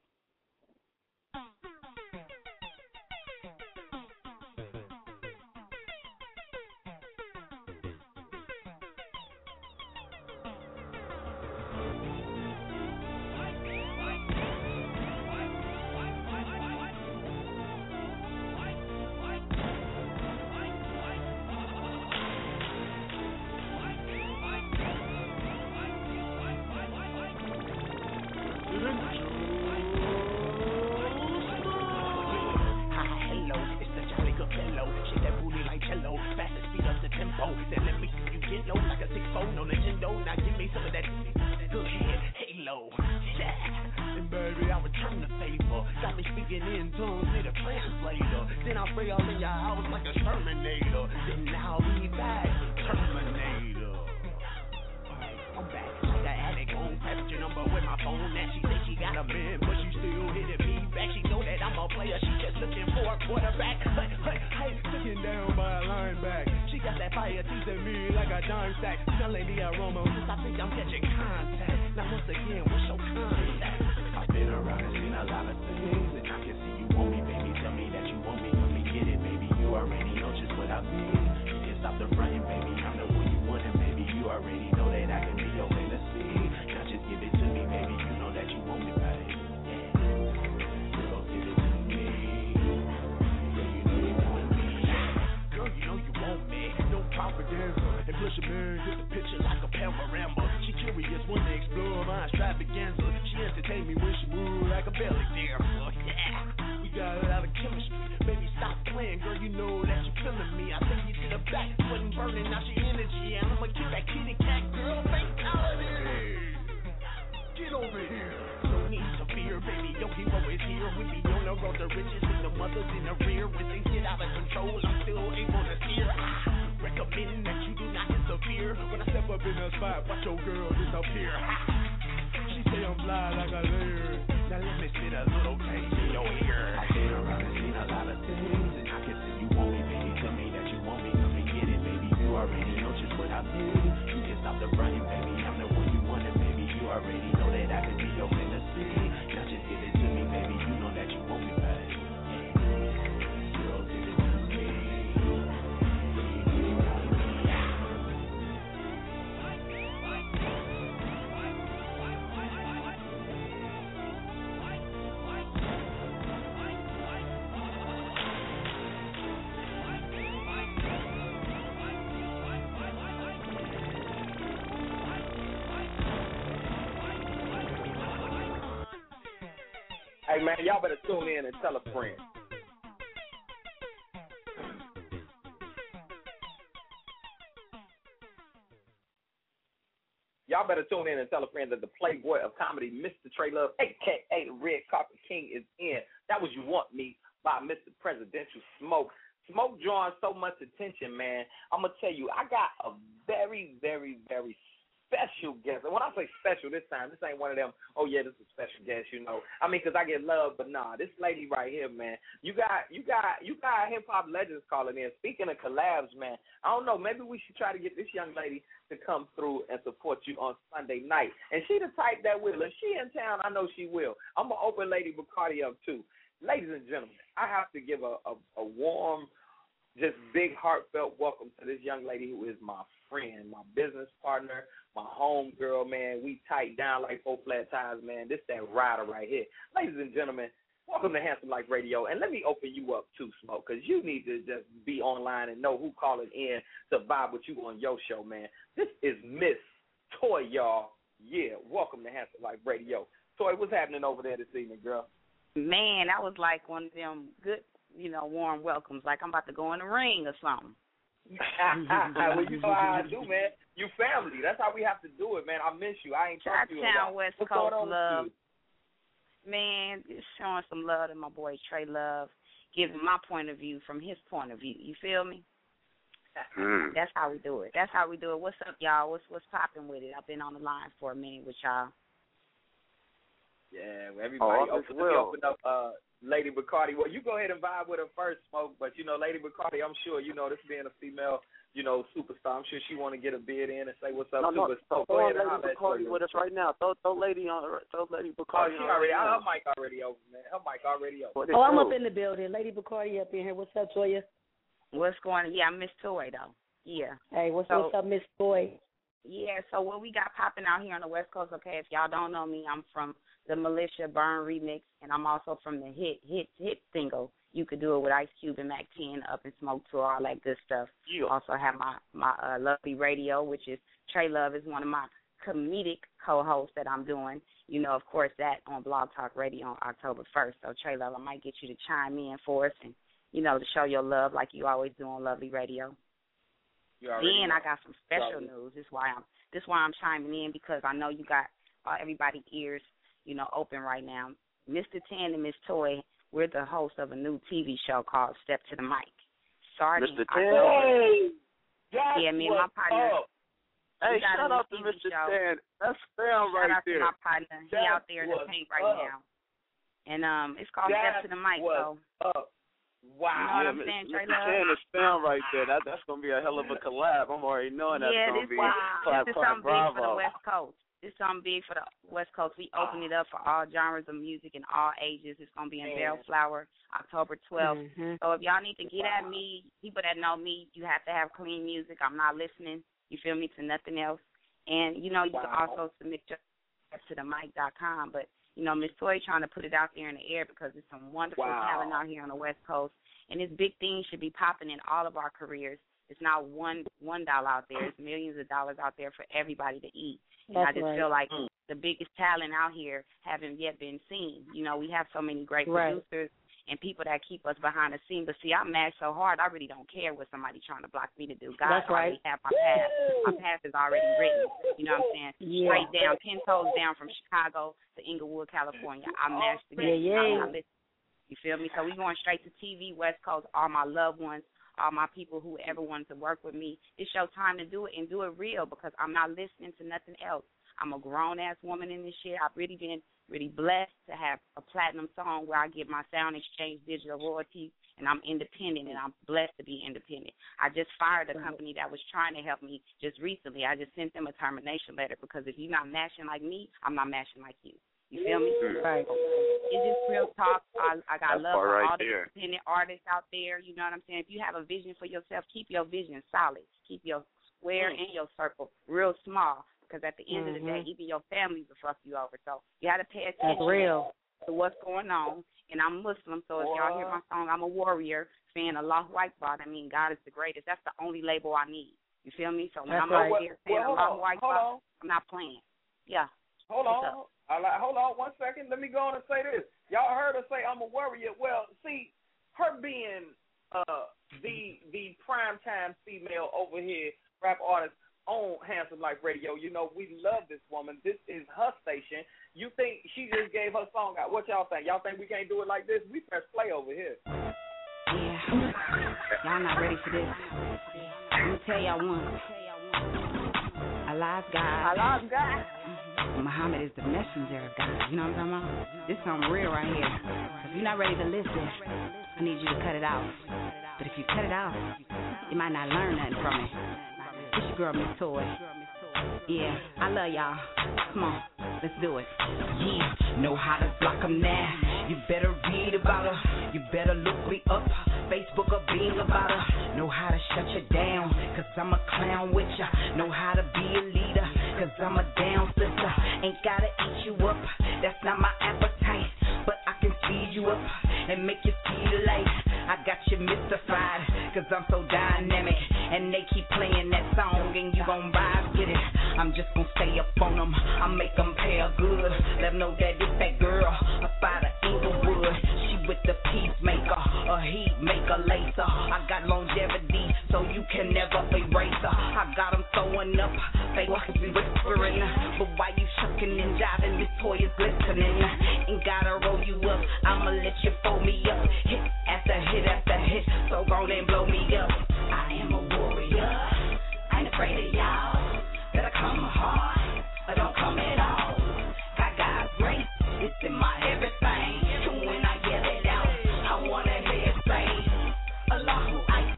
Hey, man, y'all better tune in and tell a friend. Y'all better tune in and tell a friend that the Playboy of comedy, Mr. Trey Love, a.k.a. the Red Carpet King, is in. That was You Want Me by Mr. Presidential Smoke. Smoke drawing so much attention, man. I'm going to tell you, I got a very, very, very special guest. And when I say special this time, this ain't one of them, oh, yeah, this is a special guest, you know. I mean, because I get love, but nah, this lady right here, man, you got hip-hop legends calling in. Speaking of collabs, man, I don't know, maybe we should try to get this young lady to come through and support you on Sunday night. And she the type that will. If she in town, I know she will. I'm going to open Lady Bacardi up, too. Ladies and gentlemen, I have to give a warm, just big, heartfelt welcome to this young lady who is my friend, my business partner, my home girl, man. We tight down like 4 flat tires, man. This that rider right here. Ladies and gentlemen, Welcome to Handsome Life Radio, and let me open you up too, Smoke, because you need to just be online and know who calling in to vibe with you on your show, man. This is Miss Toy, y'all. Yeah, welcome to Handsome Life Radio. Toy, what's happening over there this evening, girl? Man, that was like one of them good, warm welcomes, like I'm about to go in the ring or something. Well, you know how I do, man. You family. That's how we have to do it, man. I miss you. I ain't talked to you about West what's Coast going on love. with you? Man, just showing some love to my boy Trey Love, giving my point of view from his point of view. You feel me? That's how we do it. That's how we do it. What's up, y'all? What's popping with it? I've been on the line for a minute with y'all. Yeah, everybody open up Lady Bacardi. Well, you go ahead and vibe with her first, Smoke, but, Lady Bacardi, I'm sure, this being a female, superstar, I'm sure she want to get a bid in and say what's up to us. So go ahead and holler at Bacardi with us right now. Throw Lady Bacardi on. Her mic already open, man. Her mic already open. Oh, I'm up in the building. Lady Bacardi up in here. What's up, Toya? What's going on? Yeah, I'm Miss Toy, though. Yeah. Hey, what's up, Miss Toy? Yeah, so what we got popping out here on the West Coast, okay, if y'all don't know me, I'm from the Militia Burn remix, and I'm also from the hit single. You Could Do It with Ice Cube and Mac 10, Up and Smoke Tour, all that good stuff. Yeah. Also have my Lovely Radio, which is Trey Love is one of my comedic co-hosts that I'm doing. Of course, that on Blog Talk Radio on October 1st. So Trey Love, I might get you to chime in for us and, to show your love like you always do on Lovely Radio. Then I got some special news. This is why I'm chiming in, because I know you got everybody's ears, open right now. Mr. Tan and Miss Toy, we're the host of a new TV show called Step to the Mic. Starting Mr. Tan. Yeah, me and my partner. Hey, shout out to Mr. Tan. That's fam right there. Shout out to my partner. He out there in the paint right now. And it's called Step to the Mic. So. Wow. You know what I'm saying, Trey Mr. Tan is fam right there. That's going to be a hell of a collab. I'm already knowing that's going to be This is something big for the West Coast. This is something big for the West Coast. We open it up for all genres of music and all ages. It's going to be in Bellflower, October 12th. So if y'all need to get at me, people that know me, you have to have clean music. I'm not listening, you feel me, to nothing else. And, you can also submit your to the mic.com. But, Miss Toy trying to put it out there in the air because there's some wonderful talent out here on the West Coast. And this big thing should be popping in all of our careers. It's not $1 out there. It's millions of dollars out there for everybody to eat. And I just feel like the biggest talent out here haven't yet been seen. We have so many great producers and people that keep us behind the scene. But, see, I mash so hard, I really don't care what somebody trying to block me to do. God already have my path. My path is already written. You know what I'm saying? Yeah. Straight down, 10 toes down from Chicago to Inglewood, California. I mashed the game. You feel me? So we going straight to TV, West Coast, all my loved ones, all my people who ever wanted to work with me. It's your time to do it and do it real, because I'm not listening to nothing else. I'm a grown-ass woman in this shit. I've really been blessed to have a platinum song where I get my Sound Exchange digital royalties, and I'm independent, and I'm blessed to be independent. I just fired a company that was trying to help me just recently. I just sent them a termination letter, because if you're not mashing like me, I'm not mashing like you. You feel me? Right. It's just real talk. I got love for all the there. independent artists out there. You know what I'm saying? If you have a vision for yourself, keep your vision solid. Keep your square and your circle real small, because at the end of the day, even your family will fuck you over. So you got to pay attention to what's going on. And I'm Muslim, so if y'all hear my song, I'm a warrior, saying Allah Akbar. I mean, God is the greatest. That's the only label I need. You feel me? So when I'm out here saying Allah Akbar, I'm not playing. Yeah. Hold on. Hold on 1 second. Let me go on and say this. Y'all heard her say I'm a warrior. Well, see, her being the primetime female over here, rap artist on Handsome Life Radio, we love this woman. This is her station. You think she just gave her song out? What y'all think? Y'all think we can't do it like this? We press play over here. Yeah. Y'all not ready for this. Let me tell y'all one. Allah's God. Muhammad is the messenger of God. You know what I'm talking about? This is something real right here. If you're not ready to listen, I need you to cut it out. But if you cut it out, you might not learn nothing from it. It's your girl, Miss Toy. Yeah, I love y'all. Come on, let's do it. Yeah, know how to block them now. You better read about her. You better look me up. Facebook or Bing about her. Know how to shut you down, cause I'm a clown with ya. Know how to be a leader, cause I'm a down sister. Ain't gotta eat you up, that's not my appetite. But I can feed you up and make you see the light. I got you mystified, cause I'm so dynamic. And they keep playing that song and you gon' vibe with it. I'm just gon' stay up on them, I make them pay a good. Let them know that it's that girl up out of Inglewood. She with the peacemaker, a heat maker laser. I got longevity, so you can never erase her. I got them throwing up, they be whispering. But why you shucking and jiving, this toy is glistening. Ain't gotta roll you up, I'ma let you fold me up. Hit after hit, so go and blow me up. I am a warrior, I ain't afraid of y'all. Better come hard, or don't come at all. Got God's grace, it's in my everything. And when I yell it out, I wanna hear it say, Allahu Akbar.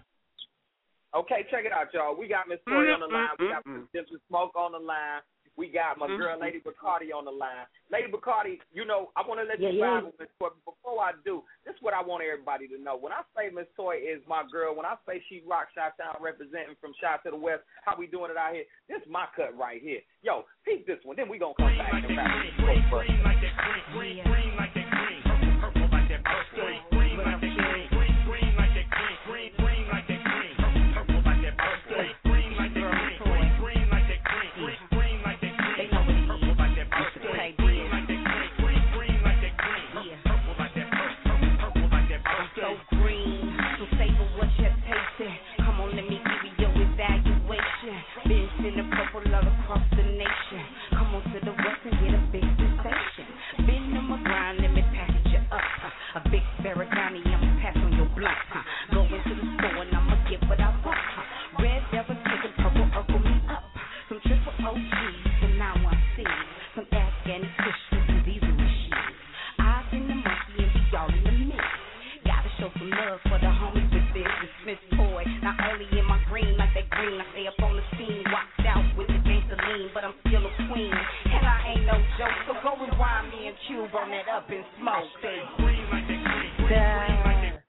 Okay, check it out, y'all. We got Miss Tori on the line. We got Mr. Smoke on the line. We got my girl, Lady Bacardi, on the line. Lady Bacardi, you know, I want to let you vibe with Miss Toy. But before I do, this is what I want everybody to know. When I say Miss Toy is my girl, when I say she rocks Chi-Town representing from Chi to the West, how we doing it out here, this is my cut right here. Yo, peep this one. Then we going to come back and rap. Green like that green, green like that green, purple like that purple, green like that green, green like that green, green like that green, purple like that purple, green like that green, green like that green, green like that green, purple like that purple, green like that green, green like that green, purple like that purple like that purple. So green, so savor what you're tasting. Come on, let me give you your evaluation. Been sending purple all across the nation. Come on to the West and get a big sensation. Been on my grind, let me package you up. A big Farragani, I'ma pass on your blunt. Go into the store and I'ma get what I want. Red Devil taking purple, urkel me up. Some triple OGs, some 916s, some Afghani Christians, some diesel machines. Eyes in the monkey and be all in the mix. Gotta show some love for the homies with this. The Smith toy, not only in my green like that green. I stay up on the scene, walked out with the gangster lean, but I'm still a queen. And I ain't no joke, so go rewind me and Cube on that up and smoke. Green like that green, green like that.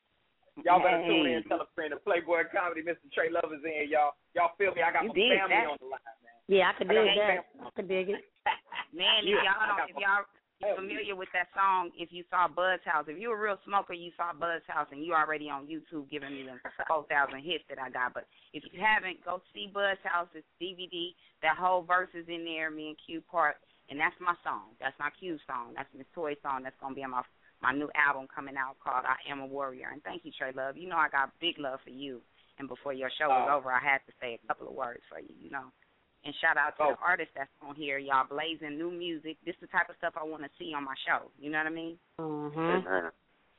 Y'all better tune in, tell a friend. The Playboy Comedy, Mr. Trey Love is in, y'all. Y'all feel me? I got my family on the line, man. Yeah, I can dig that. I can dig it. Man, if y'all familiar with that song, if you saw Buzz House, if you're a real smoker, you saw Buzz House, and you already on YouTube giving me the 4,000 hits that I got. But if you haven't, go see Buzz House. It's DVD. That whole verse is in there, me and Q part, and that's my song. That's my Q song. That's Miss Toy's song. That's going to be on my new album coming out called I Am a Warrior. And thank you, Trey Love. You know I got big love for you. And before your show was over, I had to say a couple of words for you, you know. And shout out to the artists that's on here. Y'all blazing new music. This is the type of stuff I want to see on my show. You know what I mean? Mm-hmm.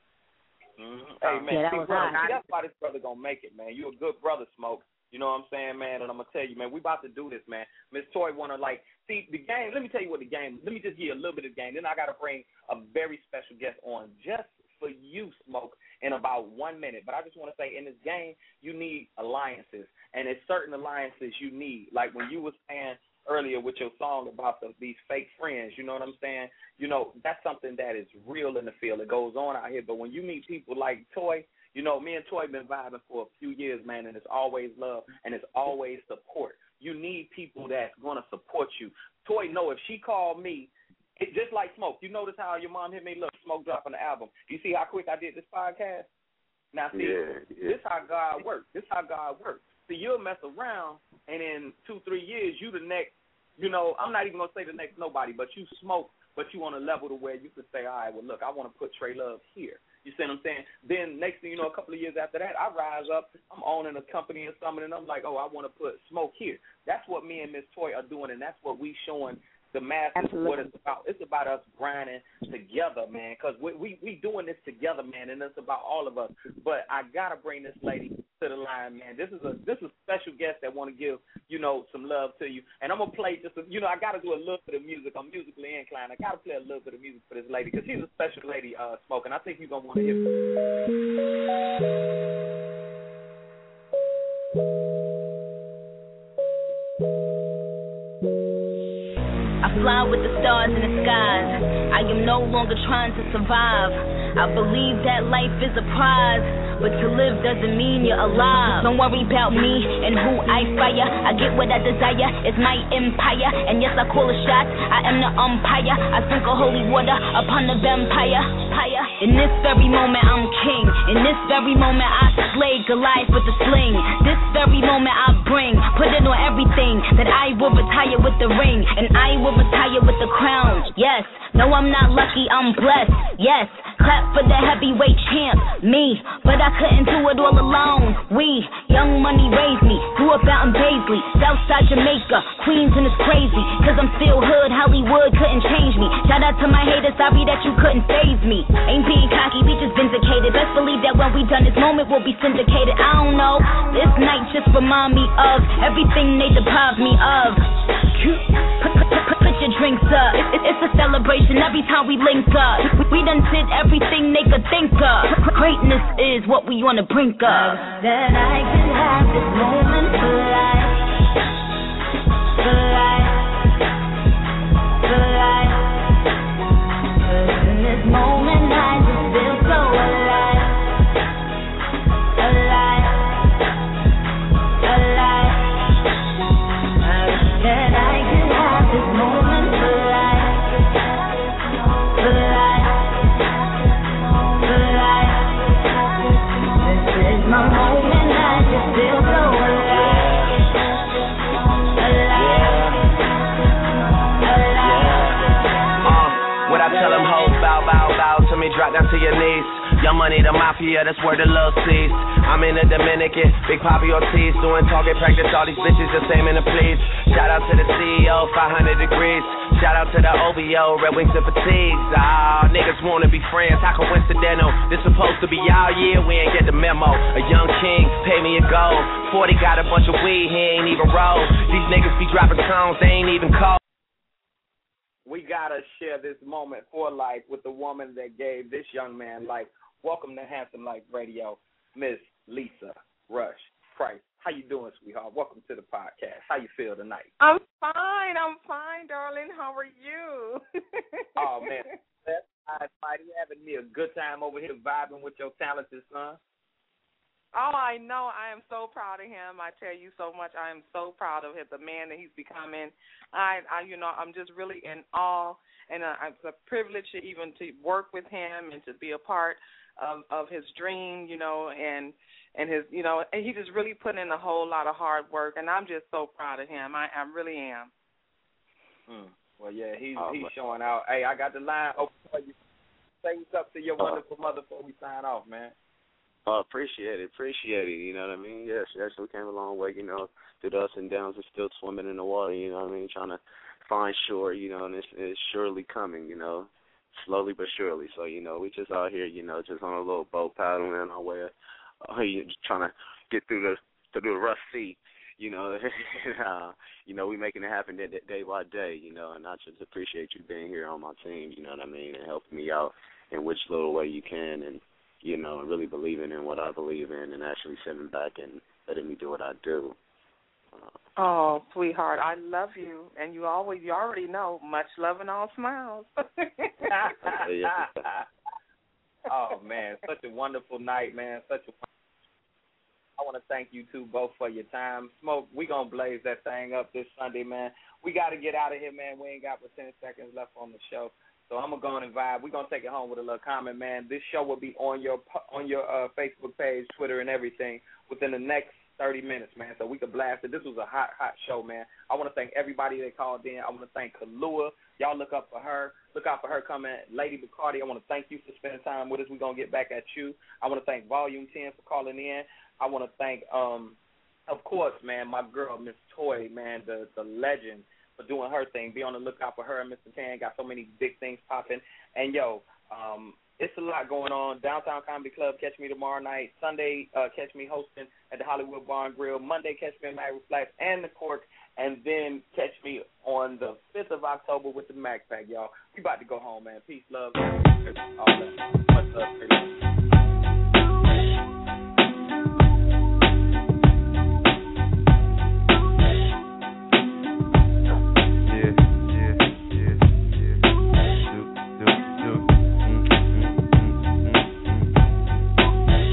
Hey, man, that's why this brother going to make it, man. You a good brother, Smoke. You know what I'm saying, man? And I'm going to tell you, man, we about to do this, man. Miss Toy want to, see, the game, let me tell you what the game, let me just give you a little bit of the game. Then I got to bring a very special guest on just for you, Smoke, in about 1 minute. But I just want to say, in this game, you need alliances. And it's certain alliances you need. Like when you were saying earlier with your song about these fake friends, you know what I'm saying? You know, that's something that is real in the field. It goes on out here. But when you meet people like Toy, you know, me and Toy been vibing for a few years, man, and it's always love and it's always support. You need people that's going to support you. Toy, know if she called me, it's just like Smoke. You notice how your mom hit me? Look, Smoke dropping the album. You see how quick I did this podcast? Now, see, this how God works. This how God works. See, you'll mess around, and in 2-3 years, you the next, you know, I'm not even going to say the next nobody, but you Smoke, but you on a level to where you could say, all right, well, look, I want to put Trey Love here. You see what I'm saying? Then next thing you know, a couple of years after that, I rise up, I'm owning a company or something, and I'm like, oh, I want to put Smoke here. That's what me and Miss Toy are doing, and that's what we showing the masses what it's about. It's about us grinding together, man, because we doing this together, man, and it's about all of us. But I got to bring this lady to the line, man. This is a special guest that want to give, you know, some love to you. And I'm going to play just, you know, I got to do a little bit of music. I'm musically inclined. I got to play a little bit of music for this lady because she's a special lady, Smoke, and I think you're going to want to hear I fly with the stars in the skies. I am no longer trying to survive. I believe that life is a prize, but to live doesn't mean you're alive. Don't worry about me and who I fire. I get what I desire, it's my empire. And yes, I call a shot, I am the umpire. I sprinkle holy water upon the vampire. empire. In this very moment, I'm king. In this very moment, I slay Goliath with a sling. This very moment, I put it on everything. That I will retire with the ring, and I will retire with the crown. Yes, no, I'm not lucky, I'm blessed. Yes, clap for the heavyweight champ, me. But I couldn't do it all alone. We, Young Money raised me, grew up out in Paisley, Southside Jamaica, Queens, and it's crazy. Cause I'm still hood, Hollywood couldn't change me. Shout out to my haters, sorry that you couldn't faze me. Ain't being cocky, we just vindicated. Best believe that when we done this moment, we'll be syndicated. I don't know, this night just remind me of everything they deprived me of. Put your drinks up, it's a celebration every time we link up. We done did everything they could think of. Greatness is what we on the brink of. That I could have this moment for life, for life, for life. 'Cause in this moment I just feel so alive, alive, alive. That I could have this moment for life, for life, for life. This is my moment, I just feel so alive, alive, alive. When I tell them hoes bow, bow, bow to me, drop down to your knees. Young Money, the mafia, that's where the love sees. I'm in the Dominican, Big Papi Ortiz, doing target practice, all these bitches just aiming to please. Shout out to the CEO, 500 degrees. Shout out to the OVO, Red Wings and Fatigues. Ah, niggas wanna be friends, how coincidental. This supposed to be y'all year, we ain't get the memo. A young king, pay me a gold. 40 got a bunch of weed, he ain't even roll. These niggas be dropping songs, they ain't even cold. We gotta share this moment for life with the woman that gave this young man life. Welcome to Handsome Life Radio, Miss Lisa Rush Price. How you doing, sweetheart? Welcome to the podcast. How you feel tonight? I'm fine, darling. How are you? Oh, man. That's nice. You having me a good time over here vibing with your talented son? Oh, I know. I am so proud of him. I tell you so much. I am so proud of him, the man that he's becoming. I'm just really in awe, and it's a privilege to even to work with him and to be a part of his dream, and his, and he just really put in a whole lot of hard work, and I'm just so proud of him. I really am. Well, yeah, he's showing out. Hey, I got the line open for you. Say what's up to your wonderful mother before we sign off, man. Appreciate it. You know what I mean? Yes, we came a long way, through the ups and downs and still swimming in the water, you know what I mean? Trying to find shore, and it's surely coming, slowly but surely. So, we just out here, just on a little boat paddling our way, just trying to get through the rough sea, we making it happen day by day, and I just appreciate you being here on my team, you know what I mean, and helping me out in which little way you can, and and really believing in what I believe in, and actually sitting back and letting me do what I do. Oh, sweetheart, I love you, and you already know, much love and all smiles. Oh, man, such a wonderful night, man. I want to thank you two both for your time. Smoke, we going to blaze that thing up this Sunday, man. We got to get out of here, man. We ain't got but 10 seconds left on the show. So I'm going to go on and vibe. We're going to take it home with a little comment, man. This show will be on your Facebook page, Twitter, and everything within the next 30 minutes, man, so we could blast it. This was a hot show, man. I want to thank everybody that called in. I want to thank Kalua. Y'all look up for her. Look out for her coming. Lady Bacardi, I want to thank you for spending time with us. We're going to get back at you. I want to thank Volume 10 for calling in. I want to thank, of course, man, my girl, Miss Toy, man, the legend, for doing her thing. Be on the lookout for her and Mr. Tan. Got so many big things popping. And, it's a lot going on. Downtown Comedy Club, catch me tomorrow night. Sunday, catch me hosting at the Hollywood Bar and Grill. Monday, catch me at Maverick Flats and the Cork. And then catch me on the 5th of October with the Mac Pack, y'all. We about to go home, man. Peace, love, all that. Much love,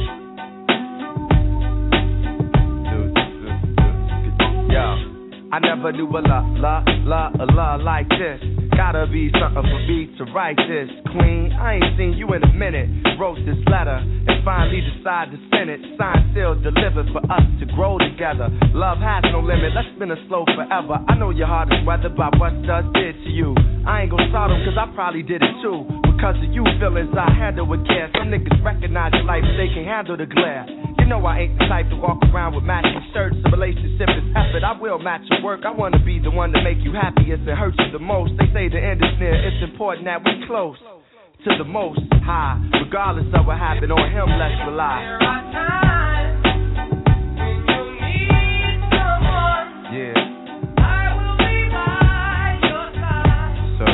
I never never knew a love like this. Gotta be something for me to write this, queen. I ain't seen you in a minute. Wrote this letter and finally decided to send it. Signed, sealed, delivered for us to grow together. Love has no limit, let's spin it slow forever. I know your heart is weathered by what does did to you. I ain't gonna start them cause I probably did it too. Because of you feelings I handle with care. Some niggas recognize your life, they can handle the glare. You know I ain't the type to walk around with matching shirts. A relationship is effort, I will match your work. I wanna be the one to make you happiest and hurt you the most. They say the end is near, it's important that we close to the most high. Regardless of what happened on him, let's rely. There are times when you need someone. Yeah. I will be by your side. So.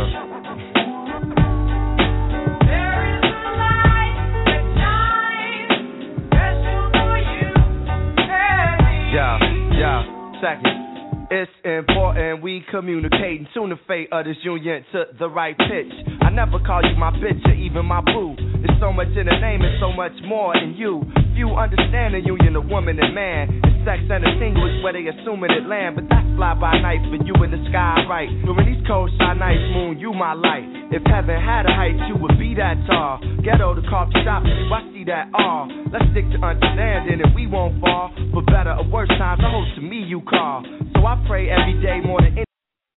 There is a light that shines, special for you and me. Yeah, second. It's important we communicating, tune the fate of this union to the right pitch. I never call you my bitch or even my boo. There's so much in the name and so much more in you. Few understand the union of woman and man. It's sex and a single is where they assuming it land. But that's fly by night for you in the sky, right? During these cold shy nights, moon, you my light. If heaven had a height, you would be that tall. Ghetto the coffee shop, you I see that all. Let's stick to understanding and we won't fall. For better or worse times, I hope to me you call. So I pray every day more than